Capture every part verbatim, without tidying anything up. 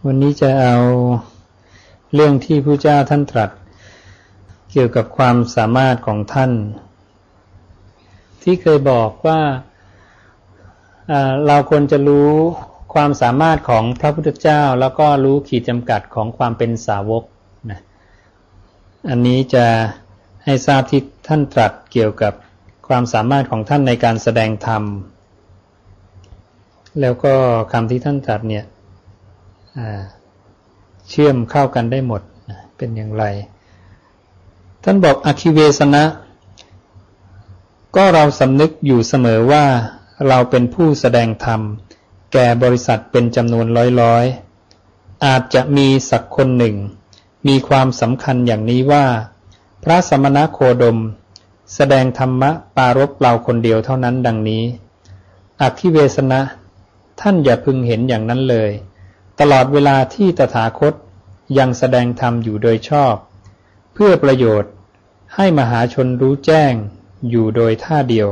วันนี้จะเอาเรื่องที่พระเจ้าท่านตรัสเกี่ยวกับความสามารถของท่านที่เคยบอกว่าเราควรจะรู้ความสามารถของพระพุทธเจ้าแล้วก็รู้ขีดจำกัดของความเป็นสาวกนะอันนี้จะให้ทราบที่ท่านตรัสเกี่ยวกับความสามารถของท่านในการแสดงธรรมแล้วก็คำที่ท่านตรัสเนี่ยเชื่อมเข้ากันได้หมดเป็นอย่างไรท่านบอกอคิเวสนะก็เราสำนึกอยู่เสมอว่าเราเป็นผู้แสดงธรรมแก่บริษัทเป็นจำนวนร้อยๆอาจจะมีสักคนหนึ่งมีความสำคัญอย่างนี้ว่าพระสมณโคดมแสดงธรรมะปารภเราคนเดียวเท่านั้นดังนี้อคิเวสนะท่านอย่าพึงเห็นอย่างนั้นเลยตลอดเวลาที่ตถาคตยังแสดงธรรมอยู่โดยชอบเพื่อประโยชน์ให้มหาชนรู้แจ้งอยู่โดยท่าเดียว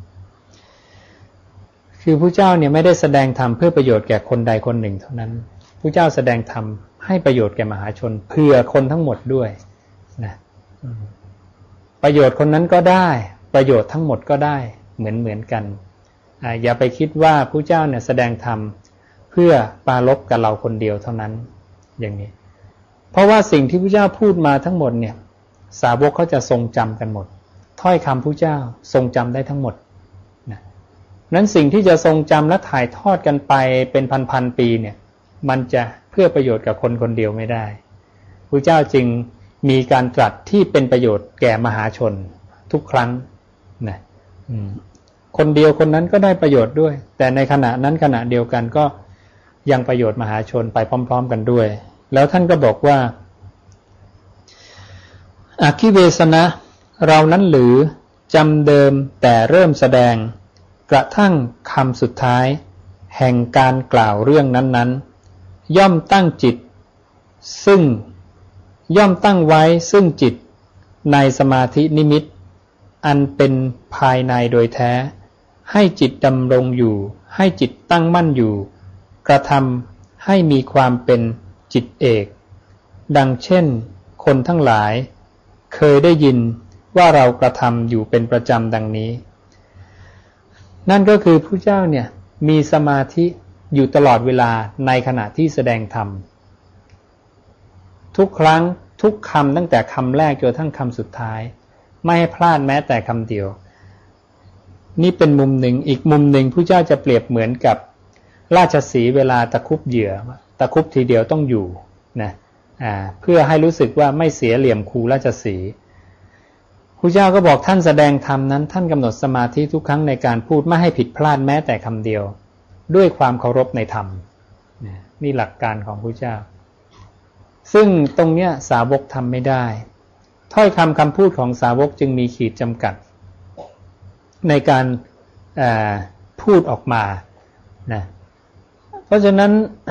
คือพระเจ้าเนี่ยไม่ได้แสดงธรรมเพื่อประโยชน์แก่คนใดคนหนึ่งเท่านั้นพระเจ้าแสดงธรรมให้ประโยชน์แก่มหาชนเพื่อคนทั้งหมดด้วยนะประโยชน์คนนั้นก็ได้ประโยชน์ทั้งหมดก็ได้เหมือนเหมือนกันอ่าอย่าไปคิดว่าพระเจ้าเนี่ยแสดงธรรมเพื่อปรารภกับเราคนเดียวเท่านั้นอย่างนี้เพราะว่าสิ่งที่พระเจ้าพูดมาทั้งหมดเนี่ยสาวกเขาจะทรงจำกันหมดถ้อยคำพระเจ้าทรงจำได้ทั้งหมดนะนั้นสิ่งที่จะทรงจำและถ่ายทอดกันไปเป็นพันๆปีเนี่ยมันจะเพื่อประโยชน์กับคนคนเดียวไม่ได้พระเจ้าจึงมีการตรัสที่เป็นประโยชน์แก่มหาชนทุกครั้งนะคนเดียวคนนั้นก็ได้ประโยชน์ด้วยแต่ในขณะนั้นขณะเดียวกันก็ยังประโยชน์มหาชนไปพร้อมๆกันด้วยแล้วท่านก็บอกว่าอคิเวสนะเรานั้นหรือจำเดิมแต่เริ่มแสดงกระทั่งคำสุดท้ายแห่งการกล่าวเรื่องนั้นๆย่อมตั้งจิตซึ่งย่อมตั้งไว้ซึ่งจิตในสมาธินิมิตอันเป็นภายในโดยแท้ให้จิตดำรงอยู่ให้จิตตั้งมั่นอยู่กระทำให้มีความเป็นจิตเอกดังเช่นคนทั้งหลายเคยได้ยินว่าเรากระทำอยู่เป็นประจำดังนี้นั่นก็คือพระเจ้าเนี่ยมีสมาธิอยู่ตลอดเวลาในขณะที่แสดงธรรมทุกครั้งทุกคำตั้งแต่คำแรกจนทั้งคำสุดท้ายไม่ให้พลาดแม้แต่คำเดียวนี่เป็นมุมหนึ่งอีกมุมหนึ่งพระเจ้าจะเปรียบเหมือนกับราชสีห์เวลาตะคุบเหยื่อตะคุบทีเดียวต้องอยู่นะอ่าเพื่อให้รู้สึกว่าไม่เสียเหลี่ยมครูราชสีห์พระเจ้าก็บอกท่านแสดงธรรมนั้นท่านกำหนดสมาธิทุกครั้งในการพูดไม่ให้ผิดพลาดแม้แต่คำเดียวด้วยความเคารพในธรรมนี่หลักการของพระเจ้าซึ่งตรงเนี้ยสาวกทำไม่ได้ถ้อยคำคำพูดของสาวกจึงมีขีดจำกัดในการพูดออกมานะเพราะฉะนั้น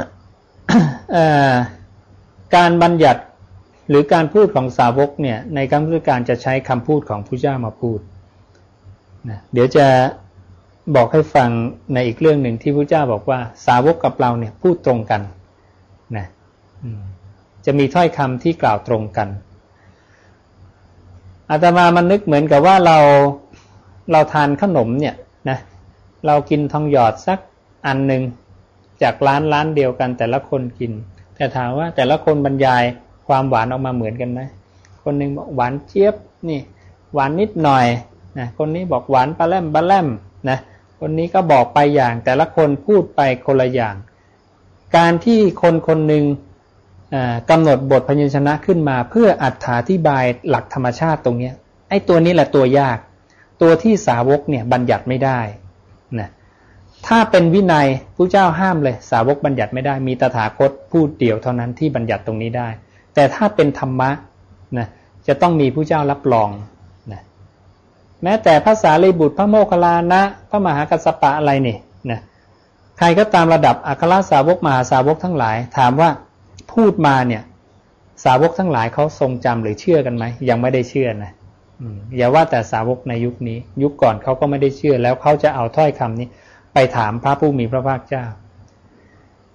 การบัญญัติหรือการพูดของสาวกเนี่ยในครั้งพุทธกาลจะใช้คำพูดของพระเจ้ามาพูดนะเดี๋ยวจะบอกให้ฟังในอีกเรื่องหนึ่งที่พระเจ้าบอกว่าสาวกกับเราเนี่ยพูดตรงกันนะจะมีถ้อยคำที่กล่าวตรงกันอาตมามันนึกเหมือนกับว่าเราเราทานขนมเนี่ยนะเรากินทองหยอดสักอันหนึ่งจากร้านร้านเดียวกันแต่ละคนกินแต่ถามว่าแต่ละคนบรรยายความหวานออกมาเหมือนกันไหมคนหนึ่งบอกหวานเจี๊ยบนี่หวานนิดหน่อยนะคนนี้บอกหวานปลาแล่มปลาแล่มนะคนนี้ก็บอกไปอย่างแต่ละคนพูดไปคนละอย่างการที่คนคนหนึ่งกำหนดบทพยัญชนะขึ้นมาเพื่ออธิบายหลักธรรมชาติตรงนี้ไอ้ตัวนี้แหละตัวยากตัวที่สาวกเนี่ยบัญญัติไม่ได้นะถ้าเป็นวินัยพระเจ้าห้ามเลยสาวกบัญญัติไม่ได้มีตถาคตพูดเดียวเท่านั้นที่บัญญัติตรงนี้ได้แต่ถ้าเป็นธรรมะนะจะต้องมีพระเจ้ารับรองนะแม้แต่พระสารีบุตรพระโมคคัลลานะพระมหากัสสปะอะไรนี่นะใครก็ตามระดับอัครสาวกมหาสาวกทั้งหลายถามว่าพูดมาเนี่ยสาวกทั้งหลายเขาทรงจำหรือเชื่อกันไหมยังไม่ได้เชื่อนะอย่าว่าแต่สาวกในยุคนี้ยุคก่อนเขาก็ไม่ได้เชื่อแล้วเขาจะเอาถ้อยคำนี้ไปถามพระผู้มีพระภาคเจ้า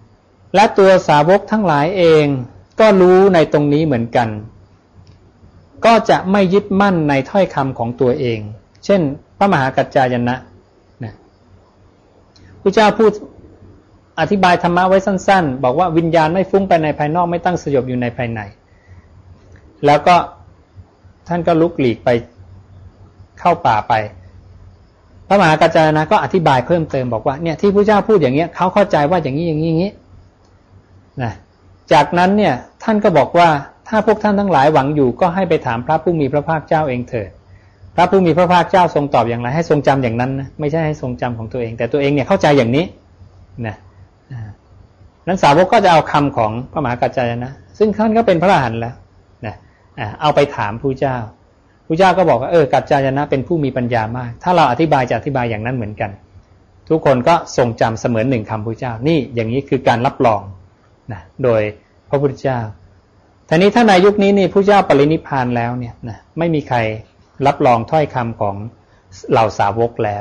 และตัวสาวกทั้งหลายเองก็รู้ในตรงนี้เหมือนกันก็จะไม่ยึดมั่นในถ้อยคำของตัวเองเช่นพระมหากัจจายนะนะพระเจ้าพูดอธิบายธรรมะไว้สั้นๆบอกว่าวิญญาณไม่ฟุ้งไปในภายนอกไม่ตั้งสยบอยู่ในภายในแล้วก็ท่านก็ลุกหลีกไปเข้าป่าไปพระมหากัจจายนะก็อธิบายเพิ่มเติมบอกว่าเนี่ยที่พระเจ้าพูดอย่างเงี้ยเขาเข้าใจว่าอย่างนี้อย่างนี้อย่างนี้นะจากนั้นเนี่ยท่านก็บอกว่าถ้าพวกท่านทั้งหลายหวังอยู่ก็ให้ไปถามพระผู้มีพระภาคเจ้าเองเถิดพระผู้มีพระภาคเจ้าทรงตอบอย่างไรให้ทรงจำอย่างนั้นนะไม่ใช่ให้ทรงจำของตัวเองแต่ตัวเองเนี่ยเข้าใจอย่างนี้นะนั้นสาวกก็จะเอาคำของพระมหากัจจายนะซึ่งท่านก็เป็นพระอรหันต์แล้วนะเอาไปถามพระเจ้าพระเจ้าก็บอกว่าเออกัจจายนะเป็นผู้มีปัญญามากถ้าเราอธิบายจะอธิบายอย่างนั้นเหมือนกันทุกคนก็ทรงจำเสมือนหนึ่งคำพระเจ้านี่อย่างนี้คือการรับรองนะโดยพระพุทธเจ้าทีนี้ถ้าในยุคนี้นี่พระเจ้าปรินิพพานแล้วเนี่ยนะไม่มีใครรับรองถ้อยคำของเหล่าสาวกแล้ว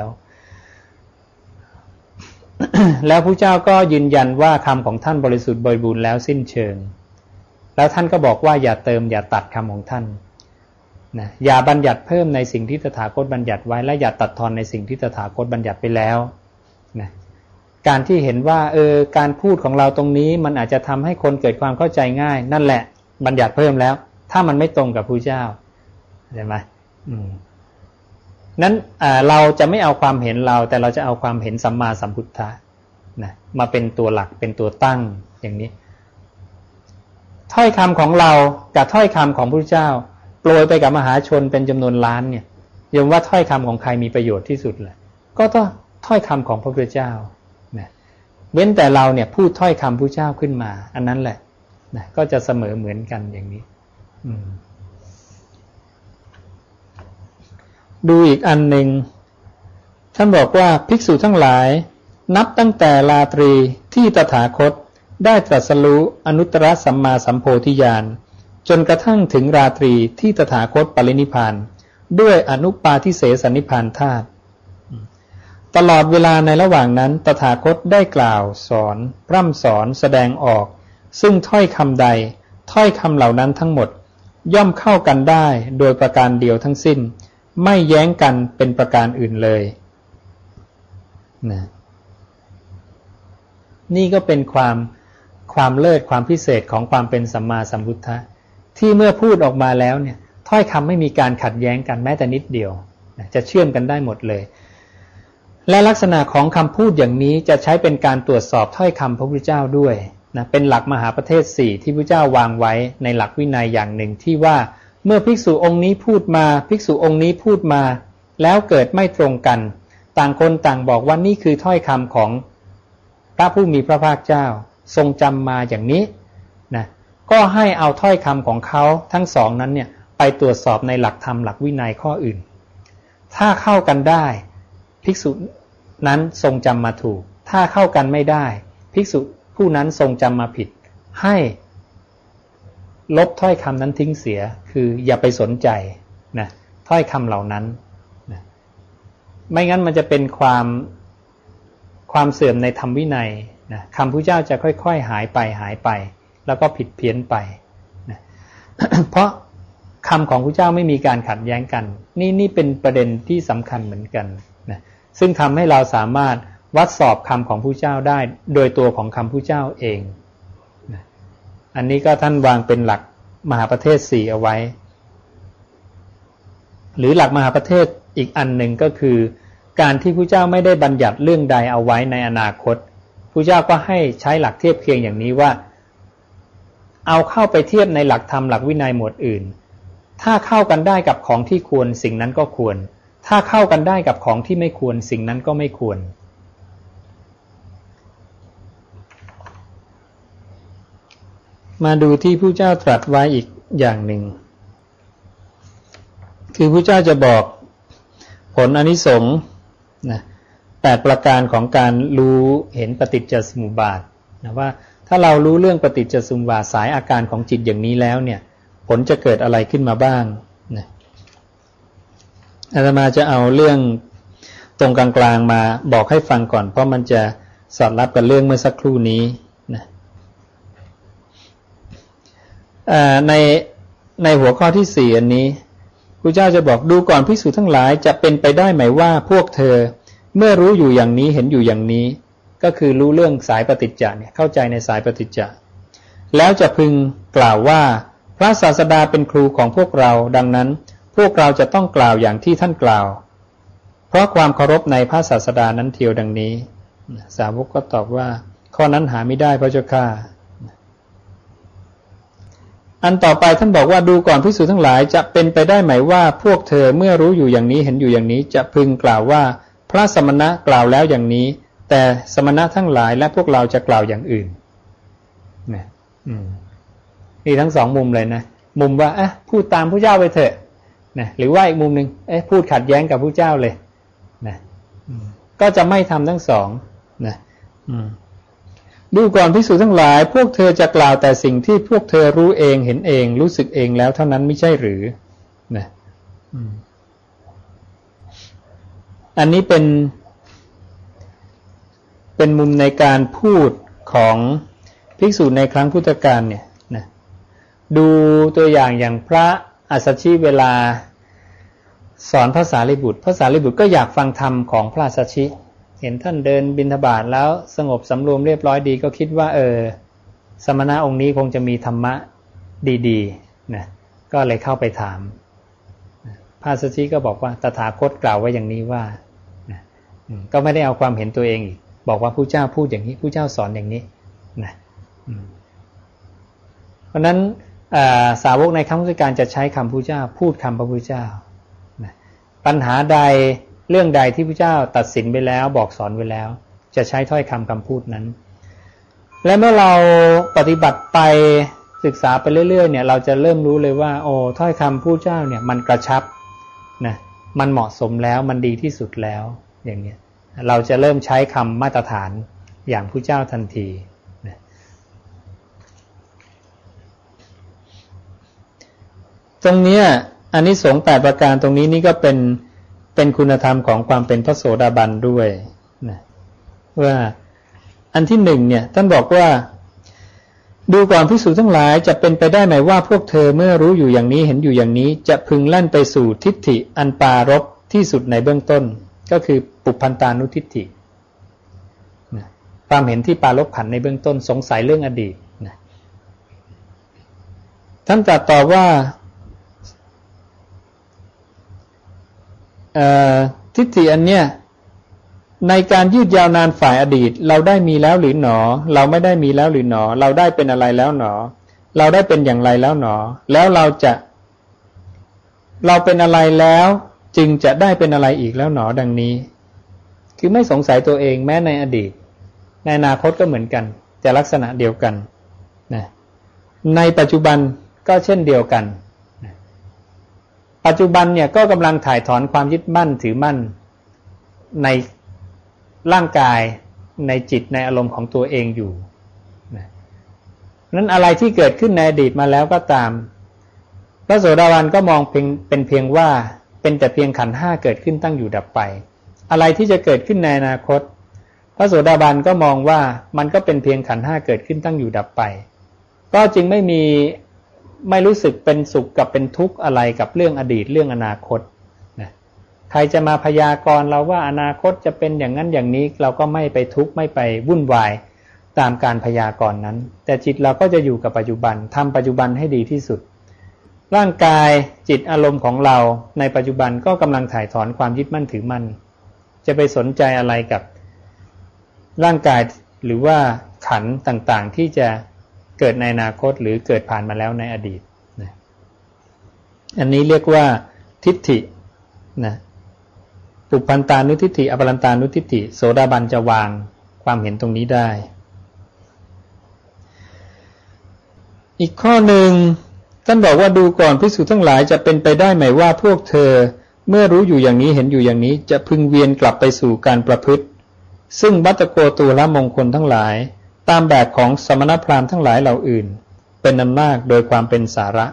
แล้วพระเจ้าก็ยืนยันว่าคำของท่านบริสุทธิ์บริบูรณ์แล้วสิ้นเชิงแล้วท่านก็บอกว่าอย่าเติมอย่าตัดคำของท่านนะอย่าบัญญัติเพิ่มในสิ่งที่ตถาคตบัญญัติไว้และอย่าตัดทอนในสิ่งที่ตถาคตบัญญัติไปแล้วนะการที่เห็นว่าเออการพูดของเราตรงนี้มันอาจจะทำให้คนเกิดความเข้าใจง่ายนั่นแหละบัญญัติเพิ่มแล้วถ้ามันไม่ตรงกับพระเจ้าใช่ไหมอืมนั้นเราจะไม่เอาความเห็นเราแต่เราจะเอาความเห็นสัมมาสัมพุทธะนะมาเป็นตัวหลักเป็นตัวตั้งอย่างนี้ถ้อยคำของเรากับถ้อยคำของพระเจ้าโปรยไปกับมหาชนเป็นจำนวนล้านเนี่ยยอมว่าถ้อยคำของใครมีประโยชน์ที่สุดเลยก็ต้องถ้อยคำของพระพุทธเจ้านะเว้นแต่เราเนี่ยพูดถ้อยคำพระเจ้าขึ้นมาอันนั้นแหละนะก็จะเสมอเหมือนกันอย่างนี้อืมดูอีกอันหนึ่งท่านบอกว่าภิกษุทั้งหลายนับตั้งแต่ราตรีที่ตถาคตได้ตรัสรู้อนุตตรสัมมาสัมโพธิญาณจนกระทั่งถึงราตรีที่ตถาคตปรินิพพานด้วยอนุปาทิเสสนิพพานธาตุตลอดเวลาในระหว่างนั้นตถาคตได้กล่าวสอนพร่ำสอนแสดงออกซึ่งถ้อยคำใดถ้อยคำเหล่านั้นทั้งหมดย่อมเข้ากันได้โดยประการเดียวทั้งสิ้นไม่แย้งกันเป็นประการอื่นเลยนะนี่ก็เป็นความความเลิศความพิเศษของความเป็นสัมมาสัมพุทธะที่เมื่อพูดออกมาแล้วเนี่ยถ้อยคำไม่มีการขัดแย้งกันแม้แต่นิดเดียวนะจะเชื่อมกันได้หมดเลยและลักษณะของคำพูดอย่างนี้จะใช้เป็นการตรวจสอบถ้อยคำพระพุทธเจ้าด้วยนะเป็นหลักมหาประเทศสี่ที่พระเจ้าวางไว้ในหลักวินัยอย่างหนึ่งที่ว่าเมื่อภิกษุองค์นี้พูดมาภิกษุองค์นี้พูดมาแล้วเกิดไม่ตรงกันต่างคนต่างบอกว่านี่คือถ้อยคำของพระผู้มีพระภาคเจ้าทรงจำมาอย่างนี้นะก็ให้เอาถ้อยคำของเขาทั้งสองนั้นเนี่ยไปตรวจสอบในหลักธรรมหลักวินัยข้ออื่นถ้าเข้ากันได้ภิกษุนั้นทรงจำมาถูกถ้าเข้ากันไม่ได้ภิกษุผู้นั้นทรงจำมาผิดให้ลบถ้อยคำนั้นทิ้งเสียคืออย่าไปสนใจนะถ้อยคำเหล่านั้นนะไม่งั้นมันจะเป็นความความเสื่อมในธรรมวินัยนะคำพระเจ้าจะค่อยๆหายไปหายไปแล้วก็ผิดเพี้ยนไปนะ เพราะคำของพระเจ้าไม่มีการขัดแย้งกันนี่นี่เป็นประเด็นที่สำคัญเหมือนกันนะซึ่งทำให้เราสามารถวัดสอบคำของพระเจ้าได้โดยตัวของคำพระเจ้าเองนะอันนี้ก็ท่านวางเป็นหลักมหาประเทศสี่เอาไว้หรือหลักมหาประเทศอีกอันหนึ่งก็คือการที่พระเจ้าไม่ได้บัญญัติเรื่องใดเอาไว้ในอนาคตพระเจ้าก็ให้ใช้หลักเทียบเคียงอย่างนี้ว่าเอาเข้าไปเทียบในหลักธรรมหลักวินัยหมวดอื่นถ้าเข้ากันได้กับของที่ควรสิ่งนั้นก็ควรถ้าเข้ากันได้กับของที่ไม่ควรสิ่งนั้นก็ไม่ควรมาดูที่พระเจ้าตรัสไว้อีกอย่างหนึ่งคือพระเจ้าจะบอกผลอานิสงส์นะแปดประการของการรู้เห็นปฏิจจสมุปบาทนะว่าถ้าเรารู้เรื่องปฏิจจสมุปบาทสายอาการของจิตอย่างนี้แล้วเนี่ยผลจะเกิดอะไรขึ้นมาบ้างนะอาตมาจะเอาเรื่องตรงกลางๆมาบอกให้ฟังก่อนเพราะมันจะสอดรับกับเรื่องเมื่อสักครู่นี้นะในในหัวข้อที่สี่อันนี้พระเจ้าจะบอกดูก่อนภิกษุทั้งหลายจะเป็นไปได้ไหมว่าพวกเธอเมื่อรู้อยู่อย่างนี้เห็นอยู่อย่างนี้ก็คือรู้เรื่องสายปฏิจจ์เนี่ยเข้าใจในสายปฏิจจ์แล้วจะพึงกล่าวว่าพระศาสดาเป็นครูของพวกเราดังนั้นพวกเราจะต้องกล่าวอย่างที่ท่านกล่าวเพราะความเคารพในพระศาสดานั้นเทียวดังนี้สาวกก็ตอบว่าข้อนั้นหาไม่ได้พระเจ้าข้าอันต่อไปท่านบอกว่าดูก่อนภิกษุทั้งหลายจะเป็นไปได้ไหมว่าพวกเธอเมื่อรู้อยู่อย่างนี้เห็นอยู่อย่างนี้จะพึงกล่าวว่าพระสมณะกล่าวแล้วอย่างนี้แต่สมณะทั้งหลายและพวกเราจะกล่าวอย่างอื่นนะอืมนี่ทั้งสองมุมเลยนะมุมว่าเอ๊ะพูดตามพระเจ้าไปเถอะนะหรือว่าอีกมุมนึงเอ๊ะพูดขัดแย้งกับพระเจ้าเลยนะก็จะไม่ทำทั้งสองนะอืมดูก่อนภิกษุทั้งหลายพวกเธอจะกล่าวแต่สิ่งที่พวกเธอรู้เองเห็นเองรู้สึกเองแล้วเท่านั้นไม่ใช่หรือนะอันนี้เป็นเป็นมุมในการพูดของภิกษุในครั้งพุทธกาลเนี่ยนะดูตัวอย่างอย่างพระอัสสชิเวลาสอนพระสารีบุตรพระสารีบุตรก็อยากฟังธรรมของพระอัสสชิเห็นท่านเดินบิณฑบาตแล้วสงบสำรวมเรียบร้อยดีก็คิดว่าเออสมณะองค์นี้คงจะมีธรรมะดีๆนะก็เลยเข้าไปถามพระอัสสชิก็บอกว่าตถาคตกล่าวไว้อย่างนี้ว่านะก็ไม่ได้เอาความเห็นตัวเองอีกบอกว่าผู้เจ้าพูดอย่างนี้ผู้เจ้าสอนอย่างนี้นะเพราะนั้นสาวกในครั้งพุทธกาลจะใช้คำผู้เจ้าพูดคำพระพุทธเจ้านะปัญหาใดเรื่องใดที่พระเจ้าตัดสินไปแล้วบอกสอนไว้แล้วจะใช้ถ้อยคำคำพูดนั้นและเมื่อเราปฏิบัติไปศึกษาไปเรื่อยๆเนี่ยเราจะเริ่มรู้เลยว่าโอ้ถ้อยคำผู้เจ้าเนี่ยมันกระชับนะมันเหมาะสมแล้วมันดีที่สุดแล้วอย่างนี้เราจะเริ่มใช้คำมาตรฐานอย่างผู้เจ้าทันทีนะตรงนี้อานิสงส์แปดประการตรงนี้นี่ก็เป็นเป็นคุณธรรมของความเป็นพระโสดาบันด้วยนะว่าอันที่หนึ่งเนี่ยท่านบอกว่าดูก่อนภิกษุทั้งหลายจะเป็นไปได้ไหมว่าพวกเธอเมื่อรู้อยู่อย่างนี้เห็นอยู่อย่างนี้จะพึงแล่นไปสู่ทิฏฐิอันปรารภที่สุดในเบื้องต้นก็คือปุพพันตานุทิฏฐินะความเห็นที่ปรารภขันในเบื้องต้นสงสัยเรื่องอดีตนะท่านตรัสตอบว่าทิฏฐิอันเนี้ยในการยืดยาวนานฝ่ายอดีตเราได้มีแล้วหรือหนอเราไม่ได้มีแล้วหรือหนอเราได้เป็นอะไรแล้วหนอเราได้เป็นอย่างไรแล้วหนอแล้วเราจะเราเป็นอะไรแล้วจึงจะได้เป็นอะไรอีกแล้วหนอดังนี้คือไม่สงสัยตัวเองแม้ในอดีตในอนาคตก็เหมือนกันจะลักษณะเดียวกันนะในปัจจุบันก็เช่นเดียวกันปัจจุบันเนี่ยก็กำลังถ่ายถอนความยึดมั่นถือมั่นในร่างกายในจิตในอารมณ์ของตัวเองอยู่นะนั้นอะไรที่เกิดขึ้นในอดีตมาแล้วก็ตามพระโสดาบันก็มองเพียงเป็นเพียงว่าเป็นแต่เพียงขันธ์ห้าเกิดขึ้นตั้งอยู่ดับไปอะไรที่จะเกิดขึ้นในอนาคตพระโสดาบันก็มองว่ามันก็เป็นเพียงขันธ์ห้าเกิดขึ้นตั้งอยู่ดับไปก็จึงไม่มีไม่รู้สึกเป็นสุขกับเป็นทุกข์อะไรกับเรื่องอดีตเรื่องอนาคตนะใครจะมาพยากรณ์เราว่าอนาคตจะเป็นอย่างนั้นอย่างนี้เราก็ไม่ไปทุกข์ไม่ไปวุ่นวายตามการพยากรณ์นั้นแต่จิตเราก็จะอยู่กับปัจจุบันทำปัจจุบันให้ดีที่สุดร่างกายจิตอารมณ์ของเราในปัจจุบันก็กำลังถ่ายถอนความยึดมั่นถือมั่นจะไปสนใจอะไรกับร่างกายหรือว่าขันธ์ต่างๆที่จะเกิดในอนาคตหรือเกิดผ่านมาแล้วในอดีตนะอันนี้เรียกว่าทิฏฐินะปุพพันตานุทิฏฐิอปรันตานุทิฏฐิโสดาบันจะวางความเห็นตรงนี้ได้อีกข้อหนึ่งท่านบอกว่าดูก่อนภิกษุทั้งหลายจะเป็นไปได้ไหมว่าพวกเธอเมื่อรู้อยู่อย่างนี้เห็นอยู่อย่างนี้จะพึงเวียนกลับไปสู่การประพฤติซึ่งวัตโกตูละมงคลทั้งหลายตามแบบของสมณพราหมณ์ทั้งหลายเหล่าอื่นเป็นอันมากโดยความเป็นสาระ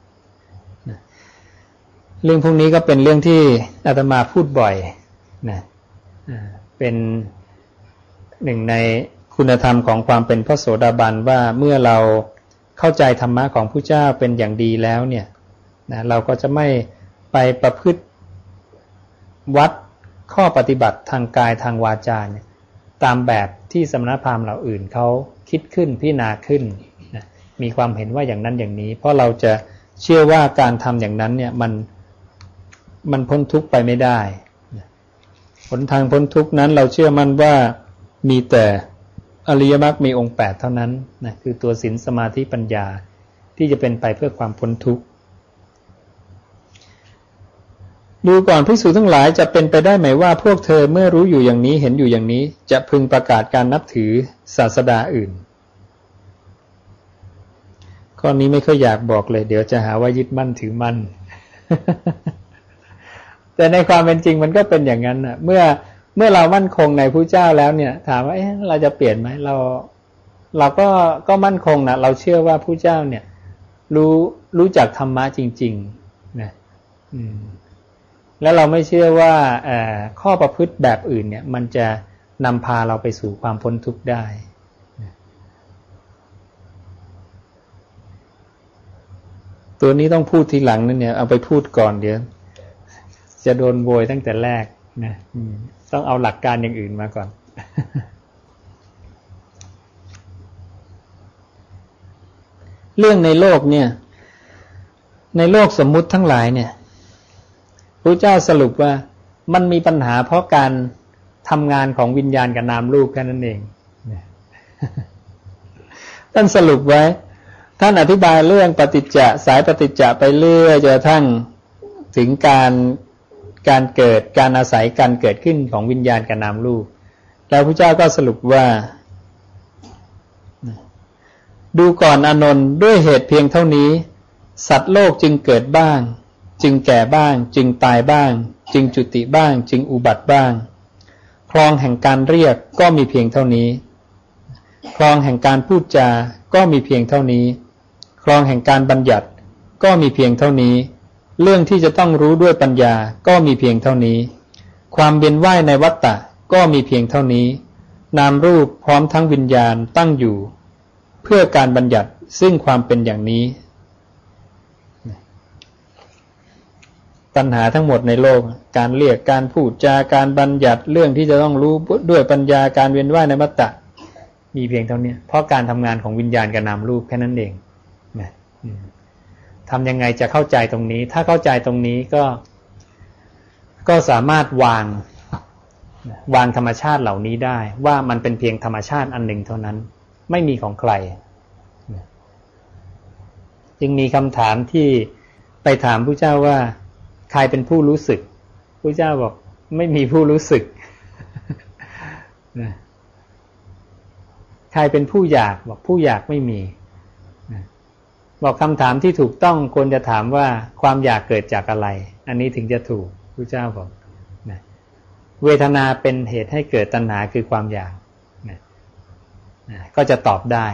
เรื่องพวกนี้ก็เป็นเรื่องที่อาตมาพูดบ่อยนะเป็นหนึ่งในคุณธรรมของความเป็นพระโสดาบันว่าเมื่อเราเข้าใจธรรมะของพระเจ้าเป็นอย่างดีแล้วเนี่ยนะเราก็จะไม่ไปประพฤติวัดข้อปฏิบัติทางกายทางวาจาเนี่ยตามแบบที่สมณพราหมณ์เหล่าอื่นเขาคิดขึ้นพิจารณาขึ้นนะมีความเห็นว่าอย่างนั้นอย่างนี้เพราะเราจะเชื่อว่าการทำอย่างนั้นเนี่ยมันมันพ้นทุกข์ไปไม่ได้หนทางพ้นทุกข์นั้นเราเชื่อมั่นว่ามีแต่อริยมรรคมีองค์แปดเท่านั้นนะคือตัวศีลสมาธิปัญญาที่จะเป็นไปเพื่อความพ้นทุกข์ดูก่อนภิกษุทั้งหลายจะเป็นไปได้ไหมว่าพวกเธอเมื่อรู้อยู่อย่างนี้เห็นอยู่อย่างนี้จะพึงประกาศการนับถือศาสดาอื่นข้อนี้ไม่ค่อยอยากบอกเลยเดี๋ยวจะหาว่ายึดมั่นถือมั่น แต่ในความเป็นจริงมันก็เป็นอย่างนั้นน่ะเมื่อเมื่อเรามั่นคงในพระเจ้าแล้วเนี่ยถามว่าเอ๊ะเราจะเปลี่ยนไหมเราเราก็ก็มั่นคงนะเราเชื่อว่าพระเจ้าเนี่ยรู้รู้จักธรรมะจริงๆนะอืมแล้วเราไม่เชื่อว่าข้อประพฤติแบบอื่นเนี่ยมันจะนำพาเราไปสู่ความพ้นทุกข์ได้ตัวนี้ต้องพูดทีหลังนั่นเนี่ยเอาไปพูดก่อนเดี๋ยวจะโดนโวยตั้งแต่แรกนะต้องเอาหลักการอย่างอื่นมาก่อนเรื่องในโลกเนี่ยในโลกสมมุติทั้งหลายเนี่ยพระเจ้าสรุปว่ามันมีปัญหาเพราะการทำงานของวิญญาณกับนามรูปแค่นั้นเองท่านสรุปไว้ท่านอธิบายเรื่องปฏิจจสายปฏิจจไปเรื่อยจนกระทั่งถึงการการเกิดการอาศัยการเกิดขึ้นของวิญญาณกับนามรูปแล้วพระเจ้าก็สรุปว่าดูก่อนอานนท์ด้วยเหตุเพียงเท่านี้สัตว์โลกจึงเกิดบ้างจึงแก่บ้างจึงตายบ้างจึงจุติบ้างจึงอุบัติบ้างคลองแห่งการเรียกก็มีเพียงเท่านี้คลองแห่งการพูดจาก็มีเพียงเท่านี้คลองแห่งการบัญญัติก็มีเพียงเท่านี้เรื่องที่จะต้องรู้ด้วยปัญญาก็มีเพียงเท่านี้ความเวียนว่ายในวัฏฏะก็มีเพียงเท่านี้นามรูปพร้อมทั้งวิญญาณตั้งอยู่เพื่อการบัญญัติซึ่งความเป็นอย่างนี้ปัญหาทั้งหมดในโลกการเรียกการพูดจาการบัญญัติเรื่องที่จะต้องรู้ด้วยปัญญาการเวียนว่ายในวัฏฏะมีเพียงเท่านี้เพราะการทำงานของวิญญาณกับนามรูปแค่นั้นเองนะทำยังไงจะเข้าใจตรงนี้ถ้าเข้าใจตรงนี้ก็ก็สามารถวางวางธรรมชาติเหล่านี้ได้ว่ามันเป็นเพียงธรรมชาติอันหนึ่งเท่านั้นไม่มีของใครจึงมีคำถามที่ไปถามพระเจ้าว่าใครเป็นผู้รู้สึกพระเจ้าบอกไม่มีผู้รู้สึกใครเป็นผู้อยากบอกผู้อยากไม่มีบอกคำถามที่ถูกต้องควรจะถามว่าความอยากเกิดจากอะไรอันนี้ถึงจะถูกพระเจ้าบอกเวทนาเป็นเหตุให้เกิดตัณหาคือความอยากก็จะตอบได้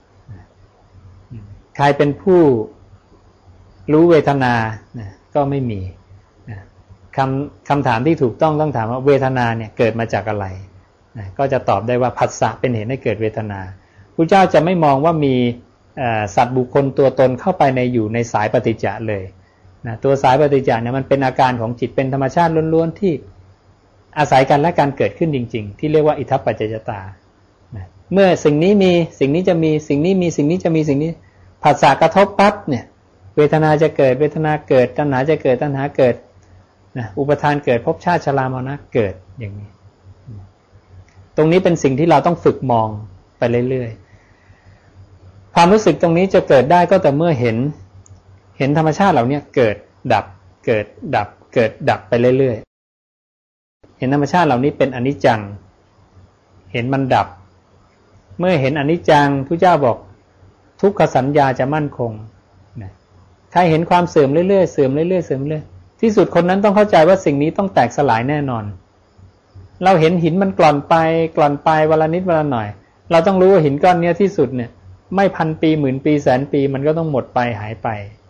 ใครเป็นผู้รู้เวทนาก็ไม่มีคำคำถามที่ถูกต้องต้องถามว่าเวทนาเนี่ยเกิดมาจากอะไรก็จะตอบได้ว่าผัสสะเป็นเหตุให้เกิดเวทนาพระเจ้าจะไม่มองว่ามีสัตว์บุคคลตัวตนเข้าไปในอยู่ในสายปฏิจจ์เลยนะตัวสายปฏิจจ์เนี่ยมันเป็นอาการของจิตเป็นธรรมชาติล้วนๆที่อาศัยกันและการเกิดขึ้นจริงๆที่เรียกว่าอิทัปปัจจยตานะเมื่อสิ่งนี้มีสิ่งนี้จะมีสิ่งนี้มีสิ่งนี้จะมีสิ่งนี้ผัสสะกระทบปั๊บเนี่ยเวทนาจะเกิดเวทนาเกิดตัณหาจะเกิดตัณหาเกิดนะอุปทานเกิดภพชาติชรามรณะเกิดอย่างนี้ตรงนี้เป็นสิ่งที่เราต้องฝึกมองไปเรื่อยๆความรู้สึกตรงนี้จะเกิดได้ก็แต่เมื่อเห็นเห็นธรรมชาติเหล่านี้เกิดดับเกิดดับเกิดดับไปเรื่อยๆเห็นธรรมชาติเหล่านี้เป็นอนิจจังเห็นมันดับเมื่อเห็นอนิจจังพระเจ้าบอกทุกขสัญญาจะมั่นคงนะใครเห็นความเสื่อมเรื่อยๆเสื่อมเรื่อยๆเสื่อมเรื่อยๆที่สุดคนนั้นต้องเข้าใจว่าสิ่งนี้ต้องแตกสลายแน่นอนเราเห็นหินมันกร่อนไปกร่อนไปวันละนิดวันละหน่อยเราต้องรู้ว่าหินก้อนนี้ที่สุดเนี่ยไม่พันปีหมื่นปีแสนปีมันก็ต้องหมดไปหายไป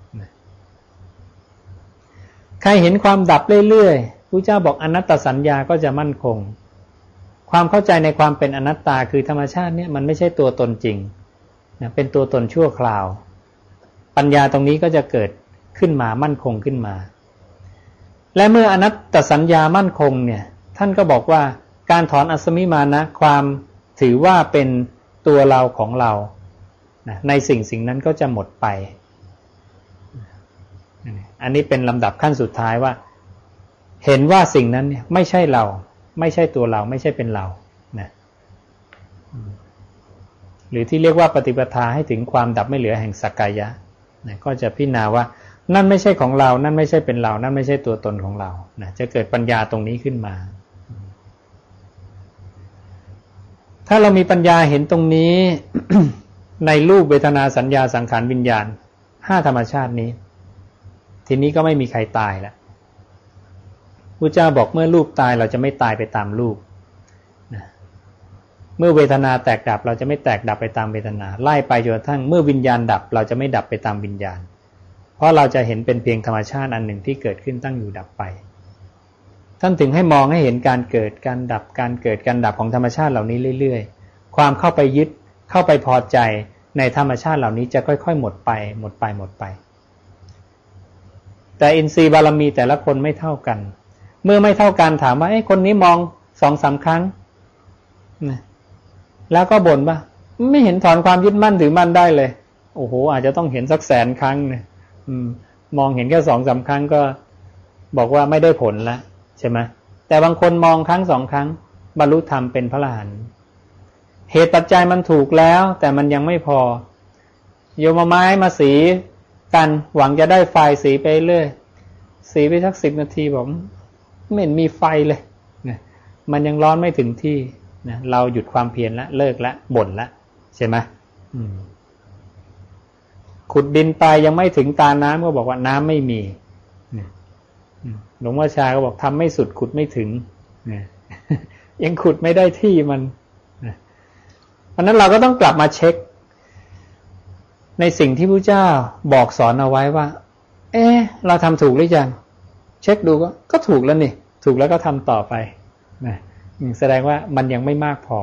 ใครเห็นความดับเรื่อยๆพระเจ้าบอกอนัตตสัญญาก็จะมั่นคงความเข้าใจในความเป็นอนัตตาคือธรรมชาติเนี่ยมันไม่ใช่ตัวตนจริงนะเป็นตัวตนชั่วคราวปัญญาตรงนี้ก็จะเกิดขึ้นมามั่นคงขึ้นมาและเมื่ออนัตตสัญญามั่นคงเนี่ยท่านก็บอกว่าการถอนอัสมิมานะความถือว่าเป็นตัวเราของเราในสิ่งสิ่งนั้นก็จะหมดไปอันนี้เป็นลำดับขั้นสุดท้ายว่าเห็นว่าสิ่งนั้นเนี่ยไม่ใช่เราไม่ใช่ตัวเราไม่ใช่เป็นเรานะหรือที่เรียกว่าปฏิปทาให้ถึงความดับไม่เหลือแห่งสักกายะนะก็จะพิจารณาว่านั่นไม่ใช่ของเรานั่นไม่ใช่เป็นเรานั่นไม่ใช่ตัวตนของเรานะจะเกิดปัญญาตรงนี้ขึ้นมาถ้าเรามีปัญญาเห็นตรงนี้ ในรูปเวทนาสัญญาสังขารวิญญาณห้าธรรมชาตินี้ทีนี้ก็ไม่มีใครตายแล้วพระเจ้าบอกเมื่อรูปตายเราจะไม่ตายไปตามรูปนะเมื่อเวทนาแตกดับเราจะไม่แตกดับไปตามเวทนาไล่ไปจนกระทั่งเมื่อวิญญาณดับเราจะไม่ดับไปตามวิญญาณเพราะเราจะเห็นเป็นเพียงธรรมชาติอันหนึ่งที่เกิดขึ้นตั้งอยู่ดับไปท่านถึงให้มองให้เห็นการเกิดการดับการเกิดการดับของธรรมชาติเหล่านี้เรื่อยๆความเข้าไปยึดเข้าไปพอใจในธรรมชาติเหล่านี้จะค่อยๆหมดไปหมดไปหมดไปแต่อินทรีย์บารมีแต่ละคนไม่เท่ากันเมื่อไม่เท่ากันถามว่าไอ้คนนี้มองสองสามครั้งนะแล้วก็บ่นว่าไม่เห็นถอนความยึดมั่นถือมั่นได้เลยโอ้โหอาจจะต้องเห็นสักแสนครั้งเนี่ยมองเห็นแค่สองสามครั้งก็บอกว่าไม่ได้ผลแล้วใช่ไหมแต่บางคนมองครั้งสองครั้งบรรลุธรรมเป็นพระอรหันต์เหตุปัจจัยมันถูกแล้วแต่มันยังไม่พอโยมไม้มาสีกันหวังจะได้ไฟสีไปเรื่อยสีไปสักสิบนาทีบอกไม่เห็นมีไฟเลยนะมันยังร้อนไม่ถึงที่นะเราหยุดความเพียรแล้วเลิกแล้วบ่นแล้วใช่ไหมขุดดินไปยังไม่ถึงตาน้ำก็บอกว่าน้ำไม่มีหลวงพ่อชาก็บอกทำไม่สุดขุดไม่ถึงยังขุดไม่ได้ที่มันเพราะนั้นเราก็ต้องกลับมาเช็คในสิ่งที่พระเจ้าบอกสอนเอาไว้ว่าเอ๊ะเราทำถูกหรือยังเช็คดูก็ก็ถูกแล้วนี่ถูกแล้วก็ทำต่อไปนะแสดงว่ามันยังไม่มากพอ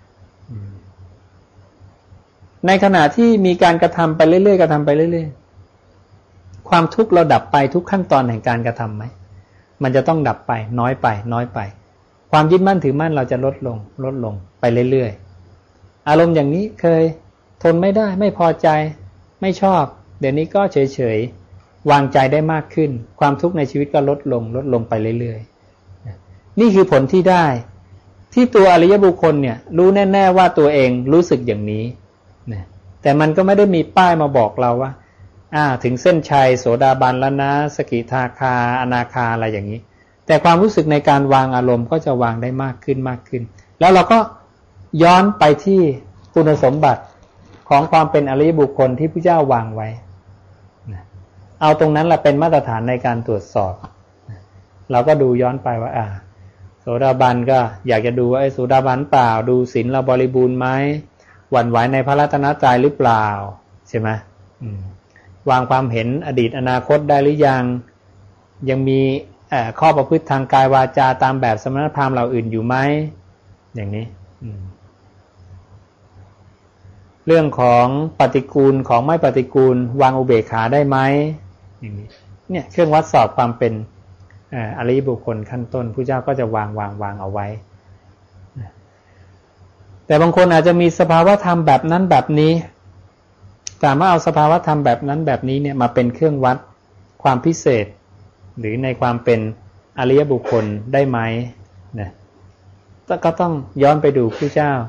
ในขณะที่มีการกระทำไปเรื่อยๆกระทำไปเรื่อยๆความทุกข์เราดับไปทุกขั้นตอนแห่งการกระทำไหมมันจะต้องดับไปน้อยไปน้อยไปความยึดมั่นถือมั่นเราจะลดลงลดลงไปเรื่อยๆอารมณ์อย่างนี้เคยทนไม่ได้ไม่พอใจไม่ชอบเดี๋ยวนี้ก็เฉยๆวางใจได้มากขึ้นความทุกข์ในชีวิตก็ลดลงลดลงไปเรื่อยๆนี่คือผลที่ได้ที่ตัวอริยบุคคลเนี่ยรู้แน่ๆว่าตัวเองรู้สึกอย่างนี้นะแต่มันก็ไม่ได้มีป้ายมาบอกเราว่าอ่าถึงเส้นชัยโสดาบันแล้วนะสกิทาคาอนาคาอะไรอย่างนี้แต่ความรู้สึกในการวางอารมณ์ก็จะวางได้มากขึ้นมากขึ้นแล้วเราก็ย้อนไปที่คุณสมบัติของความเป็นอริยบุคคลที่พระเจ้าวางไว้นะเอาตรงนั้นแหละเป็นมาตรฐานในการตรวจสอบนะเราก็ดูย้อนไปว่าอ่าโสดาบันก็อยากจะดูว่าไอ้โสดาบันเปล่าดูศีลเราบริบูรณ์ไหมหวั่นไหวในพระรัตนตรัยหรือเปล่าใช่ไหมวางความเห็นอดีตอนาคตได้หรือยังยังมีข้อประพฤติทางกายวาจาตามแบบสมณพราหมณ์เหล่าอื่นอยู่ไหมอย่างนี้เรื่องของปฏิกูลของไม่ปฏิกูลวางอุเบกขาได้ไหมอย่างนี้เนี่ยเครื่องวัดสอบความเป็นอริยบุคคลขั้นต้นพระเจ้าก็จะวางวางวางเอาไว้แต่บางคนอาจจะมีสภาวะธรรมแบบนั้นแบบนี้สามารถเอาสภาวะธรรมแบบนั้นแบบนี้เนี่ยมาเป็นเครื่องวัดความพิเศษหรือในความเป็นอริยบุคคลได้ไหมนะก็ต้องย้อนไปดูพระเจ้า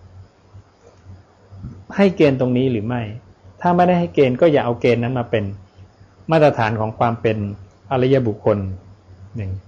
ให้เกณฑ์ตรงนี้หรือไม่ถ้าไม่ได้ให้เกณฑ์ก็อย่าเอาเกณฑ์นั้นมาเป็นมาตรฐานของความเป็นอริยบุคคลหนึ่ง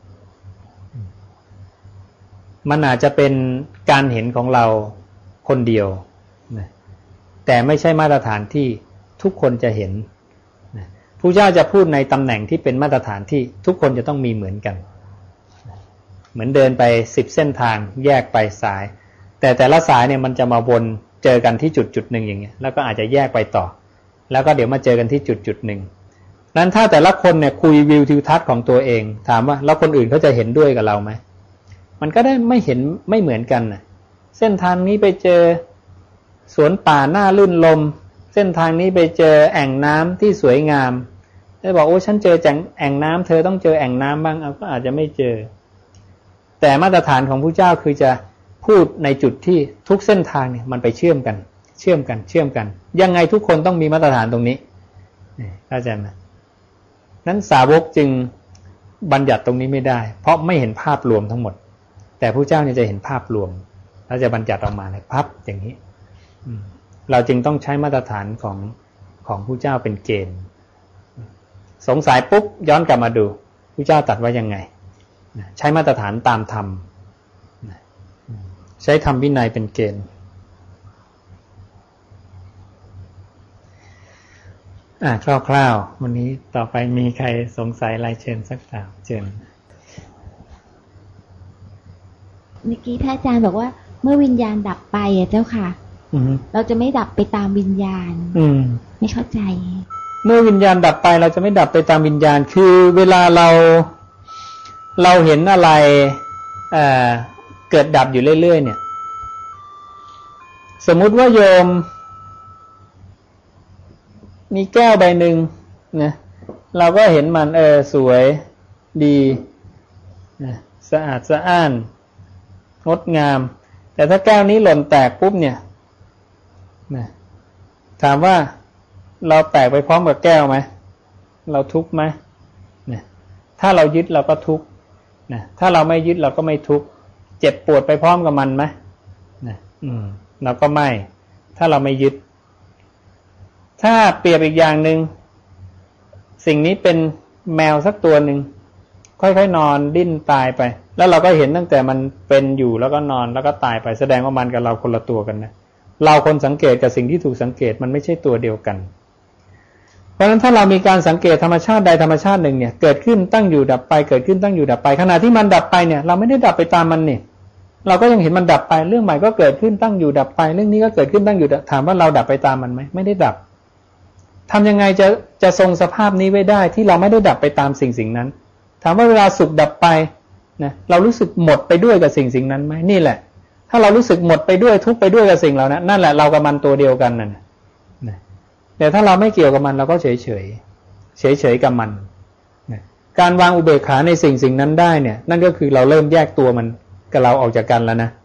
มันอาจจะเป็นการเห็นของเราคนเดียวนะแต่ไม่ใช่มาตรฐานที่ทุกคนจะเห็นนะพระเจ้าจะพูดในตำแหน่งที่เป็นมาตรฐานที่ทุกคนจะต้องมีเหมือนกันเหมือนเดินไปสิบเส้นทางแยกไปสายแต่แต่ละสายเนี่ยมันจะมาวนเจอกันที่จุดจุดหนึ่งอย่างเงี้ยแล้วก็อาจจะแยกไปต่อแล้วก็เดี๋ยวมาเจอกันที่จุดจุดหนึ่งนั้นถ้าแต่ละคนเนี่ยคุยวิวทิวทัศน์ของตัวเองถามว่าแล้วคนอื่นเขาจะเห็นด้วยกับเราไหมมันก็ได้ไม่เห็นไม่เหมือนกันนะเส้นทางนี้ไปเจอสวนป่าหน้าลื่นลมเเส้นทางนี้ไปเจอแอ่งน้ำที่สวยงามได้บอกโอ้ฉันเจอแอ่งน้ำเธอต้องเจอแอ่งน้ำบ้างเอาก็อาจจะไม่เจอแต่มาตรฐานของพระเจ้าคือจะพูดในจุดที่ทุกเส้นทางเนี่ยมันไปเชื่อมกันเชื่อมกันเชื่อมกันยังไงทุกคนต้องมีมาตรฐานตรงนี้เข้าใจไหมนั้นสาวกจึงบัญญัติตรงนี้ไม่ได้เพราะไม่เห็นภาพรวมทั้งหมดแต่พระเจ้าเนี่ยจะเห็นภาพรวมแล้วจะบัญญัติออกมาเลยพับอย่างนี้เราจึงต้องใช้มาตรฐานของของพระเจ้าเป็นเกณฑ์สงสัยปุ๊บย้อนกลับมาดูพระเจ้าตรัสว่ายังไงใช้มาตรฐานตามธรรมใช้ธรรมวินัยเป็นเกณฑ์อ่าคร่าวๆวันนี้ต่อไปมีใครสงสัยอะไรเชิญสักถามเชิญเมื่อกี้ท่านอาจารย์บอกว่าเมื่อวิญญาณดับไปอ่ะเจ้าค่ะเราจะไม่ดับไปตามวิญญาณไม่เข้าใจเมื่อวิญญาณดับไปเราจะไม่ดับไปตามวิญญาณคือเวลาเราเราเห็นอะไรเอ่อเกิดดับอยู่เรื่อยๆเนี่ยสมมุติว่าโยมมีแก้วใบหนึ่งนะเราก็เห็นมันเออสวยดีนะสะอาดสะอ้านงดงามแต่ถ้าแก้วนี้หล่นแตกปุ๊บเนี่ยนะถามว่าเราแตกไปพร้อมกับแก้วไหมเราทุกข์ไหมนะถ้าเรายึดเราก็ทุกข์นะถ้าเราไม่ยึดเราก็ไม่ทุกข์เจ็บปวดไปพร้อมกับมันไหมนะอืมเราก็ไม่ถ้าเราไม่ยึดถ้าเปรียบอีกอย่างหนึ่งสิ่งนี้เป็นแมวสักตัวหนึ่งค่อยๆนอนดิ้นตายไปแล้วเราก็เห็นตั้งแต่มันเป็นอยู่แล้วก็นอนแล้วก็ตายไปแสดงว่ามันกับเราคนละตัวกันนะเราคนสังเกตกับสิ่งที่ถูกสังเกตมันไม่ใช่ตัวเดียวกันเพราะฉะนั้นถ้าเรามีการสังเกตธรรมชาติใดธรรมชาติหนึ่งเนี่ยเกิดขึ้นตั้งอยู่ดับไปเกิดขึ้นตั้งอยู่ดับไปขณะที่มันดับไปเนี่ยเราไม่ได้ดับไปตามมันนี่เราก็ยังเห็นมันดับไปเรื่องใหม่ก็เกิดขึ้นตั้งอยู่ดับไปเรื่องนี้ก็เกิดขึ้นตั้งอยู่ถามว่าเราดับไปตามมันไหมไม่ได้ดับทำยังไงจะจะทรงสภาพนี้ไว้ได้ที่เราไม่ได้ดับไปตามสิ่งสิ่งนั้นถามว่าเวลาสุขดับไปนะเรารู้สึกหมดไปด้วยกับสิ่งสิ่งนั้นไหมนี่แหละถ้าเรารู้สึกหมดไปด้วยทุกไปด้วยกับสิ่งเหล่านั้นนั่นแหละเรากับมันตัวเดียวกันน่ะนะแต่ถ้าเราไม่เกี่ยวกับมันเราก็เฉยเฉยเฉยเฉยกับมันนะการวางอุเบกขาในสิ่งสิ่งนั้นได้เนี่ยนั่นก็คือเราเริ่มแยกตัวมันกับเราออกจากกันแล้วนะ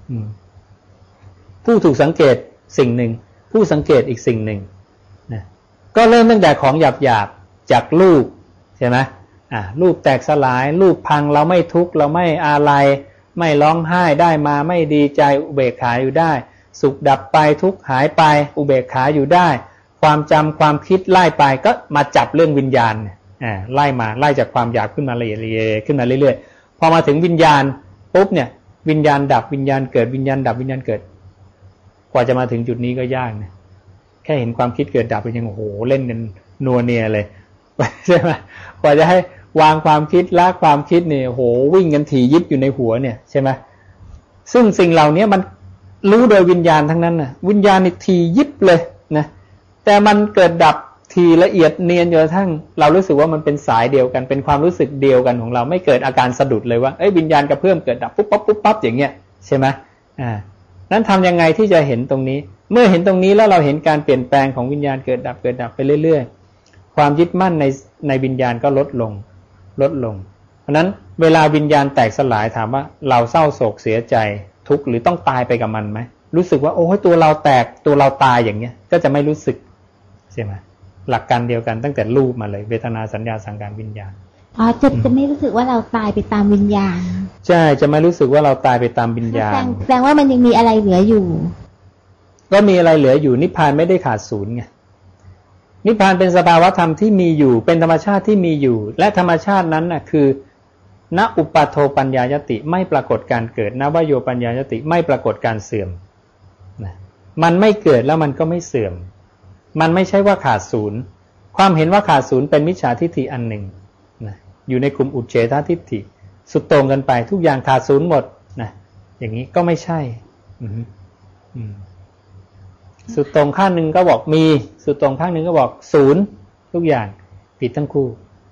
ผู้ถูกสังเกตสิ่งหนึ่งผู้สังเกตอีกสิ่งหนึ่งนะก็เริ่มตั้งแต่ของหยาบหยาบจากรูปใช่ไหมอ่ารูปแตกสลายรูปพังเราไม่ทุกข์เราไม่อาลัยไม่ร้องไห้ได้มาไม่ดีใจอุเบกขาอยู่ได้สุขดับไปทุกข์หายไปอุเบกขาอยู่ได้ความจำความคิดไล่ไปก็มาจับเรื่องวิญญาณอ่าไล่มาไล่จากความหยาบขึ้นมาเรื่อยๆขึ้นมาเรื่อยๆพอมาถึงวิญญาณปุ๊บเนี่ยวิญญาณดับวิญญาณเกิดวิญญาณดับวิญญาณเกิดกว่าจะมาถึงจุดนี้ก็ยากนะแค่เห็นความคิดเกิดดับเป็นยังโอ้โหเล่นกันนัวเนียเลยใช่ไหมกว่าจะให้วางความคิดละความคิดเนี่ยโหวิ่งกันถี่ยิบอยู่ในหัวเนี่ยใช่ไหมซึ่งสิ่งเหล่านี้มันรู้โดยวิญญาณทั้งนั้นนะวิญญาณนี่ถี่ยิบเลยนะแต่มันเกิดดับทีละเอียดเนียนจนกระทั่งเรารู้สึกว่ามันเป็นสายเดียวกันเป็นความรู้สึกเดียวกันของเราไม่เกิดอาการสะดุดเลยว่าเอ้ยวิญญาณกระเพื่อมเกิดดับปุ๊บปั๊บปุ๊บปั๊บอย่างเงี้ยใช่ไหมอ่านั้นทำยังไงที่จะเห็นตรงนี้เมื่อเห็นตรงนี้แล้วเราเห็นการเปลี่ยนแปลงของวิญญาณเกิดดับเกิดดับไปเรื่อยๆความยึดมั่นในในวิญญาณก็ลดลงลดลงเพราะนั้นเวลาวิญญาณแตกสลายถามว่าเราเศร้าโศกเสียใจทุกข์หรือต้องตายไปกับมันไหมรู้สึกว่าโอ้ยตัวเราแตกตัวเราตายอย่างเงี้ยก็จะไม่รู้สึกใช่ไหมหลักการเดียวกันตั้งแต่รูปมาเลยเวทนาสัญญาสังขารวิญญาณอ๋อจะจะไม่รู้สึกว่าเราตายไปตามวิญญาณใช่จะไม่รู้สึกว่าเราตายไปตามวิญญาณแสดงว่ามันยังมีอะไรเหลืออยู่ก็มีอะไรเหลืออยู่นิพพานไม่ได้ขาดศูนย์ไงนิพพานเป็นสภาวะธรรมที่มีอยู่เป็นธรรมชาติที่มีอยู่และธรรมชาตินั้นน่ะคือณอุปาโทปัญญายติไม่ปรากฏการเกิดณวโยปัญญายติไม่ปรากฏการเสื่อมนะมันไม่เกิดแล้วมันก็ไม่เสื่อมมันไม่ใช่ว่าขาดศูนย์ความเห็นว่าขาดศูนย์เป็นมิจฉาทิฏฐิอันหนึ่งนะอยู่ในกลุ่มอุเฉททิฏฐิสุดโต่งกันไปทุกอย่างขาดศูนย์หมดนะอย่างนี้ก็ไม่ใช่อืมอืมสุดตรงข้างหนึ่งก็บอกมีสุดตรงข้างหนึ่งก็บอกศูนย์ทุกอย่างผิดทั้งคู่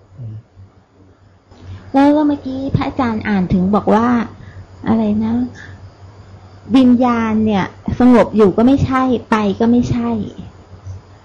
แล้วเมื่อกี้พระอาจารย์อ่านถึงบอกว่าอะไรนะวิญญาณเนี่ยสงบอยู่ก็ไม่ใช่ไปก็ไม่ใช่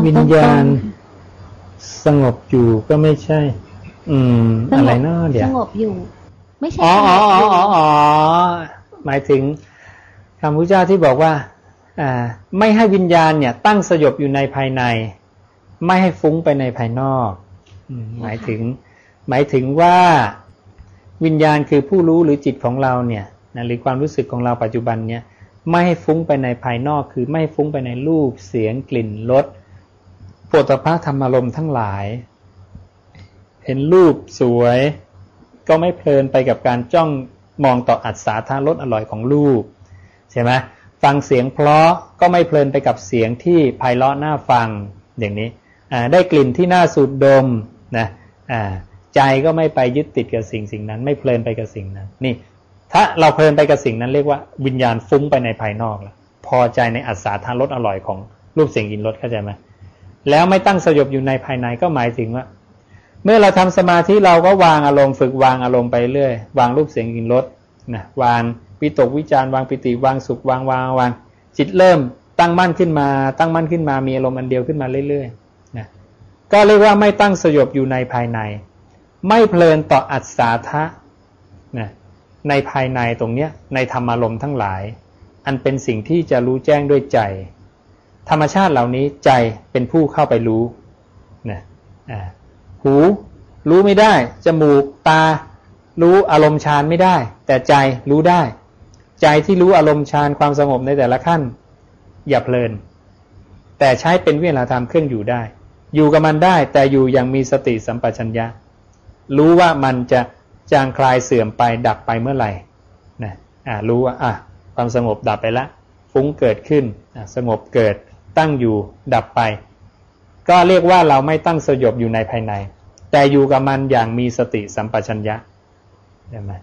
วิญญาณสงบอยู่ก็ไม่ใช่อืมอะไรเนาะเดี๋ยวสงบอยู่ไม่ใช่อ๋ออ๋ออ๋ออ๋อหมายถึงคำพุทธเจ้าที่บอกว่าอ่าไม่ให้วิญญาณเนี่ยตั้งสยบอยู่ในภายในไม่ให้ฟุ้งไปในภายนอกหมายถึงหมายถึงว่าวิญญาณคือผู้รู้หรือจิตของเราเนี่ยหรือความรู้สึกของเราปัจจุบันเนี่ยไม่ให้ฟุ้งไปในภายนอกคือไม่ให้ฟุ้งไปในรูปเสียงกลิ่นรสโผฏฐัพพะธรรมารมณ์ทั้งหลายเห็นรูปสวยก็ไม่เพลินไปกับการจ้องมองต่ออัศาธารสอร่อยของรูปใช่ไหมฟังเสียงเพราะก็ไม่เพลินไปกับเสียงที่ไพเราะน่าฟังอย่างนี้ได้กลิ่นที่น่าสูดดมนะใจก็ไม่ไปยึดติดกับสิ่งสิ่งนั้นไม่เพลินไปกับสิ่งนั้นนี่ถ้าเราเพลินไปกับสิ่งนั้นเรียกว่าวิญญาณฟุ้งไปในภายนอกแล้วพอใจในอัศาธารสอร่อยของรูปเสียงกลิ่นรสเข้าใจไหมแล้วไม่ตั้งสยบอยู่ในภายในก็หมายถึงว่าเมื่อเราทำสมาธิเราก็วางอารมณ์ฝึกวางอารมณ์ไปเรื่อยวางรูปเสียงกลิ่นรสนะวางวิตกวิจารวางปิติวางสุขวางวางวางจิตเริ่มตั้งมั่นขึ้นมาตั้งมั่นขึ้นมามีอารมณ์อันเดียวขึ้นมาเรื่อยๆนะก็เรียกว่าไม่ตั้งสยบอยู่ในภายในไม่เพลินต่ออัศาทะนะในภายในตรงเนี้ยในธรรมารมณ์ทั้งหลายอันเป็นสิ่งที่จะรู้แจ้งด้วยใจธรรมชาติเหล่านี้ใจเป็นผู้เข้าไปรู้นะอ่าหูรู้ไม่ได้จมูกตารู้อารมณ์ฌานไม่ได้แต่ใจรู้ได้ใจที่รู้อารมณ์ฌานความสงบในแต่ละขั้นอย่าเพลินแต่ใช้เป็นวิหารธรรมเครื่องอยู่ได้อยู่กับมันได้แต่อยู่อย่างมีสติสัมปชัญญะรู้ว่ามันจะจางคลายเสื่อมไปดับไปเมื่อไหร่นะอ่ารู้ว่าอ่ะความสงบดับไปแล้วฟุ้งเกิดขึ้นอ่ะสงบเกิดตั้งอยู่ดับไปก็เรียกว่าเราไม่ตั้งสยบอยู่ในภายในแต่อยู่กับมันอย่างมีสติสัมปชัญญะใช่ไหม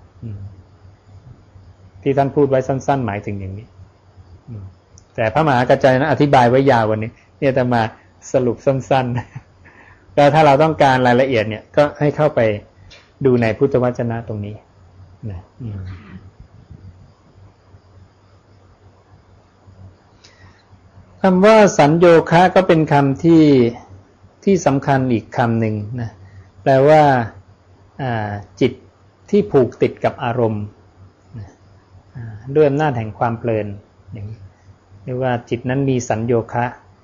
ที่ท่านพูดไว้สั้นๆหมายถึงอย่างนี้แต่พระมหากัจจายนะอธิบายไว้ยาววันนี้เนี่ยจะมาสรุปสั้นๆแล้วถ้าเราต้องการรายละเอียดเนี่ยก็ให้เข้าไปดูในพุทธวจนะตรงนี้นะคำว่าสัญโยคะก็เป็นคำที่ที่สำคัญอีกคำหนึ่งนะแปลว่าจิตที่ผูกติดกับอารมณ์ด้วยอำนาจแห่งความเพลินอย่างนี้เรียกว่าจิตนั้นมีสัญโยคะ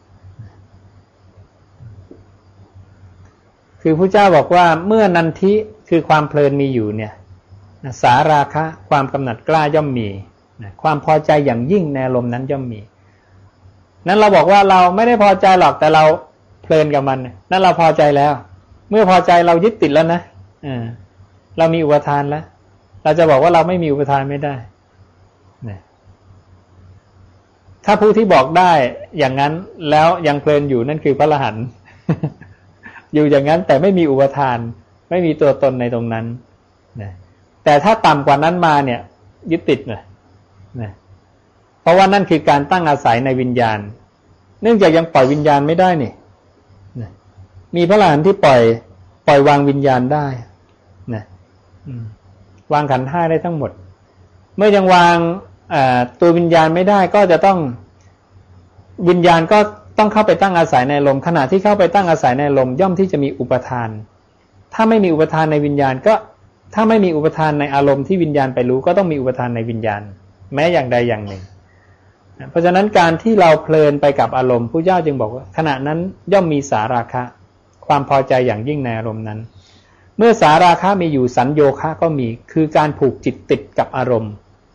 คือพระเจ้าบอกว่าเมื่อนันทิคือความเพลินมีอยู่เนี่ยสาราคะความกำหนัดกล้าย่อมมีความพอใจอย่างยิ่งในอารมณ์นั้นย่อมมีนั้นเราบอกว่าเราไม่ได้พอใจหรอกแต่เราเพลินกับมันนั้นเราพอใจแล้วเมื่อพอใจเรายึดติดแล้วนะเรามีอุปทานแล้วเราจะบอกว่าเราไม่มีอุปทานไม่ได้ถ้าผู้ที่บอกได้อย่างนั้นแล้วยังเพลินอยู่นั่นคือพระอรหันต์อยู่อย่างนั้นแต่ไม่มีอุปทานไม่มีตัวตนในตรงนั้นนะแต่ถ้าต่ำกว่านั้นมาเนี่ยยึดติดนะนะเพราะว่านั่นคือการตั้งอาศัยในวิญญาณเนื่องจากยังปล่อยวิญญาณไม่ได้นี่นะมีพระอรหันต์ที่ปล่อยปล่อยวางวิญญาณได้นะวางขันธ์ห้าได้ทั้งหมดเมื่อยังวางตัววิญญาณไม่ได้ก็จะต้องวิญญาณก็ต้องเข้าไปตั้งอาศัยในลมขณะที่เข้าไปตั้งอาศัยในลมย่อมที่จะมีอุปทานถ้าไม่มีอุปทานในวิญญาณก็ถ้าไม่มีอุปทานในอารมณ์ที่วิญญาณไปรู้ก็ต้องมีอุปทานในวิญญาณแม้อย่างใดอย่างหนึ่งเพราะฉะนั้นการที่เราเพลินไปกับอารมณ์พระเจ้าจึงบอกว่าขณะนั้นย่อมมีสาราคะความพอใจอย่างยิ่งในอารมณ์นั้นเมื่อสาราคะมีอยู่สัญโยคะก็มีคือการผูกจิตติดกับอารมณ์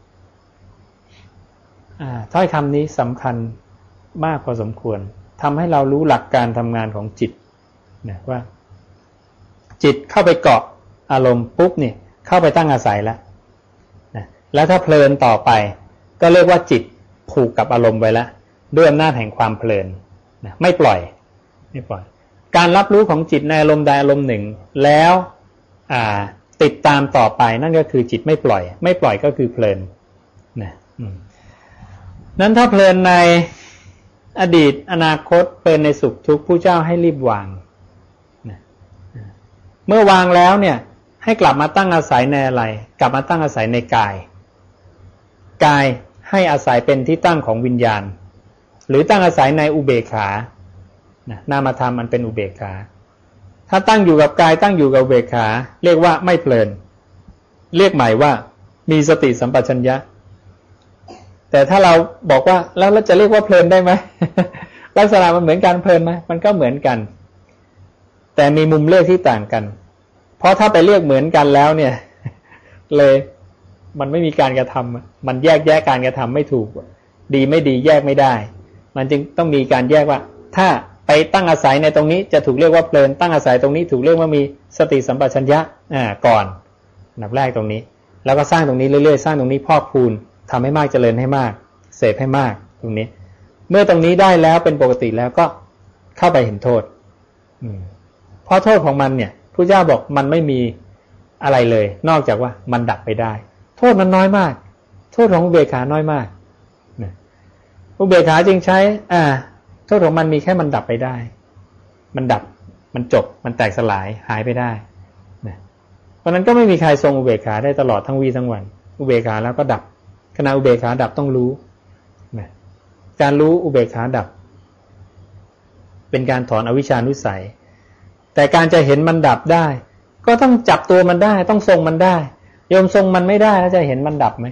ถ้อยคำนี้สำคัญมากพอสมควรทำให้เรารู้หลักการทำงานของจิตนะว่าจิตเข้าไปเกาะอารมณ์ปุ๊บนี่เข้าไปตั้งอาศัยแล้วนะแล้วถ้าเพลินต่อไปก็เรียกว่าจิตผูกกับอารมณ์ไว้แล้วด้วยอำนาจแห่งความเพลินนะไม่ปล่อยไม่ปล่อยการรับรู้ของจิตในอารมณ์ใดอารมณ์หนึ่งแล้วอ่าติดตามต่อไปนั่นก็คือจิตไม่ปล่อยไม่ปล่อยก็คือเพลินนะนั้นถ้าเพลินในอดีตอนาคตเพลินในสุขทุกข์ผู้เจ้าให้รีบวางนะเมื่อวางแล้วเนี่ยให้กลับมาตั้งอาศัยในอะไรกลับมาตั้งอาศัยในกายกายให้อาศัยเป็นที่ตั้งของวิญญาณหรือตั้งอาศัยในอุเบกขานะนามธรรมมันเป็นอุเบกขาถ้าตั้งอยู่กับกายตั้งอยู่กับอุเบกขาเรียกว่าไม่เพลินเรียกใหม่ว่ามีสติสัมปชัญญะแต่ถ้าเราบอกว่าแล้วเราจะเรียกว่าเพลินได้ไหม ลักษณะมันเหมือนกันเพลินไหมมันก็เหมือนกันแต่มีมุมเลือกที่ต่างกันเพราะถ้าไปเรียกเหมือนกันแล้วเนี่ยเลยมันไม่มีการกระทำมันแยกแยะการกระทำไม่ถูกดีไม่ดีแยกไม่ได้มันจึงต้องมีการแยกว่าถ้าไปตั้งอาศัยในตรงนี้จะถูกเรียกว่าเพลินตั้งอาศัยตรงนี้ถูกเรียกว่ามีสติสัมปชัญญะอ่าก่อนอันดับแรกตรงนี้แล้วก็สร้างตรงนี้เรื่อยๆสร้างตรงนี้พอกพูนทำให้มากเจริญให้มากเสพให้มากตรงนี้เมื่อตรงนี้ได้แล้วเป็นปกติแล้วก็เข้าไปเห็นโทษอืมเพราะโทษของมันเนี่ยพระเจ้าบอกมันไม่มีอะไรเลยนอกจากว่ามันดับไปได้โทษมันน้อยมากโทษของอุเบกขาน้อยมากนะอุเบกขาจึงใช้อ่าโทษของมันมีแค่มันดับไปได้มันดับมันจบมันแตกสลายหายไปได้นะเพราะนั้นก็ไม่มีใครทรงอุเบกขาได้ตลอดทั้งวีทั้งวันอุเบกขาแล้วก็ดับขณะอุเบกขาดับต้องรู้นะการรู้อุเบกขาดับเป็นการถอนอวิชชานุสัยแต่การจะเห็นมันดับได้ก็ต้องจับตัวมันได้ต้องทรงมันได้โยมทรงมันไม่ได้แล้วจะเห็นมันดับไหม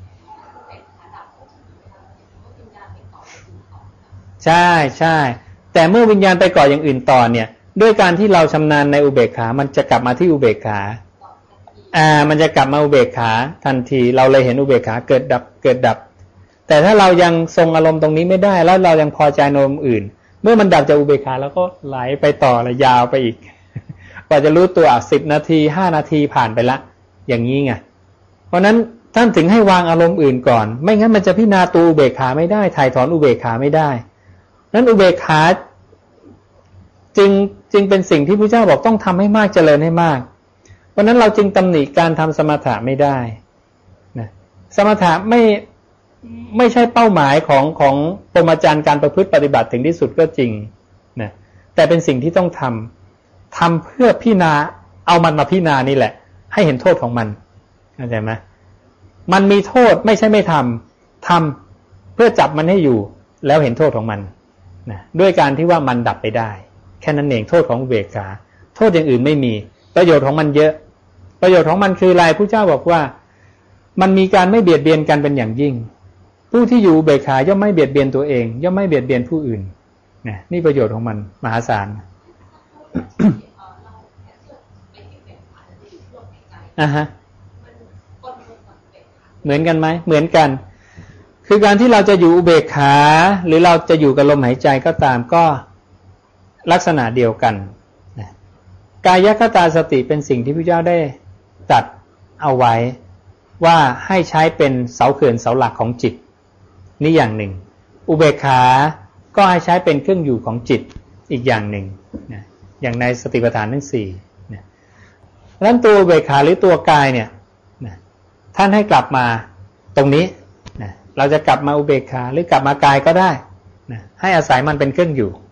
ใช่ใช่แต่เมื่อวิญญาณไปก่ออย่างอื่นต่อเนี่ยด้วยการที่เราชำนาญในอุเบกขามันจะกลับมาที่อุเบกขาอ่ามันจะกลับมาอุเบกขาทันทีเราเลยเห็นอุเบกขาเกิดดับเกิดดับแต่ถ้าเรายังทรงอารมณ์ตรงนี้ไม่ได้แล้วเรายังพอใจในอารมณ์อื่นเมื่อมันดับจากอุเบกขาแล้วก็ไหลไปต่อเลยยาวไปอีกกว่าจะรู้ตัวสิบนาทีห้านาทีผ่านไปละอย่างนี้ไงเพราะนั้นท่านถึงให้วางอารมณ์อื่นก่อนไม่งั้นมันจะพิจารณาตัวอุเบกขาไม่ได้ถ่ายถอนอุเบกขาไม่ได้นั้นอุเบกขาจึงจึงเป็นสิ่งที่พระเจ้าบอกต้องทำให้มากเจริญให้มากเพราะนั้นเราจึงตำหนิการทำสมถะไม่ได้นะสมถะไม่ไม่ใช่เป้าหมายของของพรหมจรรย์การประพฤติปฏิบัติถึงที่สุดก็จริงนะแต่เป็นสิ่งที่ต้องทำทำเพื่อพิจารณาเอามันมาพิจารณานี่แหละให้เห็นโทษของมันเข้าใจไหมมันมีโทษไม่ใช่ไม่ทำทำเพื่อจับมันให้อยู่แล้วเห็นโทษของมันนะด้วยการที่ว่ามันดับไปได้แค่นั้นเองโทษของอุเบกขาโทษอย่างอื่นไม่มีประโยชน์ของมันเยอะประโยชน์ของมันคืออะไรพระเจ้าบอกว่ามันมีการไม่เบียดเบียนกันเป็นอย่างยิ่งผู้ที่อยู่อุเบกขาย่อมไม่เบียดเบียนตัวเองย่อมไม่เบียดเบียนผู้อื่นนะนี่ประโยชน์ของมันมหาศาล อ่ะฮะเหมือนกันไหมเหมือนกันคือการที่เราจะอยู่อุเบกขาหรือเราจะอยู่กับลมหายใจก็ตามก็ลักษณะเดียวกันกายคตาสติเป็นสิ่งที่พระเจ้าได้ตรัสเอาไว้ว่าให้ใช้เป็นเสาเขื่อนเสาหลักของจิตนี่อย่างหนึ่งอุเบกขาก็ให้ใช้เป็นเครื่องอยู่ของจิตอีกอย่างหนึ่งนะอย่างในสติปัฏฐานทั้งสี่นะดังนั้นตัวอุเบกขาหรือตัวกายเนี่ยนะท่านให้กลับมาตรงนี้นะเราจะกลับมาอุเบกขาหรือกลับมากายก็ได้นะให้อาศัยมันเป็นเครื่องอยู่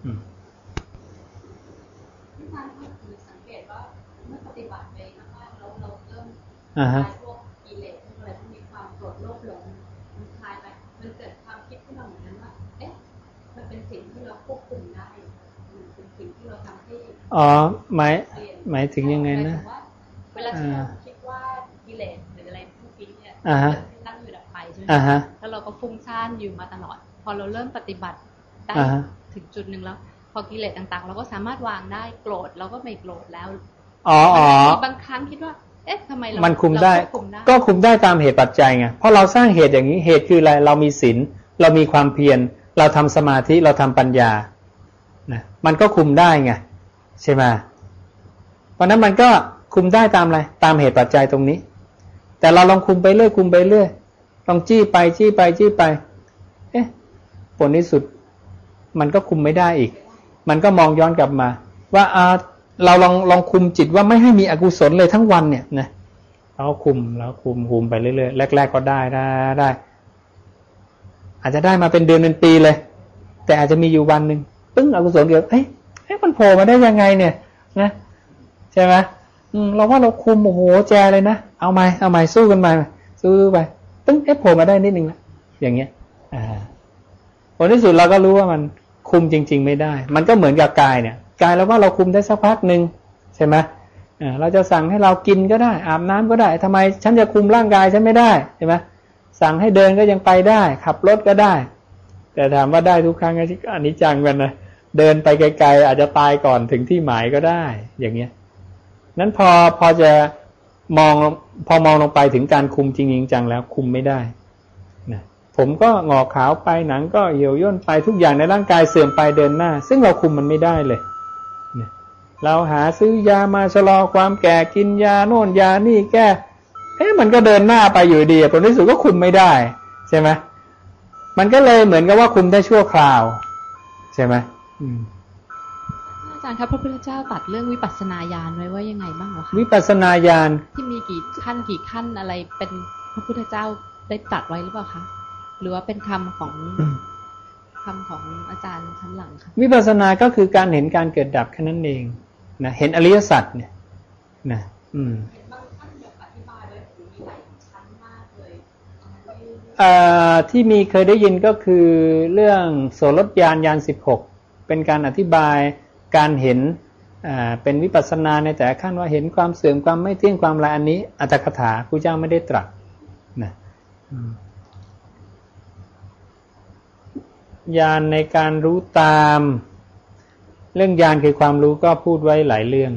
อ่าฮะพวกกิเลสพวกอะไรที่มีความโกรธโลภหลงมันคลายไปมันเกิดความคิดขึ้นมาเหมือนกันว่าเอ๊ะมันเป็นสิ่งที่เราควบคุมได้มันเป็นสิ่งที่เราทำให้อ๋อหมายหมายถึงยังไงนะเวลาที่เราคิดว่ากิเลสหรืออะไรพวกนี้เนี่ยตั้งอยู่ดับไปใช่ไหมแล้วเราก็ฟุ้งซ่านอยู่มาตลอดพอเราเริ่มปฏิบัติได้ถึงจุดนึงแล้วพอกิเลสต่างๆเราก็สามารถวางได้โกรธเราก็ไม่โกรธแล้วอ๋อบางครั้งคิดว่าเอ๊ะทำไมเรามันคุมได้ก็คุมได้ตามเหตุปัจจัยไงเพราะเราสร้างเหตุอย่างนี้เหตุคืออะไรเรามีศีลเรามีความเพียรเราทำสมาธิเราทำปัญญานะมันก็คุมได้ไงใช่ไหมเพราะนั้นมันก็คุมได้ตามอะไรตามเหตุปัจจัยตรงนี้แต่เราลองคุมไปเรื่อยคุมไปเรื่อยลองจี้ไปจี้ไปจี้ไปเอ๊ะผลที่สุดมันก็คุมไม่ได้อีกมันก็มองย้อนกลับมาว่าอ่าเราลองลองคุมจิตว่าไม่ให้มีอกุศลเลยทั้งวันเนี่ยนะเราคุมแล้วคุมคุมไปเรื่อยๆแรกๆก็ได้ได้ได้อาจจะได้มาเป็นเดือนเป็นปีเลยแต่อาจจะมีอยู่วันหนึ่งปึ้งอกุศลเกิดเอ้ยเอ้ยมันโผล่มาได้ยังไงเนี่ยนะใช่ไหมอืมเราว่าเราคุมโอ้โหแจเลยนะเอาใหม่เอาใหม่สู้กันมาสู้ไปปึ้งเอ้ยโผล่มาได้นิดนึงละอย่างเงี้ยอ่าผลที่สุดเราก็รู้ว่ามันคุมจริงๆไม่ได้มันก็เหมือนกับกายเนี่ยกายแล้วว่าเราคุมได้สักพักนึงใช่ไหมเราจะสั่งให้เรากินก็ได้อาบน้ำก็ได้ทำไมฉันจะคุมร่างกายฉันไม่ได้ใช่ไหมสั่งให้เดินก็ยังไปได้ขับรถก็ได้แต่ถามว่าได้ทุกครั้งอันนี้จังกันนะเดินไปไกลๆอาจจะตายก่อนถึงที่หมายก็ได้อย่างเงี้ยนั้นพอพอจะมองพอมองลงไปถึงการคุมจริงๆจังแล้วคุมไม่ได้นะผมก็งอกขาวไปหนังก็เหี่ยวย่นไปทุกอย่างในร่างกายเสื่อมไปเดินหน้าซึ่งเราคุมมันไม่ได้เลยนะเราหาซื้อยามาชะลอความแก่กินยาโน่นยานี่แก้เอ๊ะมันก็เดินหน้าไปอยู่ดีผลที่สุดก็คุมไม่ได้ใช่ไหมมันก็เลยเหมือนกับว่าคุมได้ชั่วคราวใช่ไหมอาจารย์ครับพระพุทธเจ้าตรัสเรื่องวิปัสสนาญาณไว้ว่ายังไงบ้างเหรอคะวิปัสสนาญาณที่มีกี่ขั้นกี่ขั้นอะไรเป็นพระพุทธเจ้าได้ตรัสไว้หรือเปล่าคะหรือว่าเป็นคำของคำของอาจารย์ชั้นหลังคะวิปัสสนาก็คือการเห็นการเกิดดับแค่นั้นเองนะเห็นอริยสัจเนี่ยนะอืมที่มีเคยได้ยินก็คือเรื่องโสรถญาณญาณสิบหกเป็นการอธิบายการเห็นเป็นวิปัสสนาในแต่ขั้นว่าเห็นความเสื่อมความไม่เที่ยงความลายอันนี้อัตถกถาพระเจ้าไม่ได้ตรัสนะญาณในการรู้ตามเรื่องญาณคือความรู้ก็พูดไว้หลายเรื่อง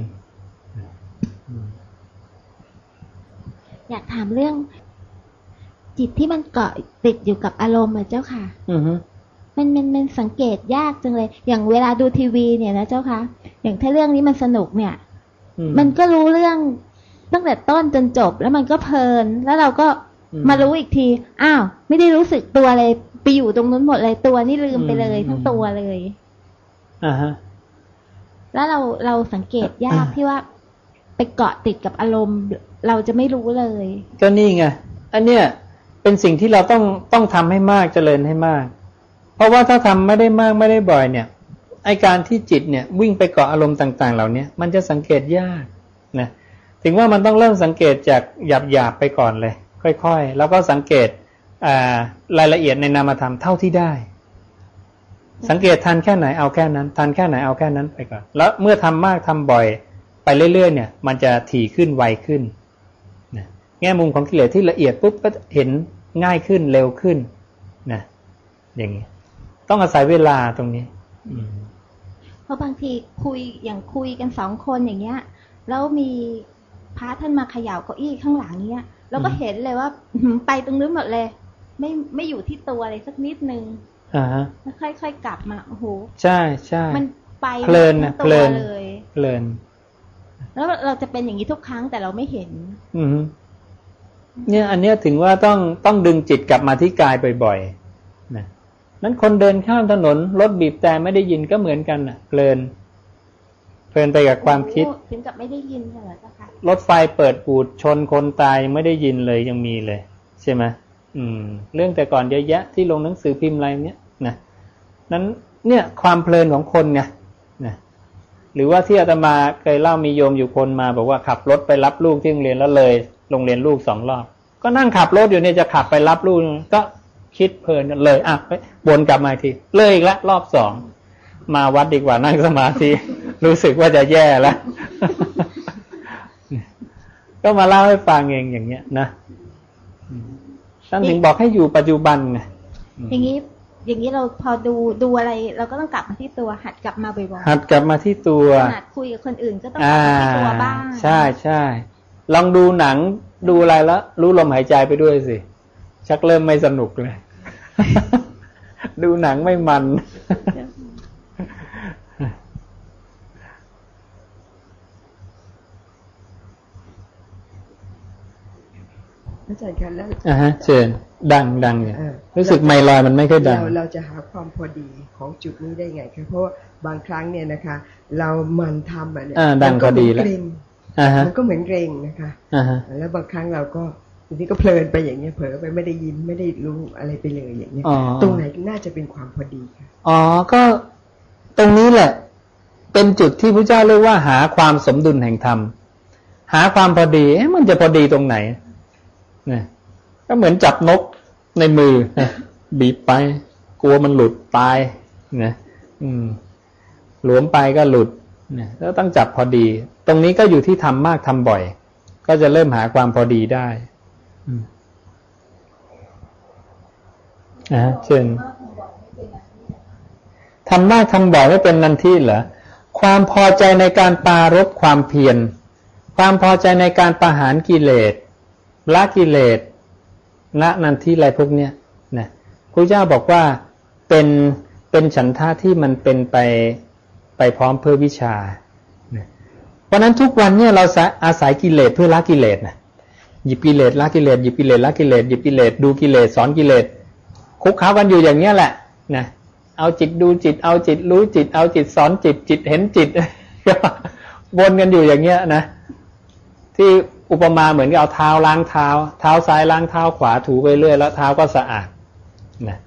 อยากถามเรื่องจิตที่มันเกาะติดอยู่กับอารมณ์อ่ะเจ้าค่ะอือฮึมันมันมันสังเกตยากจังเลยอย่างเวลาดูทีวีเนี่ยนะเจ้าค่ะอย่างถ้าเรื่องนี้มันสนุกเนี่ยมันก็รู้เรื่องตั้งแต่ต้นจนจบแล้วมันก็เพลินแล้วเราก็มารู้อีกทีอ้าวไม่ได้รู้สึกตัวเลยไปอยู่ตรงนู้นหมดเลยตัวนี่ลืมไปเลยทั้งตัวเลยอ่าฮะแล้วเราเราสังเกตยากที่ว่าไปเกาะติดกับอารมณ์เราจะไม่รู้เลยก็นี่ไงอันเนี้ยเป็นสิ่งที่เราต้องต้องทำให้มากเจริญให้มากเพราะว่าถ้าทำไม่ได้มากไม่ได้บ่อยเนี่ยไอการที่จิตเนี่ยวิ่งไปเกาะอารมณ์ต่างๆเหล่านี้มันจะสังเกตยากนะถึงว่ามันต้องเริ่มสังเกตจากหยาบๆไปก่อนเลยค่อยๆแล้วก็สังเกตรายละเอียดในนามธรรมเท่าที่ได้สังเกตทันแค่ไหนเอาแค่นั้นทันแค่ไหนเอาแค่นั้นไปก่อนแล้วเมื่อทำมากทำบ่อยไปเรื่อยๆเนี่ยมันจะถี่ขึ้นไวขึ้นนะแง่มุมของกิเลสที่ละเอียดปุ๊บก็เห็นง่ายขึ้นเร็วขึ้นนะอย่างนี้ต้องอาศัยเวลาตรงนี้เพราะบางทีคุยอย่างคุยกันสองคนอย่างเงี้ยแล้วมีพระท่านมาเขย่าเก้าอี้ข้างหลังเนี้ยเราก็เห็นเลยว่าไปตรงนู้นหมดเลยไม่ไม่อยู่ที่ตัวเลยสักนิดนึงอ่าฮะแล้วค่อยๆกลับมาโอ้โหใช่ใช่มันไปเพลินนะเพลินเลยเพลินแล้วเราจะเป็นอย่างนี้ทุกครั้งแต่เราไม่เห็นอืมเนี่ยอันเนี้ยถึงว่าต้องต้องดึงจิตกลับมาที่กายบ่อยๆนะนั้นคนเดินข้ามถนนรถบีบแต่ไม่ได้ยินก็เหมือนกันน่ะเพลินเพลินไปกับความคิดถึงกับไม่ได้ยินเหรอเจ้าค่ะรถไฟเปิดปูดชนคนตายยังไม่ได้ยินเลยยังมีเลยใช่ไหมอืมเรื่องแต่ก่อนเยอะแยะที่ลงหนังสือพิมพ์อะไรเนี้ยนะนั้นเนี่ยความเพลินของคนไงนะหรือว่าที่อาตมาเคยเล่ามีโยมอยู่คนมาบอกว่าขับรถไปรับลูกที่โรงเรียนแล้วเลยโรงเรียนลูกสองรอบก็นั่งขับรถอยู่เนี่ยจะขับไปรับลูกก็คิดเพลินเลยอ่ะไปวนกลับมาทีเลยอีกแล้วรอบสองมาวัดดีกว่านั่งสมาธิรู้สึกว่าจะแย่แล้วก็มาเล่าให้ฟังเองอย่างเงี้ยนะท่านถึงบอกให้อยู่ปัจจุบันไงอย่างนี้อย่างนี้เราพอดูดูอะไรเราก็ต้องกลับมาที่ตัวหัดกลับมาบ่อยๆหัดกลับมาที่ตัวขนาดคุยกับคนอื่นก็ต้องกลับมาที่ตัวบ้างใช่ใช่ลองดูหนังดูอะไรแล้วรู้ลมหายใจไปด้วยสิชักเริ่มไม่สนุกเลยดูหนังไม่มันอาจารย์คะแล้วอ่าฮะเชิญดังดังเนี่ยรู้สึกไมลอยมันไม่ค่อยดังเราเราจะหาความพอดีของจุดนี้ได้ไงคะเพราะว่าบางครั้งเนี่ยนะคะเรามันทำแบบนี้ดังพอดีแล้วมันก็เหมือนเกรงนะคะแล้วบางครั้งเราก็ทีนี้ก็เพลินไปอย่างเงี้ยเผลอไปไม่ได้ยินไม่ได้รู้อะไรไปเลยอย่างเงี้ยตรงไหนน่าจะเป็นความพอดีคะอ๋อก็ตรงนี้แหละเป็นจุดที่พระเจ้าเรียกว่าหาความสมดุลแห่งธรรมหาความพอดีเอ๊ะมันจะพอดีตรงไหนเนี่ยก็เหมือนจับนกในมือบีบไปกลัวมันหลุดตายนะอืมหลวมไปก็หลุดเนี่ยแล้วต้องจับพอดีตรงนี้ก็อยู่ที่ทำมากทำบ่อยก็จะเริ่มหาความพอดีได้อืมอ่าเชิญทำมากทำบ่อยไม่เป็นนันทิเหรอความพอใจในการปรารภความเพียรความพอใจในการประหารกิเลสละกิเลสละนันทิอะไรพวกเนี้ยนะพระเจ้าบอกว่าเป็นเป็นฉันทะที่มันเป็นไปไปพร้อมเพื่อวิชานะเพราะนั้นทุกวันเนี่ยเราอาศัยกิเลสเพื่อละกิเลสนะหยิบกิเลสละกิเลสหยิบกิเลสละกิเลสหยิบกิเลสดูกิเลสสอนกิเลสคุกค้ากันอยู่อย่างเนี้ยแหละนะเอาจิตดูจิตเอาจิตรู้จิตเอาจิตสอนจิตจิตเห็นจิตวนกันอยู่อย่างเงี้ยนะที่อุปมาเหมือนกับเอาเท้าล้างเท้าเท้าซ้ายล้างเท้าขวาถูไปเรื่อยแล้วเท้าก็สะอาดนะ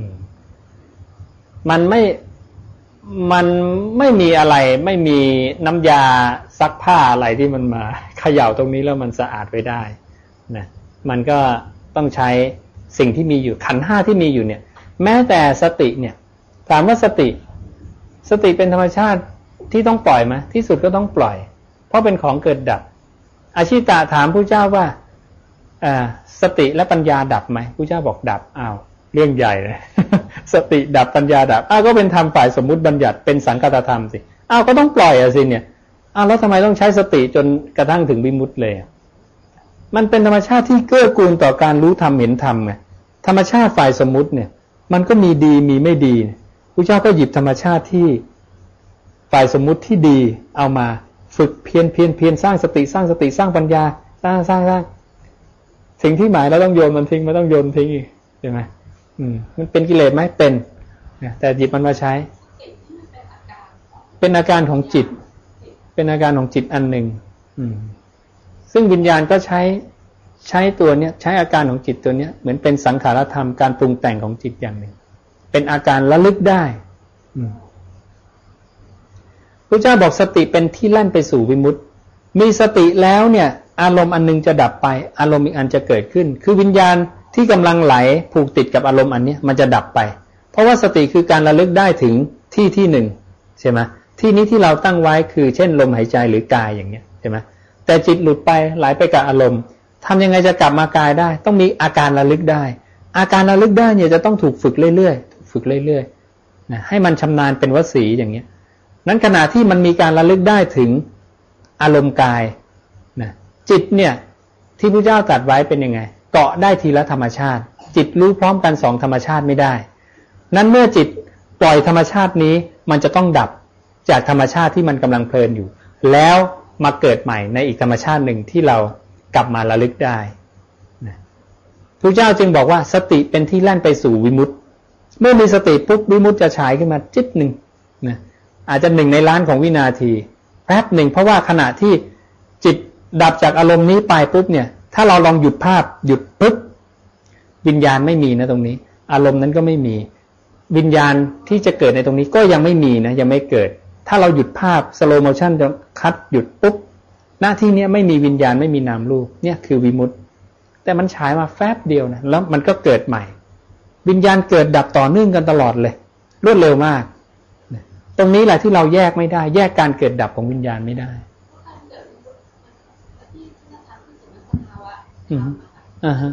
มันไม่มันไม่มีอะไรไม่มีน้ำยาซักผ้าอะไรที่มันมาเขย่าตรงนี้แล้วมันสะอาดไปได้นะมันก็ต้องใช้สิ่งที่มีอยู่ขันธ์ห้าที่มีอยู่เนี่ยแม้แต่สติเนี่ยถามว่าสติสติเป็นธรรมชาติที่ต้องปล่อยไหมที่สุดก็ต้องปล่อยเพราะเป็นของเกิดดับอาชิตะถามพระเจ้าว่าอ่าสติและปัญญาดับไหมพระเจ้าบอกดับอ้าวเรื่องใหญ่เลย สติดับปัญญาดับอ้าวก็เป็นธรรมฝ่ายสมมุติบัญญัติเป็นสังคตธรรมสิอ้าวก็ต้องปล่อยอะสิเนี่ยอ้าวแล้วทำไมต้องใช้สติจนกระทั่งถึงวิมุตติเลยมันเป็นธรรมชาติที่เกื้อกูลต่อการรู้ธรรมเห็นธรรมไงธรรมชาติฝ่ายสมมุติเนี่ยมันก็มีดีมีไม่ดีพระเจ้าก็หยิบธรรมชาติที่ฝ่ายสมมุติที่ดีเอามาฝึกเพียรเพียรเพียรสร้างสติสร้างสติสร้างปัญญาสร้างสร้างสร้างสิ่งที่หมายเราต้องโยนมันทิ้งไม่ต้องโยนทิ้งใช่ไหมอืมมันเป็นกิเลสไหมเป็นแต่หยิบมันมาใช้เป็นอาการของจิตเป็นอาการของจิตอันหนึ่งอืมซึ่งวิญญาณก็ใช้ใช้ตัวเนี้ยใช้อาการของจิตตัวเนี้ยเหมือนเป็นสังขารธรรมการปรุงแต่งของจิตอย่างหนึ่งเป็นอาการระลึกได้อืมพระเจ้าบอกสติเป็นที่แล่นไปสู่วิมุตติมีสติแล้วเนี่ยอารมณ์อันนึงจะดับไปอารมณ์อีกอันจะเกิดขึ้นคือวิญญาณที่กำลังไหลผูกติดกับอารมณ์อันนี้มันจะดับไปเพราะว่าสติคือการระลึกได้ถึงที่ที่หนึ่งใช่ไหมที่นี้ที่เราตั้งไว้คือเช่นลมหายใจหรือกายอย่างเนี้ยใช่ไหมแต่จิตหลุดไปไหลไปกับอารมณ์ทำยังไงจะกลับมากายได้ต้องมีอาการระลึกได้อาการระลึกได้เนี่ยจะต้องถูกฝึกเรื่อยๆฝึกเรื่อยๆนะให้มันชำนาญเป็นวสีอย่างเนี้ยนั้นขณะที่มันมีการระลึกได้ถึงอารมณ์กายนะจิตเนี่ยที่พระเจ้าตรัสไว้เป็นยังไงเกาะได้ทีละธรรมชาติจิตรู้พร้อมกันสองธรรมชาติไม่ได้นั้นเมื่อจิตปล่อยธรรมชาตินี้มันจะต้องดับจากธรรมชาติที่มันกำลังเพลินอยู่แล้วมาเกิดใหม่ในอีกธรรมชาติหนึ่งที่เรากลับมาระลึกได้นะพระเจ้าจึงบอกว่าสติเป็นที่แล่นไปสู่วิมุตติเมื่อมีสติปุ๊บวิมุตติจะฉายขึ้นมาจิ๊บหนึ่งนะอาจจะหนึ่งในล้านของวินาทีแป๊บหนึ่งเพราะว่าขณะที่จิตดับจากอารมณ์นี้ไปปุ๊บเนี่ยถ้าเราลองหยุดภาพหยุดปุ๊บวิญญาณไม่มีนะตรงนี้อารมณ์นั้นก็ไม่มีวิญญาณที่จะเกิดในตรงนี้ก็ยังไม่มีนะยังไม่เกิดถ้าเราหยุดภาพสโลว์โมชั่นจะคัดหยุดปุ๊บหน้าที่นี้ไม่มีวิญญาณไม่มีนามรูปเนี่ยคือวิมุตติแต่มันฉายมาแฟบเดียวนะแล้วมันก็เกิดใหม่วิญญาณเกิดดับต่อเนื่องกันตลอดเลยรวดเร็วมากตรงนี้แหละที่เราแยกไม่ได้แยกการเกิดดับของวิญญาณไม่ได้อืมอ่าฮะ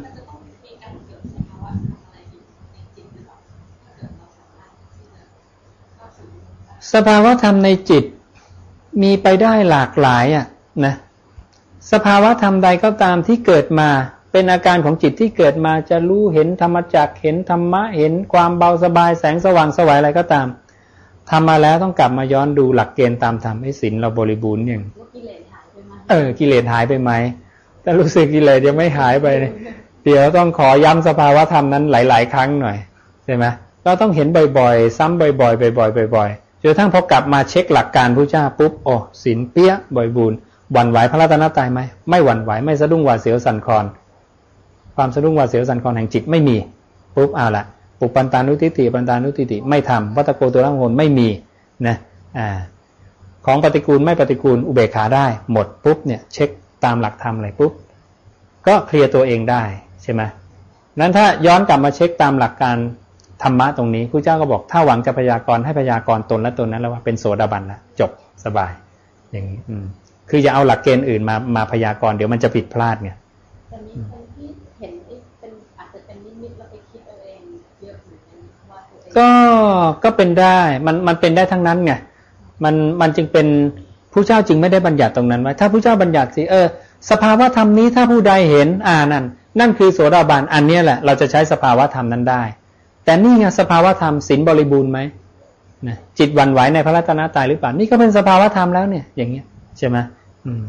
สภาวะธรรมในจิตมีไปได้หลากหลายอ่ะนะสภาวะธรรมใดก็ตามที่เกิดมาเป็นอาการของจิตที่เกิดมาจะรู้เห็นธรรมจักรเห็นธรรมะเห็นความเบาสบายแสงสว่างไสวอะไรก็ตามทำมาแล้วต้องกลับมาย้อนดูหลักเกณฑ์ตามธรรมให้ศีลเราบริบูรณ์อย่างเออกิเลสหายไปไหมแต่รู้สึกกิเลสยังไม่หายไปเดี๋ยวต้องขอย้ำสภาวะธรรมนั้นหลายๆครั้งหน่อยใช่ไหมเราต้องเห็นบ่อยๆซ้ำบ่อยๆบ่อยๆบ่อยๆจนกระทั่งพอกลับมาเช็คหลักการพระเจ้าปุ๊บโอ้ศีลเปี้ยบริบูรณ์หวั่นไหวพระรัตนตรัยไหมไม่หวั่นไหวไม่สะดุ้งหวาดเสียวสั่นคลอนความสะดุ้งหวาดเสียวสั่นคลอนแห่งจิตไม่มีปุ๊บเอาละปุปปันตานุทิฏฐิปันตานุทิฏฐิไม่ทำวัตโกตัวร่างโหนไม่มีนะอ่าของปฏิกูลไม่ปฏิกูลอุเบกขาได้หมดปุ๊บเนี่ยเช็คตามหลักธรรมอะไรปุ๊บก็เคลียร์ตัวเองได้ใช่ไหมนั้นถ้าย้อนกลับมาเช็คตามหลักการธรรมะตรงนี้พระเจ้าก็บอกถ้าหวังจะพยากรณ์ให้พยากรณ์ตนและตนนั้นแล้วว่าเป็นโสดาบันละจบสบายอย่างนี้อืมคืออย่าเอาหลักเกณฑ์อื่นมามาพยากรณ์เดี๋ยวมันจะผิดพลาดไงแต่มีคนที่เห็นเป็นอาจจะเป็นนิมิตแล้วไปคิดเอาเองเยอะเหมือนกันว่าตัวเองก็ก็เป็นได้มันมันเป็นได้ทั้งนั้นไงมันมันจึงเป็นผู้เจ้าจึงไม่ได้บัญญัติตรงนั้นไว้ถ้าผู้เจ้าบัญญัติสิเออสภาวะธรรมนี้ถ้าผู้ใดเห็นอ่านั่นนั่นคือโสดาบันอันนี้แหละเราจะใช้สภาวะธรรมนั้นได้แต่นี่ไงสภาวะธรรมศีลบริบูรณ์ไหมนะจิตหวั่นไหวในพระรัตนตรัยหรือเปล่านี่ก็เป็นสภาวะธรรมแล้วเนี่ยอย่างเงี้ยใช่ไหมอืม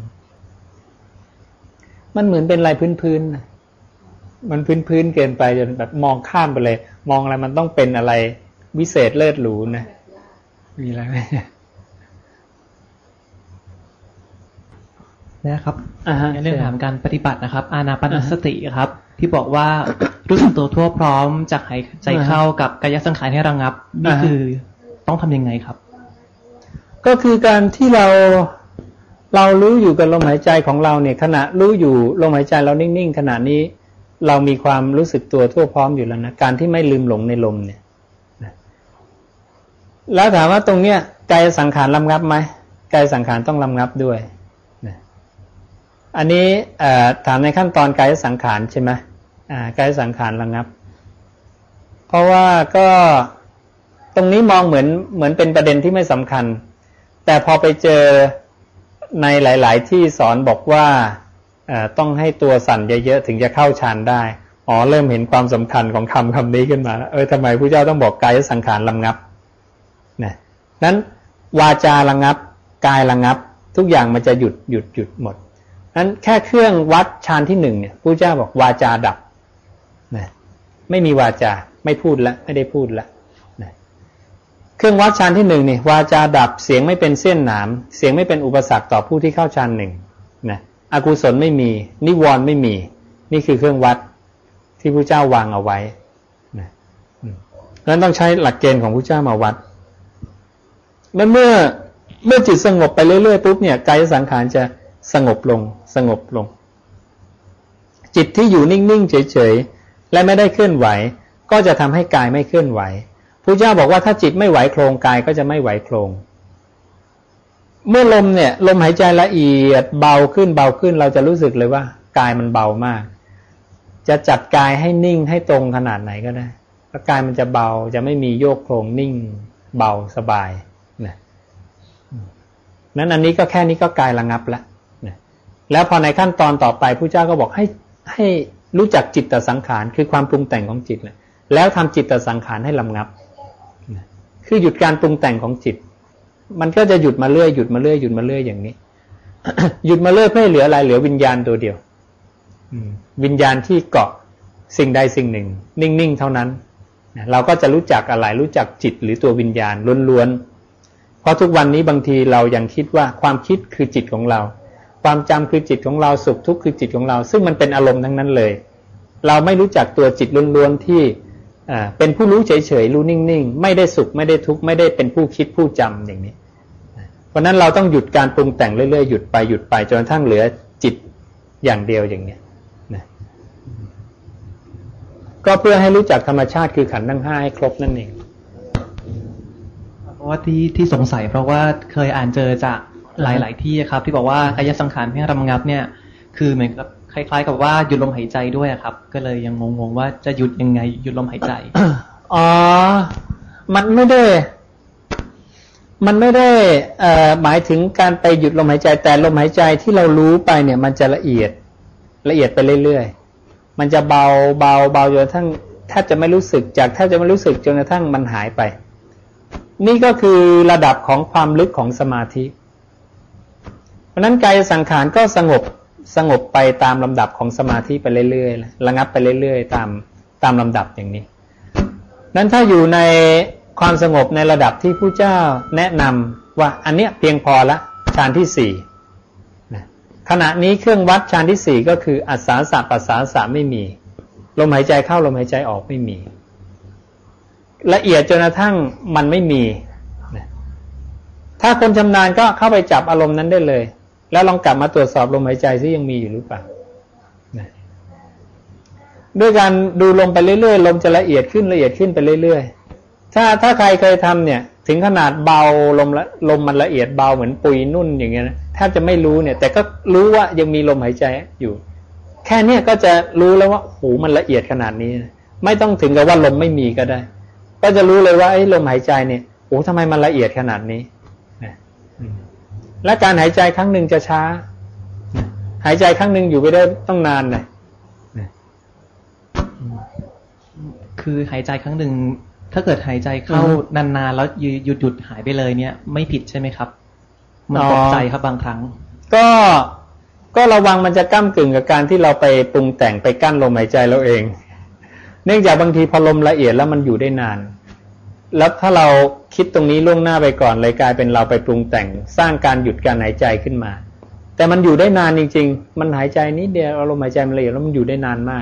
มันเหมือนเป็นอะไรพื้นๆนะมันพื้นๆเกินไปจนแบบมองข้ามไปเลยมองอะไรมันต้องเป็นอะไรวิเศษเลิศหรูนะมีอะไรไหมนะครับในเรื่องถามการปฏิบัตินะครับอานาปานสติครับที่บอกว่ารู้สึกตัวทั่วพร้อมจากหายใจเข้ากับกายสังขารให้ระงับนี่คือต้องทำยังไงครับก็คือการที่เราเรารู้อยู่กับลมหายใจของเราเนี่ยขณะรู้อยู่ลมหายใจเรานิ่งๆขณะนี้เรามีความรู้สึกตัวทั่วพร้อมอยู่แล้วนะการที่ไม่ลืมหลงในลมเนี่ยแล้วถามว่าตรงเนี้ยกายสังขารระงับไหมกายสังขารต้องระงับด้วยอันนี้ถามในขั้นตอนกายสังขารใช่ไหมกายสังขารระงับเพราะว่าก็ตรงนี้มองเหมือนเหมือนเป็นประเด็นที่ไม่สำคัญแต่พอไปเจอในหลายๆที่สอนบอกว่าต้องให้ตัวสั่นเยอะๆถึงจะเข้าฌานได้อ๋อเริ่มเห็นความสำคัญของคำคำนี้ขึ้นมาเออทำไมพระเจ้าต้องบอกกายสังขารระงับนะนั้นวาจาระงับกายระงับทุกอย่างมันจะหยุดหยุดหยุดหมดนั้นแค่เครื่องวัดฌานที่หนึ่งเนี่ยพระเจ้าบอกวาจาดับนะไม่มีวาจาไม่พูดละไม่ได้พูดละนะเครื่องวัดฌานที่หนึ่งเนี่ยวาจาดับเสียงไม่เป็นเส้นหนามเสียงไม่เป็นอุปสรรคต่อผู้ที่เข้าฌานหนึ่งนะอกุศลไม่มีนิวรณ์ไม่มีนี่คือเครื่องวัดที่พระเจ้าวางเอาไว้นะนั้นต้องใช้หลักเกณฑ์ของพระเจ้ามาวัดแล้วเมื่อเมื่อจิตสงบไปเรื่อยๆปุ๊บเนี่ยกายสังขารจะสงบลงสงบลงจิตที่อยู่นิ่งๆเฉยๆและไม่ได้เคลื่อนไหวก็จะทำให้กายไม่เคลื่อนไหวพระเจ้าบอกว่าถ้าจิตไม่ไหวโครงกายก็จะไม่ไหวโครงเมื่อลมเนี่ยลมหายใจละเอียดเบาขึ้นเบาขึ้นเราจะรู้สึกเลยว่ากายมันเบามากจะจัดกายให้นิ่งให้ตรงขนาดไหนก็ได้เพราะกายมันจะเบาจะไม่มีโยกโครงนิ่งเบาสบายนะนั้นอันนี้ก็แค่นี้ก็กายระงับแล้วนะแล้วพอในขั้นตอนต่อไปพระเจ้าก็บอกให้ให้รู้จักจิตตสังขารคือความปรุงแต่งของจิตแล้วทำจิตตสังขารให้ระงับนะคือหยุดการปรุงแต่งของจิตมันก็จะหยุดมาเรื่อยหยุดมาเรื่อยหยุดมาเรื่อยอย่างนี้ หยุดมาเรื่อยเพื่อให้เหลืออะไรเหลือวิญญาณตัวเดียววิญญาณที่เกาะสิ่งใดสิ่งหนึ่งนิ่งๆเท่านั้นเราก็จะรู้จักอะไรรู้จักจิตหรือตัววิญญาณล้วนๆเพราะทุกวันนี้บางทีเรายังคิดว่าความคิดคือจิตของเราความจำคือจิตของเราสุขทุกข์คือจิตของเราซึ่งมันเป็นอารมณ์ทั้งนั้นเลยเราไม่รู้จักตัวจิตล้วนๆที่เป็นผู้รู้เฉยๆรู้นิ่งๆไม่ได้สุขไม่ได้ทุกข์ไม่ได้เป็นผู้คิดผู้จำอย่างนี้เพราะนั้นเราต้องหยุดการปรุงแต่งเรื่อยๆหยุดไปหยุดไปจนกระทั่งเหลือจิตอย่างเดียวอย่างนี้นะก็เพื่อให้รู้จักธรรมชาติคือขันธ์ทั้งห้าให้ครบนั่นเองเพราะว่าที่ที่สงสัยเพราะว่าเคยอ่านเจอจากหลายๆที่ครับที่บอกว่ากายสังขารให้ระงับเนี่ยคือเหมือนกับคล้ายๆกับว่าหยุดลมหายใจด้วยครับก็เลยยังงงๆว่าจะหยุดยังไงหยุดลมหายใจอ๋อมันไม่ได้มันไม่ได้เอ่อหมายถึงการไปหยุดลมหายใจแต่ลมหายใจที่เรารู้ไปเนี่ยมันจะละเอียดละเอียดไปเรื่อยๆมันจะเบาเบาเบาจนกระทั่งแทบจะไม่รู้สึกจากแทบจะไม่รู้สึกจนกระทั่งมันหายไปนี่ก็คือระดับของความลึกของสมาธิเพราะนั้นกายสังขารก็สงบสงบไปตามลำดับของสมาธิไปเรื่อยๆระงับไปเรื่อยๆตามตามลำดับอย่างนี้นั้นถ้าอยู่ในความสงบในระดับที่ผู้เจ้าแนะนำว่าอันเนี้ยเพียงพอละฌานที่สี่นะขณะนี้เครื่องวัดฌานที่สี่ก็คืออัสสาสะปัสสาสะไม่มีลมหายใจเข้าลมหายใจออกไม่มีละเอียดจนกระทั่งมันไม่มีนะถ้าคนชำนาญก็เข้าไปจับอารมณ์นั้นได้เลยแล้วลองกลับมาตรวจสอบลมหายใจซิยังมีอยู่หรือเปล่าด้วยการดูลมไปเรื่อยๆลมจะละเอียดขึ้นละเอียดขึ้นไปเรื่อยๆถ้าถ้าใครเคยทำเนี่ยถึงขนาดเบาลมลมมันละเอียดเบาเหมือนปุยนุ่นอย่างเงี้ยนะแทบจะไม่รู้เนี่ยแต่ก็รู้ว่ายังมีลมหายใจอยู่แค่เนี้ยก็จะรู้แล้วว่าโหมันละเอียดขนาดนี้ไม่ต้องถึงกับว่าลมไม่มีก็ได้ก็จะรู้เลยว่าไอ้ลมหายใจเนี่ยโอ้ทำไมมันละเอียดขนาดนี้นะและการหายใจครั้งหนึ่งจะช้าหายใจครั้งหนึ่งอยู่ไปได้ต้องนานเลยคือหายใจครั้งหนึ่งถ้าเกิดหายใจเข้านานๆแล้วหยุดหยุดหายไปเลยเนี่ยไม่ผิดใช่ไหมครับมันตกใจครับบางครั้งก็ก็ระวังมันจะก้ำกึ่งกับการที่เราไปปรุงแต่งไปกั้นลมหายใจเราเองเนื่องจากบางทีพอลมละเอียดแล้วมันอยู่ได้นานแล้วถ้าเราคิดตรงนี้ล่วงหน้าไปก่อนเลยกลายเป็นเราไปปรุงแต่งสร้างการหยุดการหายใจขึ้นมาแต่มันอยู่ได้นานจริงๆมันหายใจนิดเดียวลมหายใจมันละเอียดแล้วมันอยู่ได้นานมาก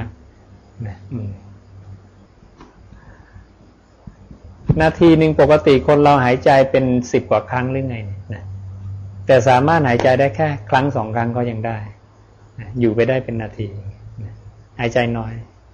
นาทีหนึ่งปกติคนเราหายใจเป็นสิบกว่าครั้งหรือไงนะแต่สามารถหายใจได้แค่ครั้งสองครั้งก็ยังได้นะอยู่ไปได้เป็นนาทีนะหายใจน้อย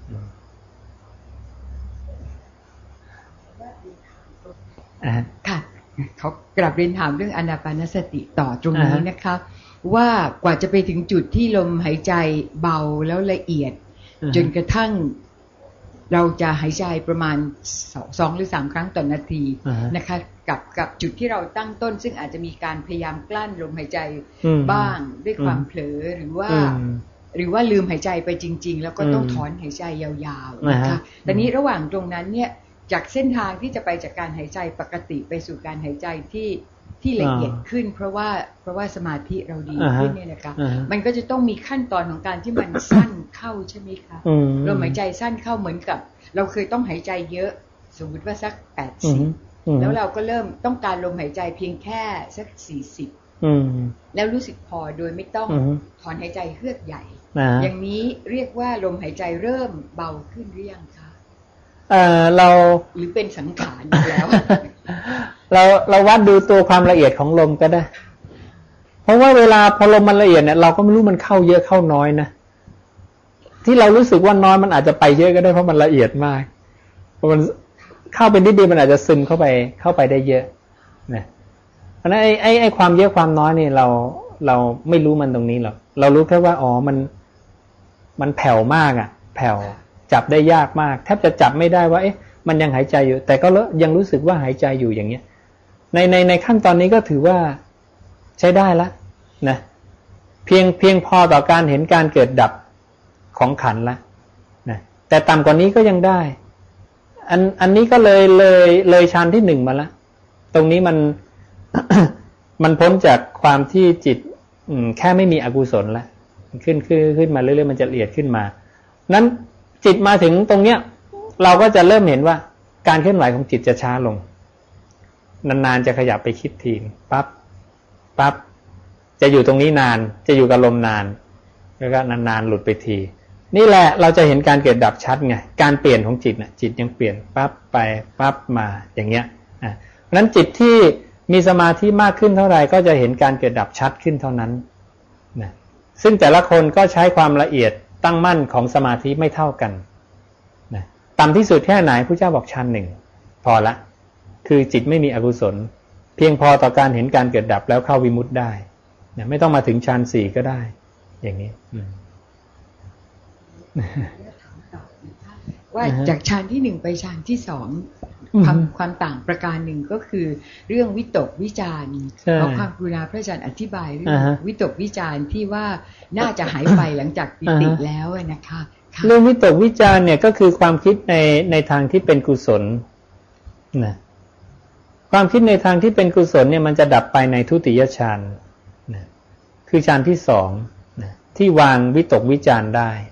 ค่ะเขากลับเรียนถามเรื่องอานาปานสติต่อตรงนี้นะคะว่ากว่าจะไปถึงจุดที่ลมหายใจเบาแล้วละเอียดจนกระทั่งเราจะหายใจประมาณสองสองหรือสามครั้งต่อนนาทีนะคะกับกับจุดที่เราตั้งต้นซึ่งอาจจะมีการพยายามกลั้นลมหายใจบ้างด้วยความเผลอหรือว่าหรือว่าลืมหายใจไปจริงๆแล้วก็ต้องถอนหายใจยาวๆนะคะแต่นี้ระหว่างตรงนั้นเนี่ยจากเส้นทางที่จะไปจากการหายใจปกติไปสู่การหายใจที่ที่ละเอียดขึ้นเพราะว่าเพราะว่าสมาธิเราดีขึ้นเนี่ยนะคะมันก็จะต้องมีขั้นตอนของการที่มันสั้นเข้าใช่ไหมคะลมหายใจสั้นเข้าเหมือนกับเราเคยต้องหายใจเยอะสมมติว่าสักแปดสิบแล้วเราก็เริ่มต้องการลมหายใจเพียงแค่สักสี่สิบแล้วรู้สึกพอโดยไม่ต้องถอนหายใจเฮือกใหญ่อย่างนี้เรียกว่าลมหายใจเริ่มเบาขึ้นหรือยังคะเออเราหรือเป็นสังขารแล้วเราเราวัดดูตัวความละเอียดของลมก็ได้เพราะว่าเวลาพอลมมันละเอียดเนี่ยเราก็ไม่รู้มันเข้าเยอะเข้าน้อยนะที่เรารู้สึกว่าน้อยมันอาจจะไปเยอะก็ได้เพราะมันละเอียดมากเพราะมันเข้าเป็นนิดเดียวมันอาจจะซึมเข้าไปเข้าไปได้เยอะนะเพราะนั้นไอ้ไอ้ไอ้ความเยอะความน้อยนี่เราเราไม่รู้มันตรงนี้หรอกเรารู้แค่ว่าอ๋อมันมันแผ่วมากอ่ะแผ่วจับได้ยากมากแทบจะจับไม่ได้ว่าเอ๊ะมันยังหายใจอยู่แต่ก็ยังรู้สึกว่าหายใจอยู่อย่างเงี้ยในในในขั้นตอนนี้ก็ถือว่าใช้ได้ละนะเพียงเพียงพอต่อการเห็นการเกิดดับของขันธ์ละนะแต่ต่ำกว่านี้ก็ยังได้อันอันนี้ก็เลยเลยเลยฌานที่หนึ่งมาละตรงนี้มัน มันพ้นจากความที่จิตแค่ไม่มีอกุศลละขึ้นขึ้นขึ้นมาเรื่อยๆมันจะละเอียดขึ้นมานั้นจิตมาถึงตรงเนี้ยเราก็จะเริ่มเห็นว่าการเคลื่อนไหวของจิตจะช้าลงนานๆจะขยับไปคิดทีปั๊บปั๊บจะอยู่ตรงนี้นานจะอยู่กับลมนานแล้วก็นานๆหลุดไปทีนี่แหละเราจะเห็นการเกิดดับชัดไงการเปลี่ยนของจิตน่ะจิตยังเปลี่ยนปั๊บไปปั๊บมาอย่างเงี้ยอ่ะเพราะฉะนั้นจิตที่มีสมาธิมากขึ้นเท่าไหร่ก็จะเห็นการเกิดดับชัดขึ้นเท่านั้นนะซึ่งแต่ละคนก็ใช้ความละเอียดตั้งมั่นของสมาธิไม่เท่ากันนะต่ำที่สุดแค่ไหนพระเจ้าบอกฌานหนึ่งพอละคือจิตไม่มีอกุศลเพียงพอต่อการเห็นการเกิดดับแล้วเข้าวิมุตติได้นะไม่ต้องมาถึงฌานสี่ก็ได้อย่างนี้ว่าจากฌานที่หนึ่งไปฌานที่สองความความต่างประการหนึ่งก็คือเรื่องวิตกวิจารณ์ขอความกรุณาพระอาจารย์อธิบายเรื่องวิตกวิจารณ์ที่ว่าน่าจะหายไปหลังจากปิติแล้วนะคะเรื่องวิตกวิจารณ์เนี่ยก็คือความคิดในในทางที่เป็นกุศลนะความคิดในทางที่เป็นกุศลเนี่ยมันจะดับไปในทุติยฌานนะคือฌานที่สองนะที่วางวิตกวิจารณ์ได้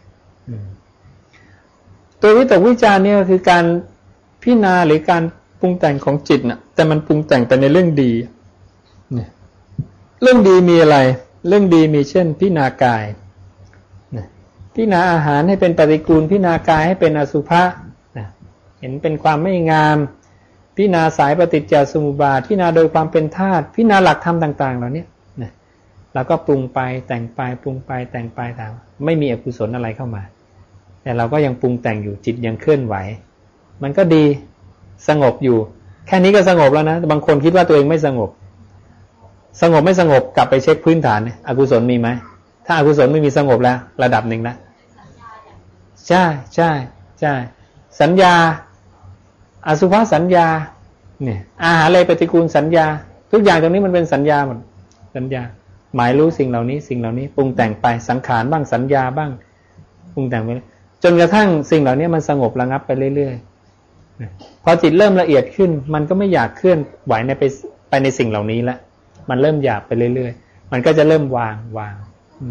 ตัววิตกวิจารณ์เนี่ยคือการพิจารณาหรือการปรุงแต่งของจิตน่ะแต่มันปรุงแต่งไปในเรื่องดีเนี่ยเรื่องดีมีอะไรเรื่องดีมีเช่นพิจารณากายนะพิจารณาอาหารให้เป็นปฏิกูลพิจารณากายให้เป็นอสุภะนะเห็นเป็นความไม่งามพิจารณาสายปฏิจจสมุปบาทพิจารณาโดยความเป็นธาตุพิจารณาหลักธรรมต่างๆเหล่านี้นะแล้วก็ปรุงไปแต่งไปปรุงไปแต่งไปตามไม่มีอกุศลอะไรเข้ามาแต่เราก็ยังปรุงแต่งอยู่จิตยังเคลื่อนไหวมันก็ดีสงบอยู่แค่นี้ก็สงบแล้วนะบางคนคิดว่าตัวเองไม่สงบสงบไม่สงบกลับไปเช็คพื้นฐานอกุศลมีไหมถ้าอกุศลไม่มีสงบแล้วระดับหนึ่งแล้วใช่ใช่ใช่สัญญาอสุภสัญญาเนี่ยอาหารอะไรปฏิกูลสัญญาทุกอย่างตรงนี้มันเป็นสัญญาหมดสัญญาหมายรู้สิ่งเหล่านี้สิ่งเหล่านี้ปรุงแต่งไปสังขารบ้างสัญญาบ้างปรุงแต่งไปจนกระทั่งสิ่งเหล่านี้มันสงบระงับไปเรื่อยๆพอจิตเริ่มละเอียดขึ้นมันก็ไม่อยากเคลื่อนไหวในไปไปในสิ่งเหล่านี้ละมันเริ่มหยาบไปเรื่อยๆมันก็จะเริ่มวางวาง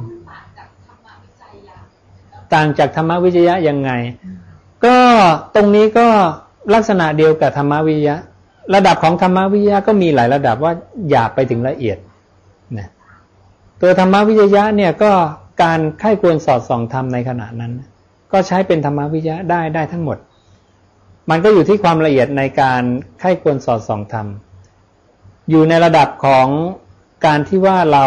ต่างจากธรรมวิจยะยังไงก็ตรงนี้ก็ลักษณะเดียวกับธรรมวิจยะระดับของธรรมวิจยะก็มีหลายระดับว่าหยาบไปถึงละเอียดนะตัวธรรมวิจยะเนี่ยก็การไข้ควรสอดส่องธรรมในขณะนั้นก็ใช้เป็นธรรมวิจยะได้ได้ทั้งหมดมันก็อยู่ที่ความละเอียดในการไข้ควรสอดส่องธรรมอยู่ในระดับของการที่ว่าเรา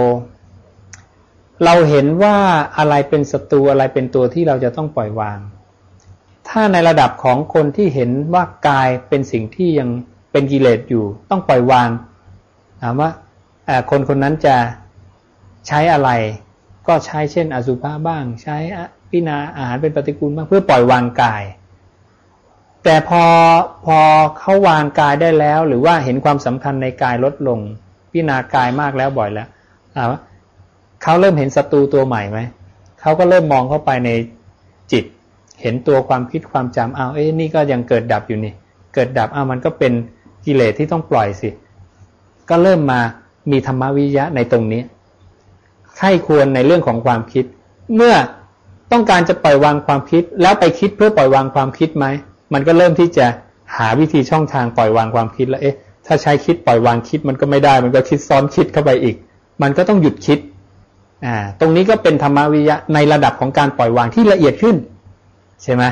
เราเห็นว่าอะไรเป็นศัตรูอะไรเป็นตัวที่เราจะต้องปล่อยวางถ้าในระดับของคนที่เห็นว่ากายเป็นสิ่งที่ยังเป็นกิเลสอยู่ต้องปล่อยวางถามว่าคนคนนั้นจะใช้อะไรก็ใช้เช่นอสุภะบ้างใช้พิจารณาอาหารเป็นปฏิกูลบ้างเพื่อปล่อยวางกายแต่พอพอเขาวางกายได้แล้วหรือว่าเห็นความสำคัญในกายลดลงพิจารณากายมากแล้วบ่อยแล้วถามว่าเขาเริ่มเห็นศัตรูตัวใหม่ไหมเขาก็เริ่มมองเข้าไปในจิตเห็นตัวความคิดความจำอ้าวเอ้ยนี่ก็ยังเกิดดับอยู่นี่เกิดดับอ้าวมันก็เป็นกิเลสที่ต้องปล่อยสิก็เริ่มมามีธรรมวิจยะในตรงนี้ใคร่ควรในเรื่องของความคิดเมื่อต้องการจะปล่อยวางความคิดแล้วไปคิดเพื่อปล่อยวางความคิดไหมมันก็เริ่มที่จะหาวิธีช่องทางปล่อยวางความคิดแล้วเอ๊ะถ้าใช้คิดปล่อยวางคิดมันก็ไม่ได้มันก็คิดซ้อนคิดเข้าไปอีกมันก็ต้องหยุดคิดอ่าตรงนี้ก็เป็นธรรมวิจยะในระดับของการปล่อยวางที่ละเอียดขึ้นใช่ไหม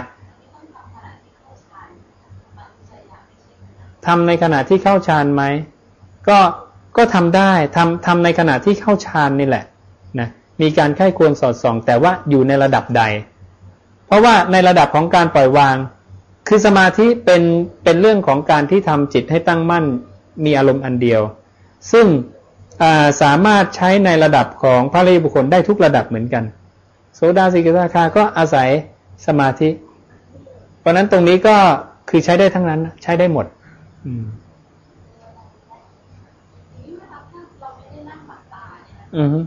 ทำในขณะที่เข้าฌานไหมก็ก็ทำได้ทำทำในขณะที่เข้าฌานนี่แหละนะมีการไข้ควรสอดส่องแต่ว่าอยู่ในระดับใดเพราะว่าในระดับของการปล่อยวางคือสมาธิเป็นเป็นเรื่องของการที่ทำจิตให้ตั้งมั่นมีอารมณ์อันเดียวซึ่งสามารถใช้ในระดับของพระอริยบุคคลได้ทุกระดับเหมือนกันโสดาสกิทาคาก็อาศัยสมาธิเพราะนั้นตรงนี้ก็คือใช้ได้ทั้งนั้นใช้ได้หมดอืมอือฮึ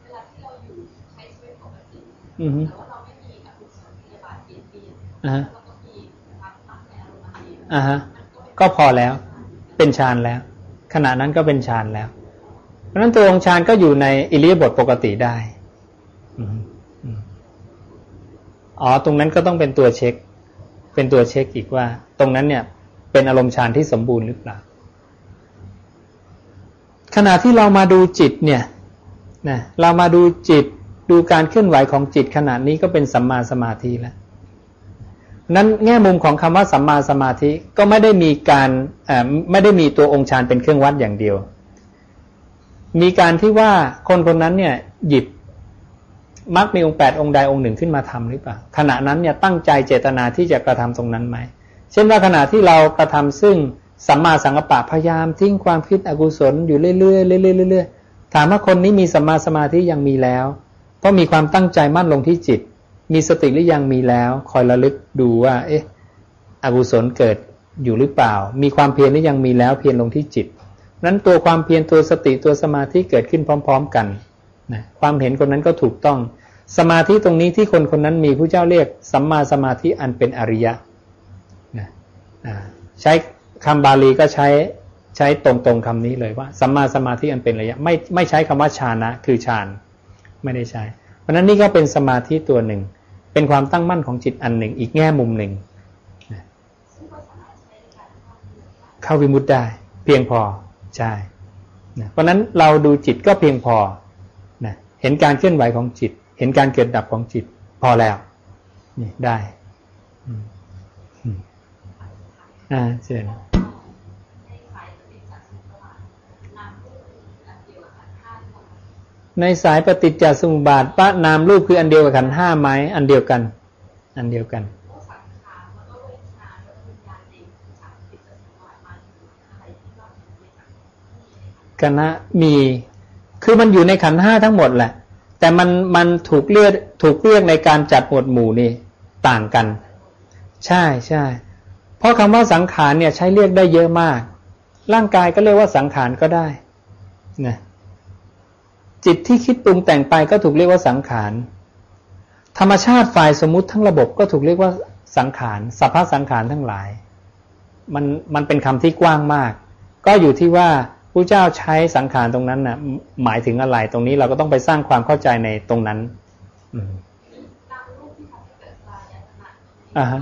อือฮึอ่าฮะอ่าฮะก็พอแล้วเป็นฌานแล้วขณะนั้นก็เป็นฌานแล้วเพราะนั้นตัวองค์ฌานก็อยู่ในอิริยาบถปกติได้อืมอ๋อตรงนั้นก็ต้องเป็นตัวเช็คเป็นตัวเช็คอีกว่าตรงนั้นเนี่ยเป็นอารมณ์ฌานที่สมบูรณ์หรือเปล่าขณะที่เรามาดูจิตเนี่ยนะเรามาดูจิตดูการเคลื่อนไหวของจิตขณะนี้ก็เป็นสัมมาสมาธิแล้วนั้นแง่มุมของคำว่าสัมมาสมาธิก็ไม่ได้มีการเอ่อไม่ได้มีตัวองค์ฌานเป็นเครื่องวัดอย่างเดียวมีการที่ว่าคนคนนั้นเนี่ยหยิบมรรคมีองค์แปดองค์ใดองค์หนึ่งขึ้นมาทำหรือเปล่าขณะนั้นเนี่ยตั้งใจเจตนาที่จะกระทำตรงนั้นไหมเช่นว่าขณะที่เรากระทำซึ่งสัมมาสังกัปปะพยายามทิ้งความคิดอกุศลอยู่เรื่อยๆเรื่อยๆเรื่อยๆถามว่าคนนี้มีสัมมาสมาธิยังมีแล้วเพราะมีความตั้งใจมั่นลงที่จิตมีสติหรือยังมีแล้วคอยระลึกดูว่าเอ๊ะอกุศลเกิดอยู่หรือเปล่ามีความเพียรหรือยังมีแล้วเพียรลงที่จิตนั้นตัวความเพียรตัวสติตัวสมาธิเกิดขึ้นพร้อมๆกันนะความเห็นคนนั้นก็ถูกต้องสมาธิตรงนี้ที่คนคนนั้นมีผู้เจ้าเรียกสัมมาสมาธิอันเป็นอริยะนะใช้คำบาลีก็ใช้ใช้ตรงๆคำนี้เลยว่าสัมมาสมาธิอันเป็นอริยะไม่ไม่ใช้คำว่าฌานะคือฌานไม่ได้ใช้เพราะนั้นนี่ก็เป็นสมาธิตัวหนึ่งเป็นความตั้งมั่นของจิตอันหนึ่งอีกแง่มุมหนึ่งนะเข้าวิมุตติได้เพียงพอใช่นะเพราะนั้นเราดูจิตก็เพียงพอนะเห็นการเคลื่อนไหวของจิตเห็นการเกิดดับของจิตพอแล้วนี่ได้อืมอืมอ่าเชิญในสายปฏิจจสมุปบาทปะนามรูปคืออันเดียวกับขันธ์ห้าไหมอันเดียวกันอันเดียวกันคณะมีคือมันอยู่ในขันธ์ห้าทั้งหมดแหละแต่มันมันถูกเลือกถูกเรียกในการจัดหมวดหมู่นี่ต่างกันใช่ใช่เพราะคำว่าสังขารเนี่ยใช้เรียกได้เยอะมากร่างกายก็เรียกว่าสังขารก็ได้นะจิตที่คิดปรุงแต่งไปก็ถูกเรียกว่าสังขารธรรมชาติฝ่ายสมมุติทั้งระบบก็ถูกเรียกว่าสังขารสัพพสังขารทั้งหลายมันมันเป็นคำที่กว้างมากก็อยู่ที่ว่าพระเจ้าใช้สังขารตรงนั้นน่ะหมายถึงอะไรตรงนี้เราก็ต้องไปสร้างความเข้าใจในตรงนั้นอืมอ่าฮะ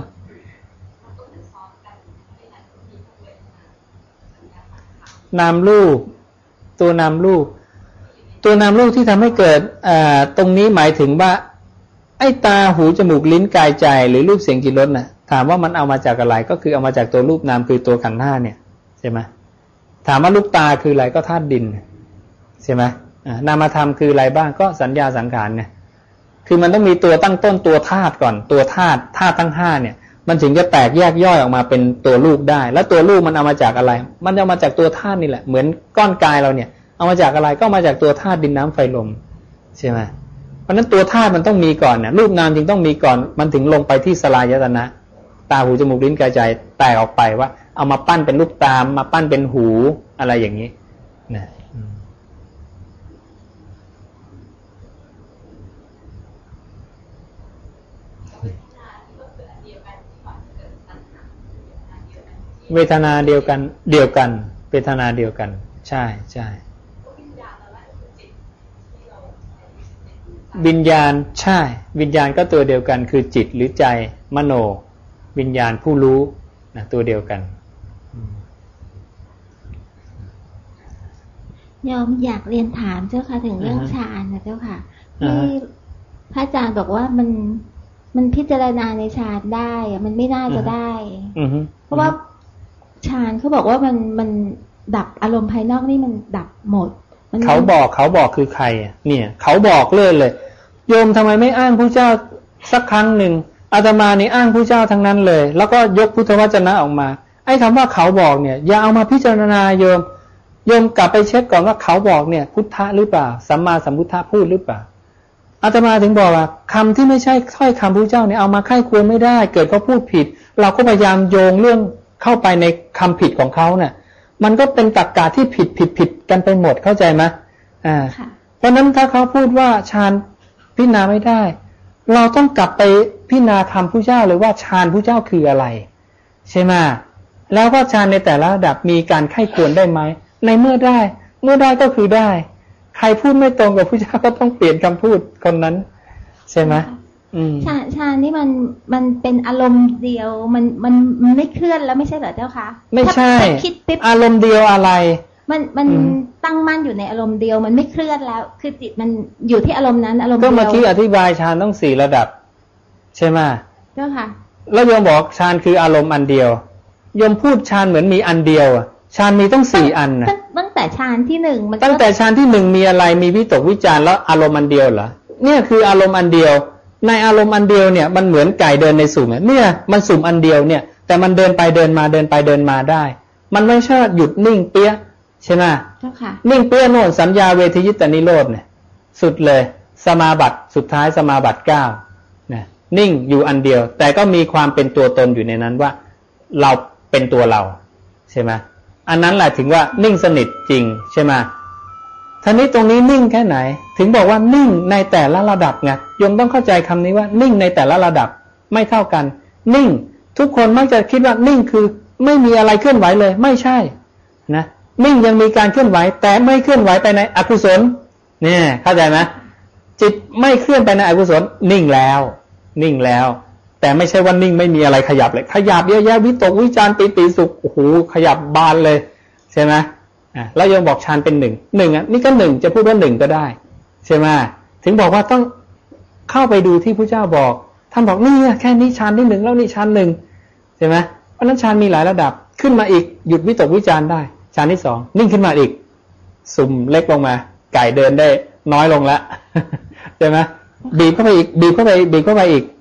นามรูปตัวนามรูปตัวนามรูปที่ทำให้เกิดอ่าตรงนี้หมายถึงว่าไอ้ตาหูจมูกลิ้นกายใจหรือรูปเสียงกลิ่นรสน่ะถามว่ามันเอามาจากอะไรก็คือเอามาจากตัวรูปนามคือตัวขันธ์ห้าเนี่ยใช่ไหมถามว่าลูกตาคืออะไรก็ธาตุดินใช่ไหมนามธรรมคืออะไรบ้างก็สัญญาสังขารเนี่ยคือมันต้องมีตัวตั้งต้นตัวธาตุก่อนตัวธาตุธาตุทั้งห้าเนี่ยมันถึงจะแตกแยกย่อยออกมาเป็นตัวรูปได้แล้วตัวรูปมันเอามาจากอะไรมันเอามาจากตัวธาตุนี่แหละเหมือนก้อนกายเราเนี่ยเอามาจากอะไรก็มาจากตัวธาตุดินน้ำไฟลมใช่ไหมเพราะฉะนั้นตัวธาตุมันต้องมีก่อนเนี่ยรูปนามจึงต้องมีก่อนมันถึงลงไปที่สลายตนะตาหูจมูกลิ้นกายใจแตกออกไปว่าเอามาปั้นเป็นลูกตามาปั้นเป็นหูอะไรอย่างนี้นะเวทนาเดียวกันเดียวกันเวทนาเดียวกันใช่ใช่วิญญาณใช่วิญญาณก็ตัวเดียวกันคือจิตหรือใจมโนวิญญาณผู้รู้นะตัวเดียวกันยอมอยากเรียนถามเจ้าค่ะถึงเรื่องฌานนะเจ้าค่ะที่พระอาจารย์บอกว่ามันมันพิจารณาในฌานได้อะมันไม่น่าจะได้เพราะว่าฌานเขาบอกว่ามันมันดับอารมณ์ภายนอกนี่มันดับหมดเขาบอกเขาบอกคือใครเนี่ยเขาบอกเลยเลยโยมทำไมไม่อ้างพระเจ้าสักครั้งหนึ่งอาตมานี่อ้างพระเจ้าทั้งนั้นเลยแล้วก็ยกพุทธวจนะออกมาไอ้คำว่าเขาบอกเนี่ยอย่าเอามาพิจารณาโยมโยมกลับไปเช็คก่อนว่าเขาบอกเนี่ยพุทธะหรือเปล่าสัมมาสัมพุทธะพูดหรือเปล่าอาตมาถึงบอกว่าคำที่ไม่ใช่ถ้อยคำพระเจ้าเนี่ยเอามาไข้ควรไม่ได้เกิดเขาพูดผิดเราก็พยายามโยงเรื่องเข้าไปในคำผิดของเขาเนี่ยมันก็เป็นตรรกะที่ผิดผิดผิดกันไปหมดเข้าใจไหมอ่าเพราะนั้นถ้าเขาพูดว่าฌานพิจารณาไม่ได้เราต้องกลับไปพิจารณาคำพระเจ้าเลยว่าฌานพระเจ้าคืออะไรใช่ไหมแล้วก็ฌานในแต่ละระดับมีการไข้ควรได้ไหมในเมื่อได้เมื่อได้ก็คือได้ใครพูดไม่ตรงกับพระเจ้าก็ต้องเปลี่ยนคำพูดคนนั้นใช่ไหมฌานฌานนี่มันมันเป็นอารมณ์เดียวมันมันมันไม่เคลื่อนแล้วไม่ใช่เหรอเจ้าคะไม่ใช่อารมณ์เดียวอะไรมันมันตั้งมั่นอยู่ในอารมณ์เดียวมันไม่เคลื่อนแล้วคือจิตมันอยู่ที่อารมณ์นั้นอารมณ์เดียวก็เมื่อกี้อธิบายฌานต้องสี่ระดับใช่ไหมเจ้าค่ะแล้วโยมบอกฌานคืออารมณ์อันเดียวโยมพูดฌานเหมือนมีอันเดียวอ่ะฌานมีต้องสี่อันนะตั้งแต่ฌานที่หนึ่งมันตั้งแต่ฌานที่หนึ่งมีอะไรมีวิตกวิจารแล้วอารมณ์อันเดียวเหรอเนี่ยคืออารมณ์อันเดียวในอารมณ์อันเดียวเนี่ยมันเหมือนไก่เดินในสุ่มเนี่ยมันสุ่มอันเดียวเนี่ยแต่มันเดินไปเดินมาเดินไปเดินมาได้มันไม่ใช่หยุดนิ่งเปี้ยใช่ไหมนิ่งเปี้ยโน่นสัญญาเวทยิตานิโรธเนี่ยสุดเลยสมาบัติสุดท้ายสมาบัติเก้าเนี่ยนิ่งอยู่อันเดียวแต่ก็มีความเป็นตัวตนอยู่ในนั้นว่าเราเป็นตัวเราใช่ไหมอันนั้นแหละถึงว่านิ่งสนิทจริงใช่ไหมท่านี้ตรงนี้นิ่งแค่ไหนถึงบอกว่านิ่งในแต่ละระดับไงโยมต้องเข้าใจคำนี้ว่านิ่งในแต่ละระดับไม่เท่ากันนิ่งทุกคนมักจะคิดว่านิ่งคือไม่มีอะไรเคลื่อนไหวเลยไม่ใช่นะนิ่งยังมีการเคลื่อนไหวแต่ไม่เคลื่อนไหวไปในอกุศลเนี่ยเข้าใจไหมจิตไม่เคลื่อนไปในอกุศลนิ่งแล้วนิ่งแล้วแต่ไม่ใช่ว่านิ่งไม่มีอะไรขยับเลยขยับเยอะแยะวิตกวิจารปิติสุขโอ้โหขยับบานเลยใช่ไหมอ่ะแล้วยังบอกฌานเป็นหนึ่งหนึ่งอ่ะนี่ก็หนึ่งจะพูดว่าหนึ่งก็ได้ใช่ไหมถึงบอกว่าต้องเข้าไปดูที่พระเจ้าบอกท่านบอกนี่แค่นี้ฌานที่หนึ่งแล้วนี่ฌานหนึ่งใช่ไหมเพราะนั้นฌานมีหลายระดับขึ้นมาอีกหยุดวิตกวิจารได้ฌานที่สองนิ่งขึ้นมาอีกสุ่มเล็กลงมาไก่เดินได้น้อยลงแล้วใช่ไหมบีบเข้าไปอีกบีบเข้าไปบีบเข้าไปอีก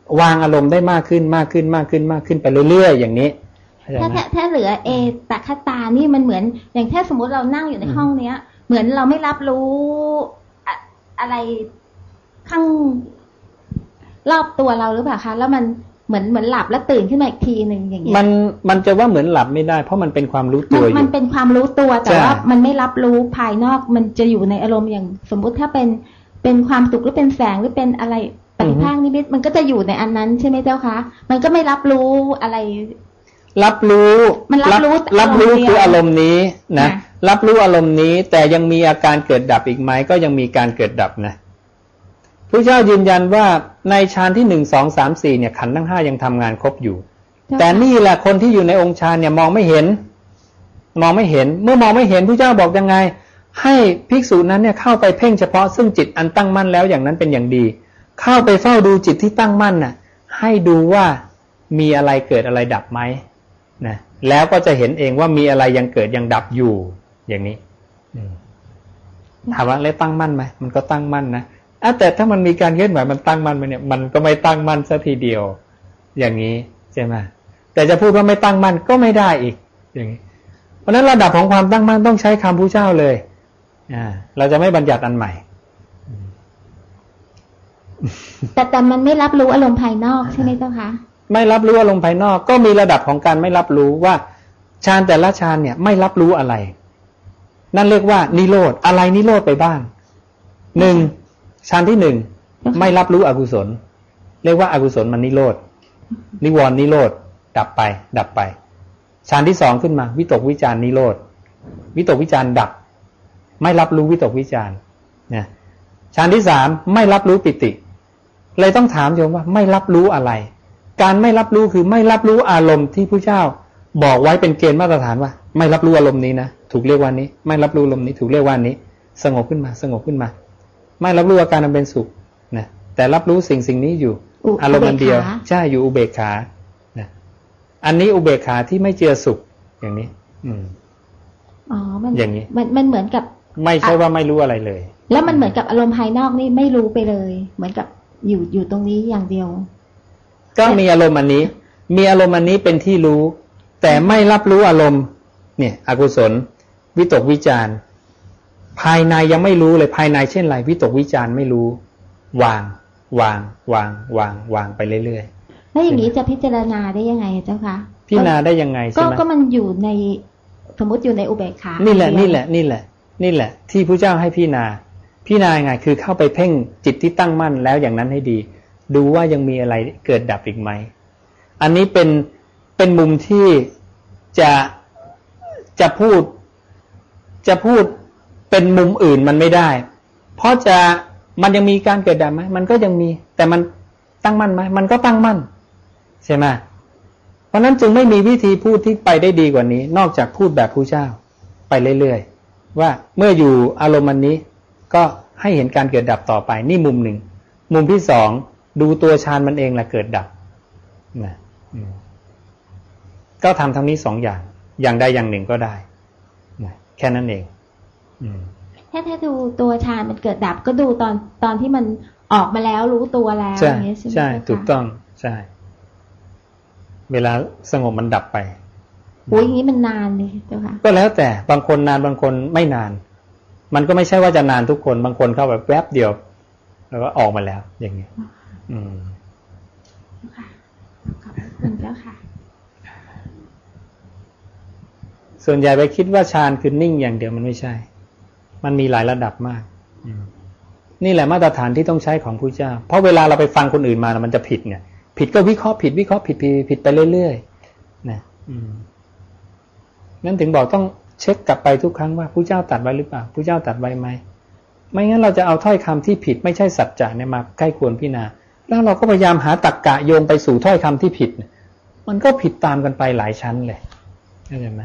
วางอารมณ์ได้มากขึ้นมากขึ้นมากขึ้นมากขึ้นไปเรื่อยๆอย่างนี้ถ้าถ้าถ้าเหลือเอตคตานี่มันเหมือนอย่างถ้าสมมติเรานั่งอยู่ในห้องเนี้ยเหมือนเราไม่รับรู้อะอะไรข้างรอบตัวเราหรือเปล่าคะแล้วมันเหมือนเหมือนหลับแล้วตื่นขึ้นมาอีกทีหนึ่งอย่างเงี้ยมันมันจะว่าเหมือนหลับไม่ได้เพราะมันเป็นความรู้ตัวอยู่มันเป็นความรู้ตัวแต่ว่ามันไม่รับรู้ภายนอกมันจะอยู่ในอารมณ์อย่างสมมุติถ้าเป็นเป็นความสุขหรือเป็นแสงหรือเป็นอะไรปฏิภาคนิมิตมันก็จะอยู่ในอันนั้นใช่ไหมเจ้าคะมันก็ไม่รับรู้อะไรรับรู้มันรับรู้รับรู้คืออารมณ์นี้นะรับรู้อารมณ์นี้แต่ยังมีอาการเกิดดับอีกไหมก็ยังมีการเกิดดับนะพระเจ้ายืนยันว่าในฌานที่หนึ่งสองสามสี่เนี่ยขันธ์ทั้งห้ายังทำงานครบอยู่แต่นี่แหละคนที่อยู่ในองค์ฌานเนี่ยมองไม่เห็นมองไม่เห็นเมื่อมองไม่เห็นพระเจ้าบอกยังไงให้ภิกษุนั้นเนี่ยเข้าไปเพ่งเฉพาะซึ่งจิตอันตั้งมั่นแล้วอย่างนั้นเป็นอย่างดีเข้าไปเฝ้าดูจิตที่ตั้งมั่นน่ะให้ดูว่ามีอะไรเกิดอะไรดับไหมนะแล้วก็จะเห็นเองว่ามีอะไรยังเกิดยังดับอยู่อย่างนี้ถามว่าแล้วตั้งมั่นไหมมันก็ตั้งมั่นนะแต่ถ้ามันมีการเคลื่อนไหวมันตั้งมั่นไหมเนี่ยมันก็ไม่ตั้งมั่นซะทีเดียวอย่างนี้ใช่ไหมแต่จะพูดว่าไม่ตั้งมั่นก็ไม่ได้อีกอย่างนี้เพราะฉะนั้นระดับของความตั้งมั่นต้องใช้คำพระเจ้าเลยอ่าเราจะไม่บัญญัติอันใหม่แต่แต่มันไม่รับรู้อารมณ์ภายนอกใช่ไหมเจ้าคะไม่รับรู้อารมณ์ภายนอกก็มีระดับของการไม่รับรู้ว่าฌานแต่ละฌานเนี่ยไม่รับรู้อะไรนั่นเรียกว่านิโรธอะไรนิโรธไปบ้างหนึ่งฌานที่หนึ่งไม่รับรู้อกุศลเรียกว่าอกุศลมันนิโรธนิวรณ์นิโรธดับไปดับไปฌานที่สองขึ้นมาวิตกวิจารนิโรธวิตกวิจารดับไม่รับรู้วิตกวิจารเนี่ยฌานที่สามไม่รับรู้ปิติเลยต้องถามโยมว่าไม่รับรู้อะไรการไม่รับรู้คือไม่รับรู้อารมณ์ที่พระเจ้าบอกไว้เป็นเกณฑ์มาตรฐานว่าไม่รับรู้อารมณ์นี้นะถูกเรียกว่านี้ไม่รับรู้อารมณ์นี้ถูกเรียกว่านี้สงบขึ้นมาสงบขึ้นมาไม่รับรู้อาการอันเป็นสุขนะแต่รับรู้สิ่งสิ่งนี้อยู่อารมณ์อันเดียวใช่อยู่อุเบกขานะอันนี้อุเบกขาที่ไม่เจือสุขอย่างนี้อืมอ๋อมันอย่างนี้มันมันเหมือนกับไม่ใช่ว่าไม่รู้อะไรเลยแล้วมันเหมือนกับอารมณ์ภายนอกนี่ไม่รู้ไปเลยเหมือนกับอยู่อยู่ตรงนี้อย่างเดียวก็มีอารมณ์อันนี้มีอารมณ์อันนี้เป็นที่รู้แต่ไม่รับรู้อารมณ์เนี่ยอกุศลวิตกวิจารภายในยังไม่รู้เลยภายในเช่นไรวิตกวิจารไม่รู้วางวางวางวางวางไปเรื่อยๆแล้วอย่างนี้จะพิจารณาได้ยังไงเจ้าคะพิจารณาได้ยังไงใช่ไหมก็ก็มันอยู่ในสมมติอยู่ในอุเบกขานี่แหละนี่แหละนี่แหละนี่แหละที่พระเจ้าให้พิจารณาพิจารณายังไงคือเข้าไปเพ่งจิตที่ตั้งมั่นแล้วอย่างนั้นให้ดีดูว่ายังมีอะไรเกิดดับอีกไหมอันนี้เป็นเป็นมุมที่จะจะพูดจะพูดเป็นมุมอื่นมันไม่ได้เพราะจะมันยังมีการเกิดดับไหมมันก็ยังมีแต่มันตั้งมั่นไหมมันก็ตั้งมั่นใช่ไหมเพราะนั้นจึงไม่มีวิธีพูดที่ไปได้ดีกว่านี้นอกจากพูดแบบพระเจ้าไปเรื่อยๆว่าเมื่ออยู่อารมณ์อันนี้ก็ให้เห็นการเกิดดับต่อไปนี่มุมหนึ่งมุมที่สองดูตัวฌานมันเองแหละเกิดดับนะก็ทำทั้งนี้สองอย่างอย่างใดอย่างหนึ่งก็ได้นะแค่นั้นเองถ้าถ้าดูตัวฌานมันเกิดดับก็ดูตอนตอนที่มันออกมาแล้วรู้ตัวแล้วอย่างนี้ใช่ไหมใช่ถูกต้องใช่เวลาสงบมันดับไปโอ้ยอย่างนี้มันนานเลยเจ้าค่ะก็แล้วแต่บางคนนานบางคนไม่นานมันก็ไม่ใช่ว่าจะนานทุกคนบางคนเข้าแบบแวบเดียวแล้วก็ออกมาแล้วอย่างนี้อืมค่ะขอบคุณเจ้าค่ะส่วนใหญ่ไปคิดว่าฌานคือนิ่งอย่างเดียวมันไม่ใช่มันมีหลายระดับมากนี่แหละมาตรฐานที่ต้องใช้ของพระเจ้าเพราะเวลาเราไปฟังคนอื่นมามันจะผิดเนี่ยผิดก็วิเคราะห์ผิดวิเคราะห์ผิดผิดผิดไปเรื่อยๆนะนั่นถึงบอกต้องเช็คกลับไปทุกครั้งว่าพระเจ้าตรัสไว้หรือเปล่าพระเจ้าตรัสไว้ไหมไม่งั้นเราจะเอาถ้อยคำที่ผิดไม่ใช่สัจจะเนี่ยมาใกล้ควรพิจารณาแล้วเราก็พยายามหาตรรกะโยงไปสู่ถ้อยคำที่ผิดมันก็ผิดตามกันไปหลายชั้นเลยเข้าใจไหม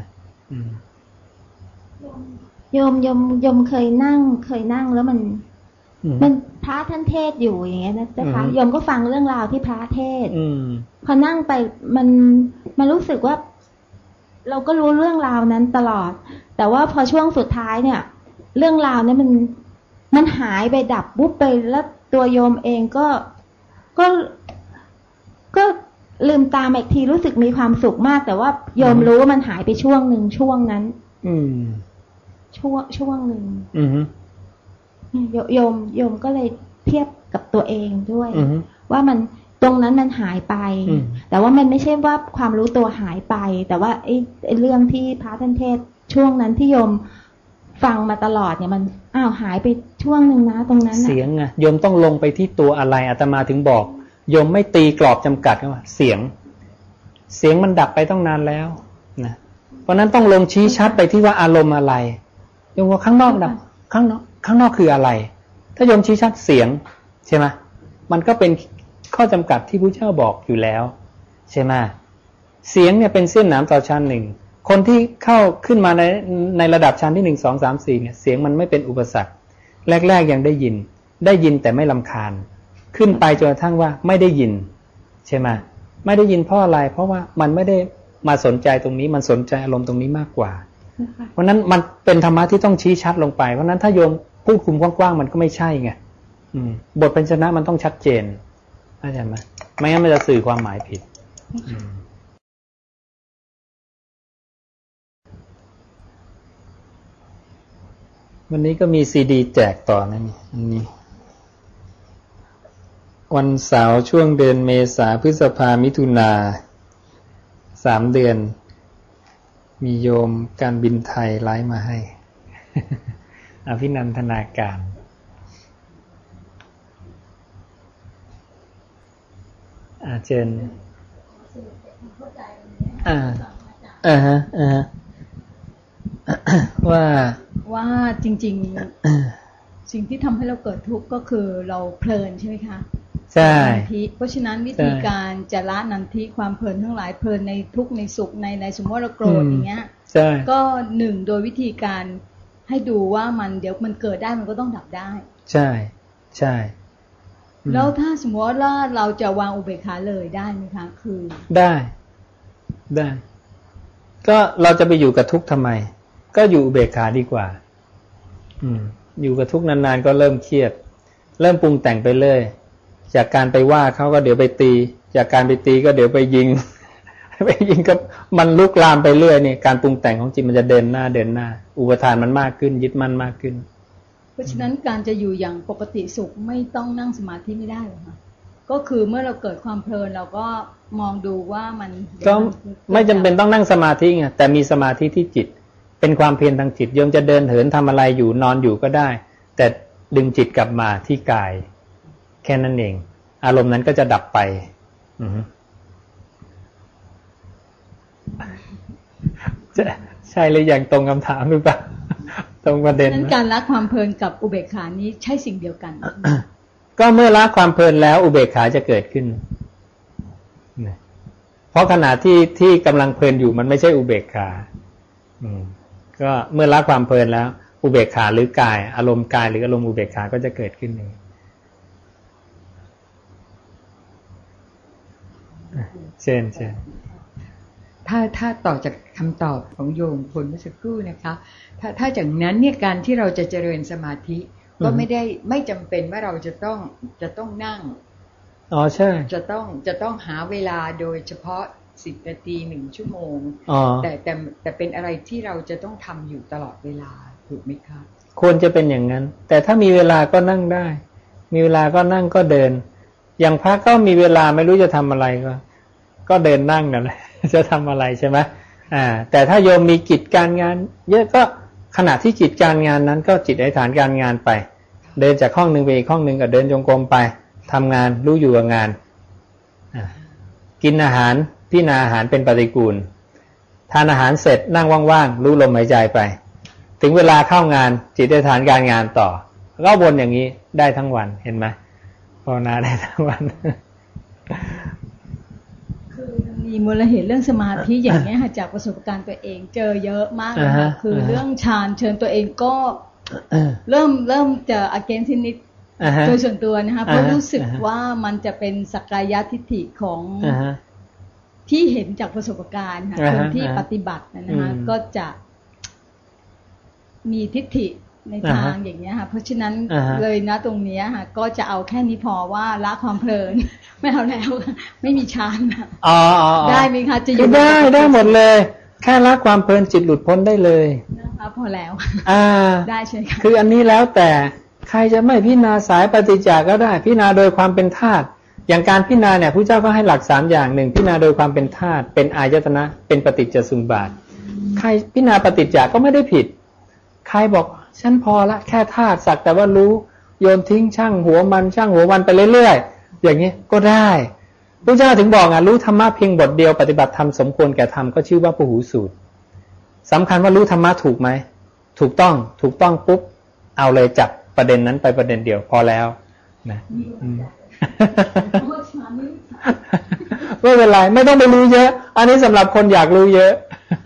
โยมโยมโยมเคยนั่งเคยนั่งแล้วมันมันพระท่านเทศอยู่อย่างเงี้ยนะเจ้าค่ะโยมก็ฟังเรื่องราวที่พระเทศพอนั่งไปมันมันรู้สึกว่าเราก็รู้เรื่องราวนั้นตลอดแต่ว่าพอช่วงสุดท้ายเนี่ยเรื่องราวนี้มันมันหายไปดับปุ๊บไปแล้วตัวโยมเองก็ก็ก็ลืมตาอีกทีรู้สึกมีความสุขมาก แต่ว่าโยมรู้ว่ามันหายไปช่วงหนึ่งช่วงนั้น อืมช่วงช่วงหนึ่งอืมโยมโยมก็เลยเทียบกับตัวเองด้วยว่ามันตรงนั้นมันหายไปแต่ว่ามันไม่ใช่ว่าความรู้ตัวหายไปแต่ว่าไอ้ไอ้เรื่องที่พระท่านเทศช่วงนั้นที่โยมฟังมาตลอดเนี่ยมันอ้าวหายไปช่วงหนึ่งนะตรงนั้นเสียงไงโยมต้องลงไปที่ตัวอะไรอาตมาถึงบอกโยมไม่ตีกรอบจำกัดว่าเสียงเสียงมันดับไปต้องนานแล้วนะเพราะนั้นต้องลงชี้ชัดไปที่ว่าอารมณ์อะไรโยมว่าข้างนอกดับข้างนอกข้างนอกคืออะไรถ้าโยมชี้ชัดเสียงใช่ไหมมันก็เป็นข้อจำกัดที่พระเจ้าบอกอยู่แล้วใช่ไหมเสียงเนี่ยเป็นเส้นหนามต่อชั้นหนึ่งคนที่เข้าขึ้นมาในในระดับชั้นที่หนึ่งสองสามสี่เนี่ยเสียงมันไม่เป็นอุปสรรคแรกๆยังได้ยินได้ยินแต่ไม่รำคาญขึ้นไปจนกระทั่งว่าไม่ได้ยินใช่ไหมไม่ได้ยินเพราะอะไรเพราะว่ามันไม่ได้มาสนใจตรงนี้มันสนใจอารมณ์ตรงนี้มากกว่าเพราะนั้นมันเป็นธรรมะที่ต้องชี้ชัดลงไปเพราะนั้นถ้าโยมพูดคุมกว้างๆมันก็ไม่ใช่ไงบทพยัญชนะมันต้องชัดเจนเข้าใจไหมไม่งั้นมันจะสื่อความหมายผิดวันนี้ก็มีซีดีแจกต่อนะนี่อันนี้วันเสาร์ช่วงเดือนเมษาพฤษภามิถุนาสามเดือนมีโยมการบินไทยไลฟ์มาให้ อภินันทนาการอาเจนอ่าอ่าฮะอ่าฮะว่าว่าจริงๆสิ่งที่ทำให้เราเกิดทุกข์ก็คือเราเพลินใช่ไหมคะใช่เพราะฉะนั้นวิธีการจะละนันทิความเพลินทั้งหลายเพลินในทุกข์ในสุขในในสมมติเราโกรธอย่างเงี้ยก็หนึ่งโดยวิธีการให้ดูว่ามันเดี๋ยวมันเกิดได้มันก็ต้องดับได้ใช่ใช่แล้วถ้าสมมติว่าเราจะวางอุเบกขาเลยได้ไหมคะคือได้ได้ก็เราจะไปอยู่กับทุกข์ทำไมก็อยู่อุเบกขาดีกว่าอืมอยู่กับทุกข์นานๆก็เริ่มเครียดเริ่มปรุงแต่งไปเรื่อยจากการไปว่าเขาก็เดี๋ยวไปตีจากการไปตีก็เดี๋ยวไปยิงไปยิงก็มันลุกลามไปเรื่อยนี่การปรุงแต่งของจิตมันจะเดินหน้าเดินหน้าอุปทานมันมากขึ้นยึดมั่นมากขึ้นเพราะฉะนั้นการจะอยู่อย่างปกติสุขไม่ต้องนั่งสมาธิไม่ได้หรอกค่ะก็คือเมื่อเราเกิดความเพลินเราก็มองดูว่ามันก็ไม่จำเป็นต้องนั่งสมาธิไงแต่มีสมาธิที่จิตเป็นความเพียรทางจิตโยมจะเดินเหินทำอะไรอยู่นอนอยู่ก็ได้แต่ดึงจิตกลับมาที่กายแค่นั้นเองอารมณ์นั้นก็จะดับไปอือใช่เลยอย่างตรงคำถามหรือเปล่าตรงประเด็นนั้นการละความเพลินกับอุเบกขานี้ใช่สิ่งเดียวกันก็เมื่อละความเพลินแล้วอุเบกขาจะเกิดขึ้นเพราะขณะที่ที่กำลังเพลินอยู่มันไม่ใช่อุเบกขาอืมก็เมื่อละความเพลินแล้วอุเบกขาหรือกายอารมณ์กายหรืออารมณ์อุเบกขาก็จะเกิดขึ้นเองเช่นเช่นถ้าถ้าต่อจากคำตอบของโยมพลเมื่อสักครู่นะคะถ้าถ้าจากนั้นเนี่ยการที่เราจะเจริญสมาธิก็ไม่ได้ไม่จำเป็นว่าเราจะต้องจะต้องนั่งอ๋อใช่จะต้องจะต้องหาเวลาโดยเฉพาะสิบนาทีหนึ่งชั่วโมงแต่แต่แต่เป็นอะไรที่เราจะต้องทำอยู่ตลอดเวลาถูกไหมครับควรจะเป็นอย่างนั้นแต่ถ้ามีเวลาก็นั่งได้มีเวลาก็นั่งก็เดินอย่างพระก็มีเวลาไม่รู้จะทำอะไรก็ก็เดินนั่งนั่นแหละจะทำอะไรใช่ไหมอ่าแต่ถ้าโยมมีกิจการงานเยอะก็ขณะที่กิจการงานนั้นก็จิตอธิษฐานการงานไปเดินจากห้องหนึ่งไปอีกห้องหนึ่งก็เดินจงกรมไปทำงานรู้อยู่กับงานอ่ากินอาหารพิจารณาอาหารเป็นปฏิกูลทานอาหารเสร็จนั่งว่างๆรู้ลมหายใจไปถึงเวลาเข้างานจิตอธิษฐานการงานต่อก็วนอย่างนี้ได้ทั้งวันเห็นไหมภาวนาได้ทั้งวันคือมีมูลเหตุเรื่องสมาธิอย่างนี้ค่ะจากประสบการณ์ตัวเองเจอเยอะมากนะคะคือเรื่องฌานเชิญตัวเองก็เริ่มเริ่มจะ against นิดโดยส่วนตัวนะคะเพราะรู้สึกว่ามันจะเป็นสักกายทิฏฐิของที่เห็นจากประสบการณ์ค่ะคนที่ปฏิบัตินะคะก็จะมีทิฏฐิในทางอย่างเงี้ยค่ะเพราะฉะนั้นเลยนะตรงเนี้ยค่ะก็จะเอาแค่นี้พอว่าละความเพลินไม่เอาแล้วไม่มีฌานอ๋อได้ไหมคะจะอยู่ได้ได้หมดเลยแค่ละความเพลินจิตหลุดพ้นได้เลยนะคะพอแล้วอ่าได้ใช่ไหมคืออันนี้แล้วแต่ใครจะไม่พิจารณาสายปฏิจจ์ก็ได้พิจารณาโดยความเป็นธาตุอย่างการพิจารณาเนี่ยพระเจ้าก็ให้หลักสามอย่างหนึ่งพิจารณาโดยความเป็นธาตุเป็นอายตนะเป็นปฏิจจสมุปบาทใครพิจารณาปฏิจจ์ก็ไม่ได้ผิดใครบอกฉันพอละแค่ธาตุสักแต่ว่ารู้โยนทิ้งช่างหัวมันช่างหัวมันไปเรื่อยๆอย่างนี้ก็ได้พระเจ้าถึงบอกอ่ะรู้ธรรมะเพียงบทเดียวปฏิบัติธรรมสมควรแก่ธรรมก็ชื่อว่าพหูสูตรสำคัญว่ารู้ธรรมะถูกไหมถูกต้องถูกต้องปุ๊บเอาเลยจับประเด็นนั้นไปประเด็นเดียวพอแล้วนะไม่เป็นไรไม่ต้องไปรู้เยอะอันนี้สำหรับคนอยากรู้เยอะ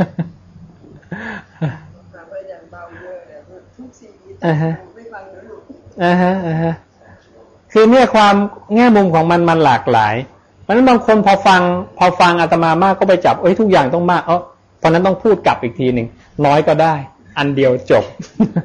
อ่าฮะอ่าฮะอ่าฮะคือเนี่ยความแง่มุมของมันมันหลากหลายเพราะฉะนั้นบางคนพอฟังพอฟังอาตมามากก็ไปจับเอ้ยทุกอย่างต้องมากเอ้อเพราะนั้นต้องพูดกลับอีกทีหนึ่งน้อยก็ได้อันเดียวจบ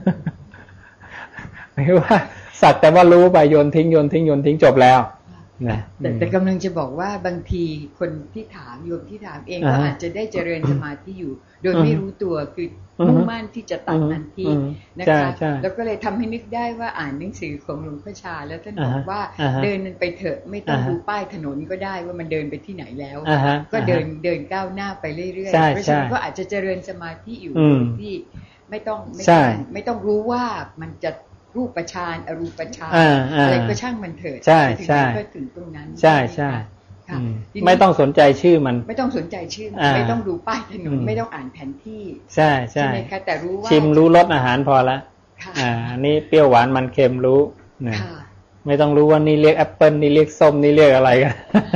ไม่ว่าสัตว์แต่ว่ารู้ไปโยนทิ้งโยนทิ้งโยนทิ้งจบแล้วนะแต่แต่กำลังจะบอกว่าบางทีคนที่ถามโยมที่ถามเองก็อาจจะได้เจริญสมาธิอยู่โดยไม่รู้ตัวคือมุ่งมั่นที่จะตัดนันทีนะคะแล้วก็เลยทำให้นึกได้ว่าอ่านหนังสือของหลวงพ่อชาแล้วท่านบอกว่าเดินไปเถอะไม่ต้องดูป้ายถนนก็ได้ว่ามันเดินไปที่ไหนแล้วก็เดินเดินก้าวหน้าไปเรื่อยๆเพราะฉะนั้นก็อาจจะเจริญสมาธิอยู่ที่ไม่ต้องไม่ต้องไม่ต้องรู้ว่ามันจะรูปฌานอรูปฌานอะไรก็ช่างมันเถิดใช่ใช่ก็ถึงตรงนั้นใช่ใช่ไม่ต้องสนใจชื่อมันไม่ต้องสนใจชื่อไม่ต้องดูป้ายถนนไม่ต้องอ่านแผนที่ใช่ใช่แต่รู้ว่าชิมรู้รสอาหารพอละอ่าอันนี้เปรี้ยวหวานมันเค็มรู้นะไม่ต้องรู้ว่านี่เรียกแอปเปิลนี่เรียกส้มนี่เรียกอะไรกัน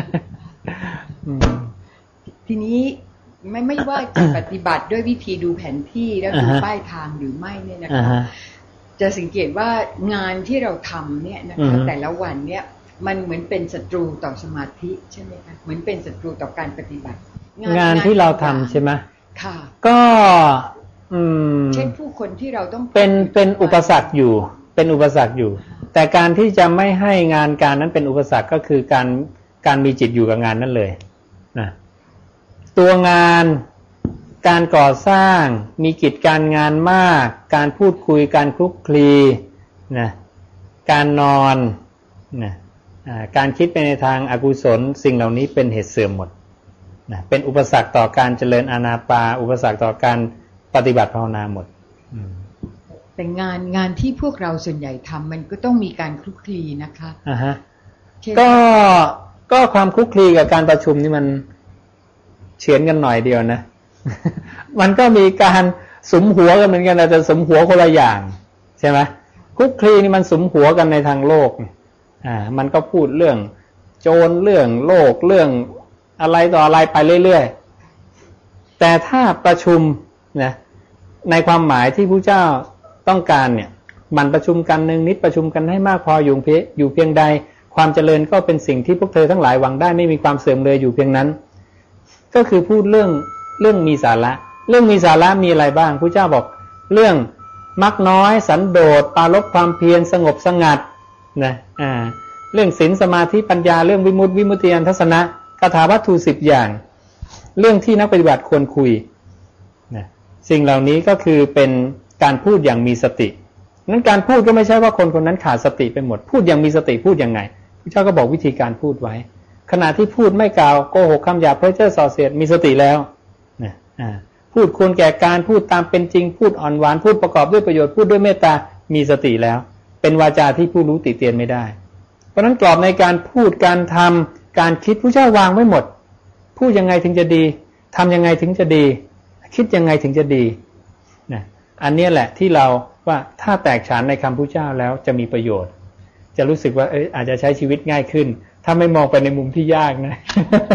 ทีนี้ไม่ไม่ว่าจะปฏิบัติด้วยวิธีดูแผนที่แล้วดูป้ายทางหรือไม่เนี่ยนะคะจะสังเกตว่างานที่เราทำเนี่ยนะคะแต่ละวันเนี่ยมันเหมือนเป็นศัตรูต่อสมาธิใช่ไหมคะเหมือนเป็นศัตรูต่อการปฏิบัติงานที่เราทำใช่ไหมค่ะก็อืมเช่นผู้คนที่เราต้องเป็นเป็นอุปสรรคอยู่เป็นอุปสรรคอยู่แต่การที่จะไม่ให้งานการนั้นเป็นอุปสรรคก็คือการการมีจิตอยู่กับงานนั้นเลยนะตัวงานการก่อสร้างมีกิจการงานมากการพูดคุยการคลุกคลีนะการนอนนะการคิดไปในทางอกุศลสิ่งเหล่านี้เป็นเหตุเสื่อมหมดนะเป็นอุปสรรคต่อการเจริญอานาปาอุปสรรคต่อการปฏิบัติภาวนาหมดแต่งานงานที่พวกเราส่วนใหญ่ทำมันก็ต้องมีการคลุกคลีนะคะอ่าฮะก็ก็ความคลุกคลีกับการประชุมนี่มันเฉือนกันหน่อยเดียวนะมันก็มีการสุมหัวกันเหมือนกันแต่สุมหัวคนละอย่างใช่ไหมคุกคลีนี่มันสุมหัวกันในทางโลกอ่ามันก็พูดเรื่องโจรเรื่องโลกเรื่องอะไรต่ออะไรไปเรื่อยๆแต่ถ้าประชุมนะในความหมายที่พระเจ้าต้องการเนี่ยมันประชุมกันหนึ่งนิดประชุมกันให้มากพออยู่เพียงอยู่เพียงใดความเจริญก็เป็นสิ่งที่พวกเธอทั้งหลายหวังได้ไม่มีความเสื่อมเลยอยู่เพียงนั้นก็คือพูดเรื่องเรื่องมีสาระเรื่องมีสาระมีอะไรบ้างพระเจ้าบอกเรื่องมักน้อยสันโดษปารภความเพียรสงบสงัดนะอ่าเรื่องศีลสมาธิปัญญาเรื่องวิมุตติวิมุตติญาณทัศนะคาถาวัตถุสิบอย่างเรื่องที่นักปฏิบัติควรคุยนะสิ่งเหล่านี้ก็คือเป็นการพูดอย่างมีสตินั้นการพูดก็ไม่ใช่ว่าคนคนนั้นขาดสติไปหมดพูดอย่างมีสติพูดยังไงพระเจ้าก็บอกวิธีการพูดไว้ขณะที่พูดไม่กล่าวโกหกคำหยาบเพ้อเจ้อส่อเสียดมีสติแล้วนะอ่าพูดควรแก่การพูดตามเป็นจริงพูดอ่อนหวานพูดประกอบด้วยประโยชน์พูดด้วยเมตตามีสติแล้วเป็นวาจาที่ผู้รู้ติเตียนไม่ได้เพราะฉะนั้นกรอบในการพูดการทำการคิดพระเจ้าวางไว้หมดพูดยังไงถึงจะดีทำยังไงถึงจะดีคิดยังไงถึงจะดีนะอันนี้แหละที่เราว่าถ้าแตกฉานในคำพระเจ้าแล้วจะมีประโยชน์จะรู้สึกว่าเอออาจจะใช้ชีวิตง่ายขึ้นถ้าไม่มองไปในมุมที่ยากนะ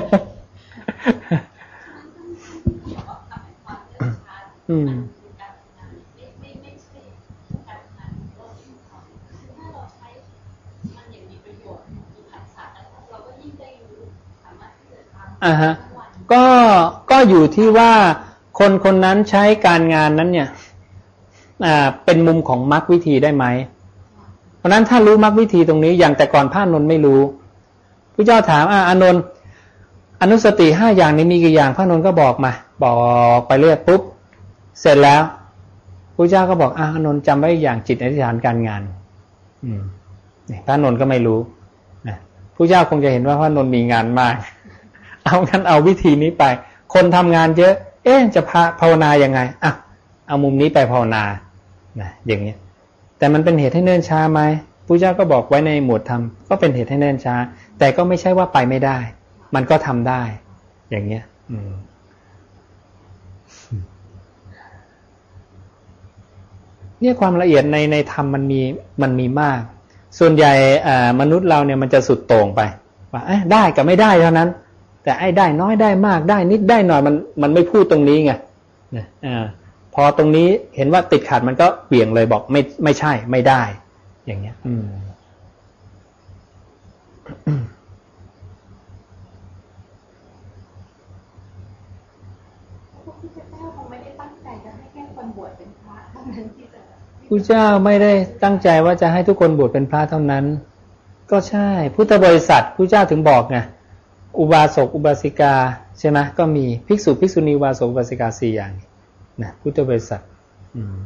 อืมอ่าฮะก็ก็อยู่ที่ว่าคนคนนั้นใช้การงานนั้นเนี่ยอ่าเป็นมุมของมรรควิธีได้ไหมเพราะนั้นถ้ารู้มรรควิธีตรงนี้อย่างแต่ก่อนพระอานนท์ไม่รู้พระเจ้าถามอ่าอานนท์อนุสติห้าอย่างนี้มีกี่อย่างพระอานนท์ก็บอกมาบอกไปเรื่อยปุ๊บเสร็จแล้วพระเจ้าก็บอกอ่าอานนท์จำไว้อย่างจิตอธิษฐานการงานอืมนี่พระอานนท์ก็ไม่รู้นะพระเจ้าคงจะเห็นว่าพระอานนท์มีงานมากเอางั้นเอาวิธีนี้ไปคนทำงานเยอะเอ๊ะจะภาวนายังไงอ่ะเอามุมนี้ไปภาวนานะอย่างนี้แต่มันเป็นเหตุให้เนิ่นช้าไหมพระเจ้าก็บอกไว้ในหมวดธรรมก็เป็นเหตุให้เนิ่นช้าแต่ก็ไม่ใช่ว่าไปไม่ได้มันก็ทำได้อย่างเงี้ยอืมเนี่ยความละเอียดในในธรรมมันมีมันมีมากส่วนใหญ่อ่ามนุษย์เราเนี่ยมันจะสุดโต่งไปว่าเอ๊ะได้กับไม่ได้เท่านั้นแต่ไอ้ได้น้อยได้มากได้นิดได้หน่อยมันมันไม่พูดตรงนี้ไงเนี่ยอ่าพอตรงนี้เห็นว่าติดขัดมันก็เบี่ยงเลยบอกไม่ไม่ใช่ไม่ได้อย่างเงี้ยอืมพระเจ้าไม่ได้ตั้งใจว่าจะให้ทุกคนบวชเป็นพระเท่านั้นก็ใช่พุทธบริษัทพระเจ้าถึงบอกไงอุบาสกอุบาสิกาใช่ไหมก็มีภิกษุภิกษุณีอุบาสกอุบาสิกาสี่อย่างนะพุทธบริษัทอืม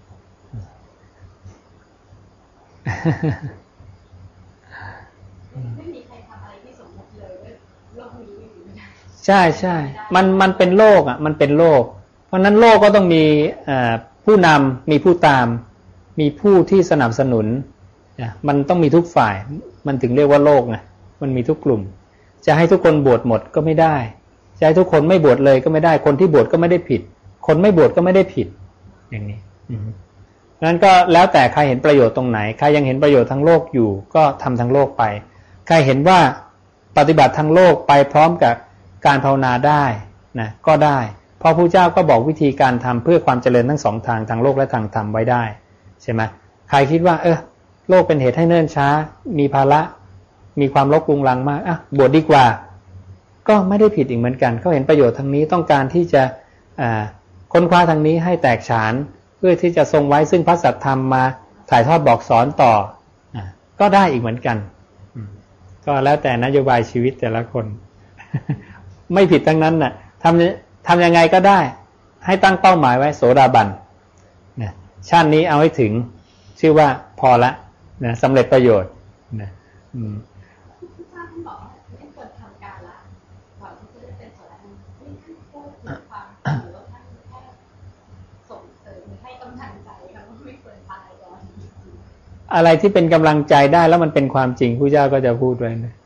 ไม่มีใครทำอะไรที่สมมติเลยโลกนี้ใช่ใช่มันมันเป็นโลกอ่ะมันเป็นโลกเพราะนั้นโลกก็ต้องมีอ่าผู้นำมีผู้ตามมีผู้ที่สนับสนุนมันต้องมีทุกฝ่ายมันถึงเรียกว่าโลกไงมันมีทุกกลุ่มจะให้ทุกคนบวชหมดก็ไม่ได้จะให้ทุกคนไม่บวชเลยก็ไม่ได้คนที่บวชก็ไม่ได้ผิดคนไม่บวชก็ไม่ได้ผิดอย่างนี้นั้นก็แล้วแต่ใครเห็นประโยชน์ตรงไหนใครยังเห็นประโยชน์ทางโลกอยู่ก็ทำทางโลกไปใครเห็นว่าปฏิบัติทางโลกไปพร้อมกับการภาวนาได้นะก็ได้เพราะพระเจ้าก็บอกวิธีการทำเพื่อความเจริญทั้งสองทางทางโลกและทางธรรมไว้ได้ใช่ไหมใครคิดว่าเออโลกเป็นเหตุให้เนิ่นช้ามีภาระมีความรบกวนลังมากอ่ะบวชดีกว่าก็ไม่ได้ผิดอีกเหมือนกันเขาเห็นประโยชน์ทางนี้ต้องการที่จะอ่าค้นคว้าทางนี้ให้แตกฉานเพื่อที่จะทรงไว้ซึ่งพระสัทธรรมมาถ่ายทอดบอกสอนต่ออ่าก็ได้อีกเหมือนกันก็แล้วแต่นโยบายชีวิตแต่ละคนไม่ผิดทั้งนั้นน่ะทำทำยังไงก็ได้ให้ตั้งเป้าหมายไว้โสดาบันนะชาตินี้เอาให้ถึงชื่อว่าพอละนะสำเร็จประโยชน์นะอืมท่านบอกไม่ควรทำการละก่อนที่จะเป็นโสดาบันไม่ท่านพูดถึงความหรือว่าท่านแค่ส่งเสริมให้กำลังใจค่ะว่าไม่ควรตายก่อนอะไรที่เป็นกำลังใจได้แล้วมันเป็นความจริงพระเจ้าก็จะพูดไว้นะ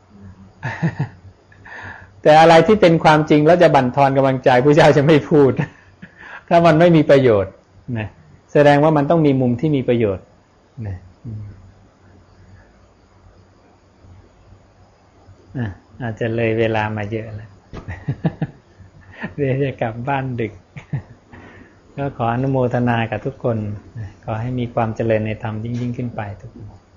แต่อะไรที่เป็นความจริงแล้วจะบั่นทอนกำลังใจพระเจ้าจะไม่พูดถ้ามันไม่มีประโยชน์นะแสดงว่ามันต้องมีมุมที่มีประโยชน์นะอ่ะอาจจะเลยเวลามาเยอะแล้วเดี๋ยวจะกลับบ้านดึกก็ขออนุโมทนากับทุกคนขอให้มีความเจริญในธรรมยิ่งยิ่งขึ้นไปทุกคน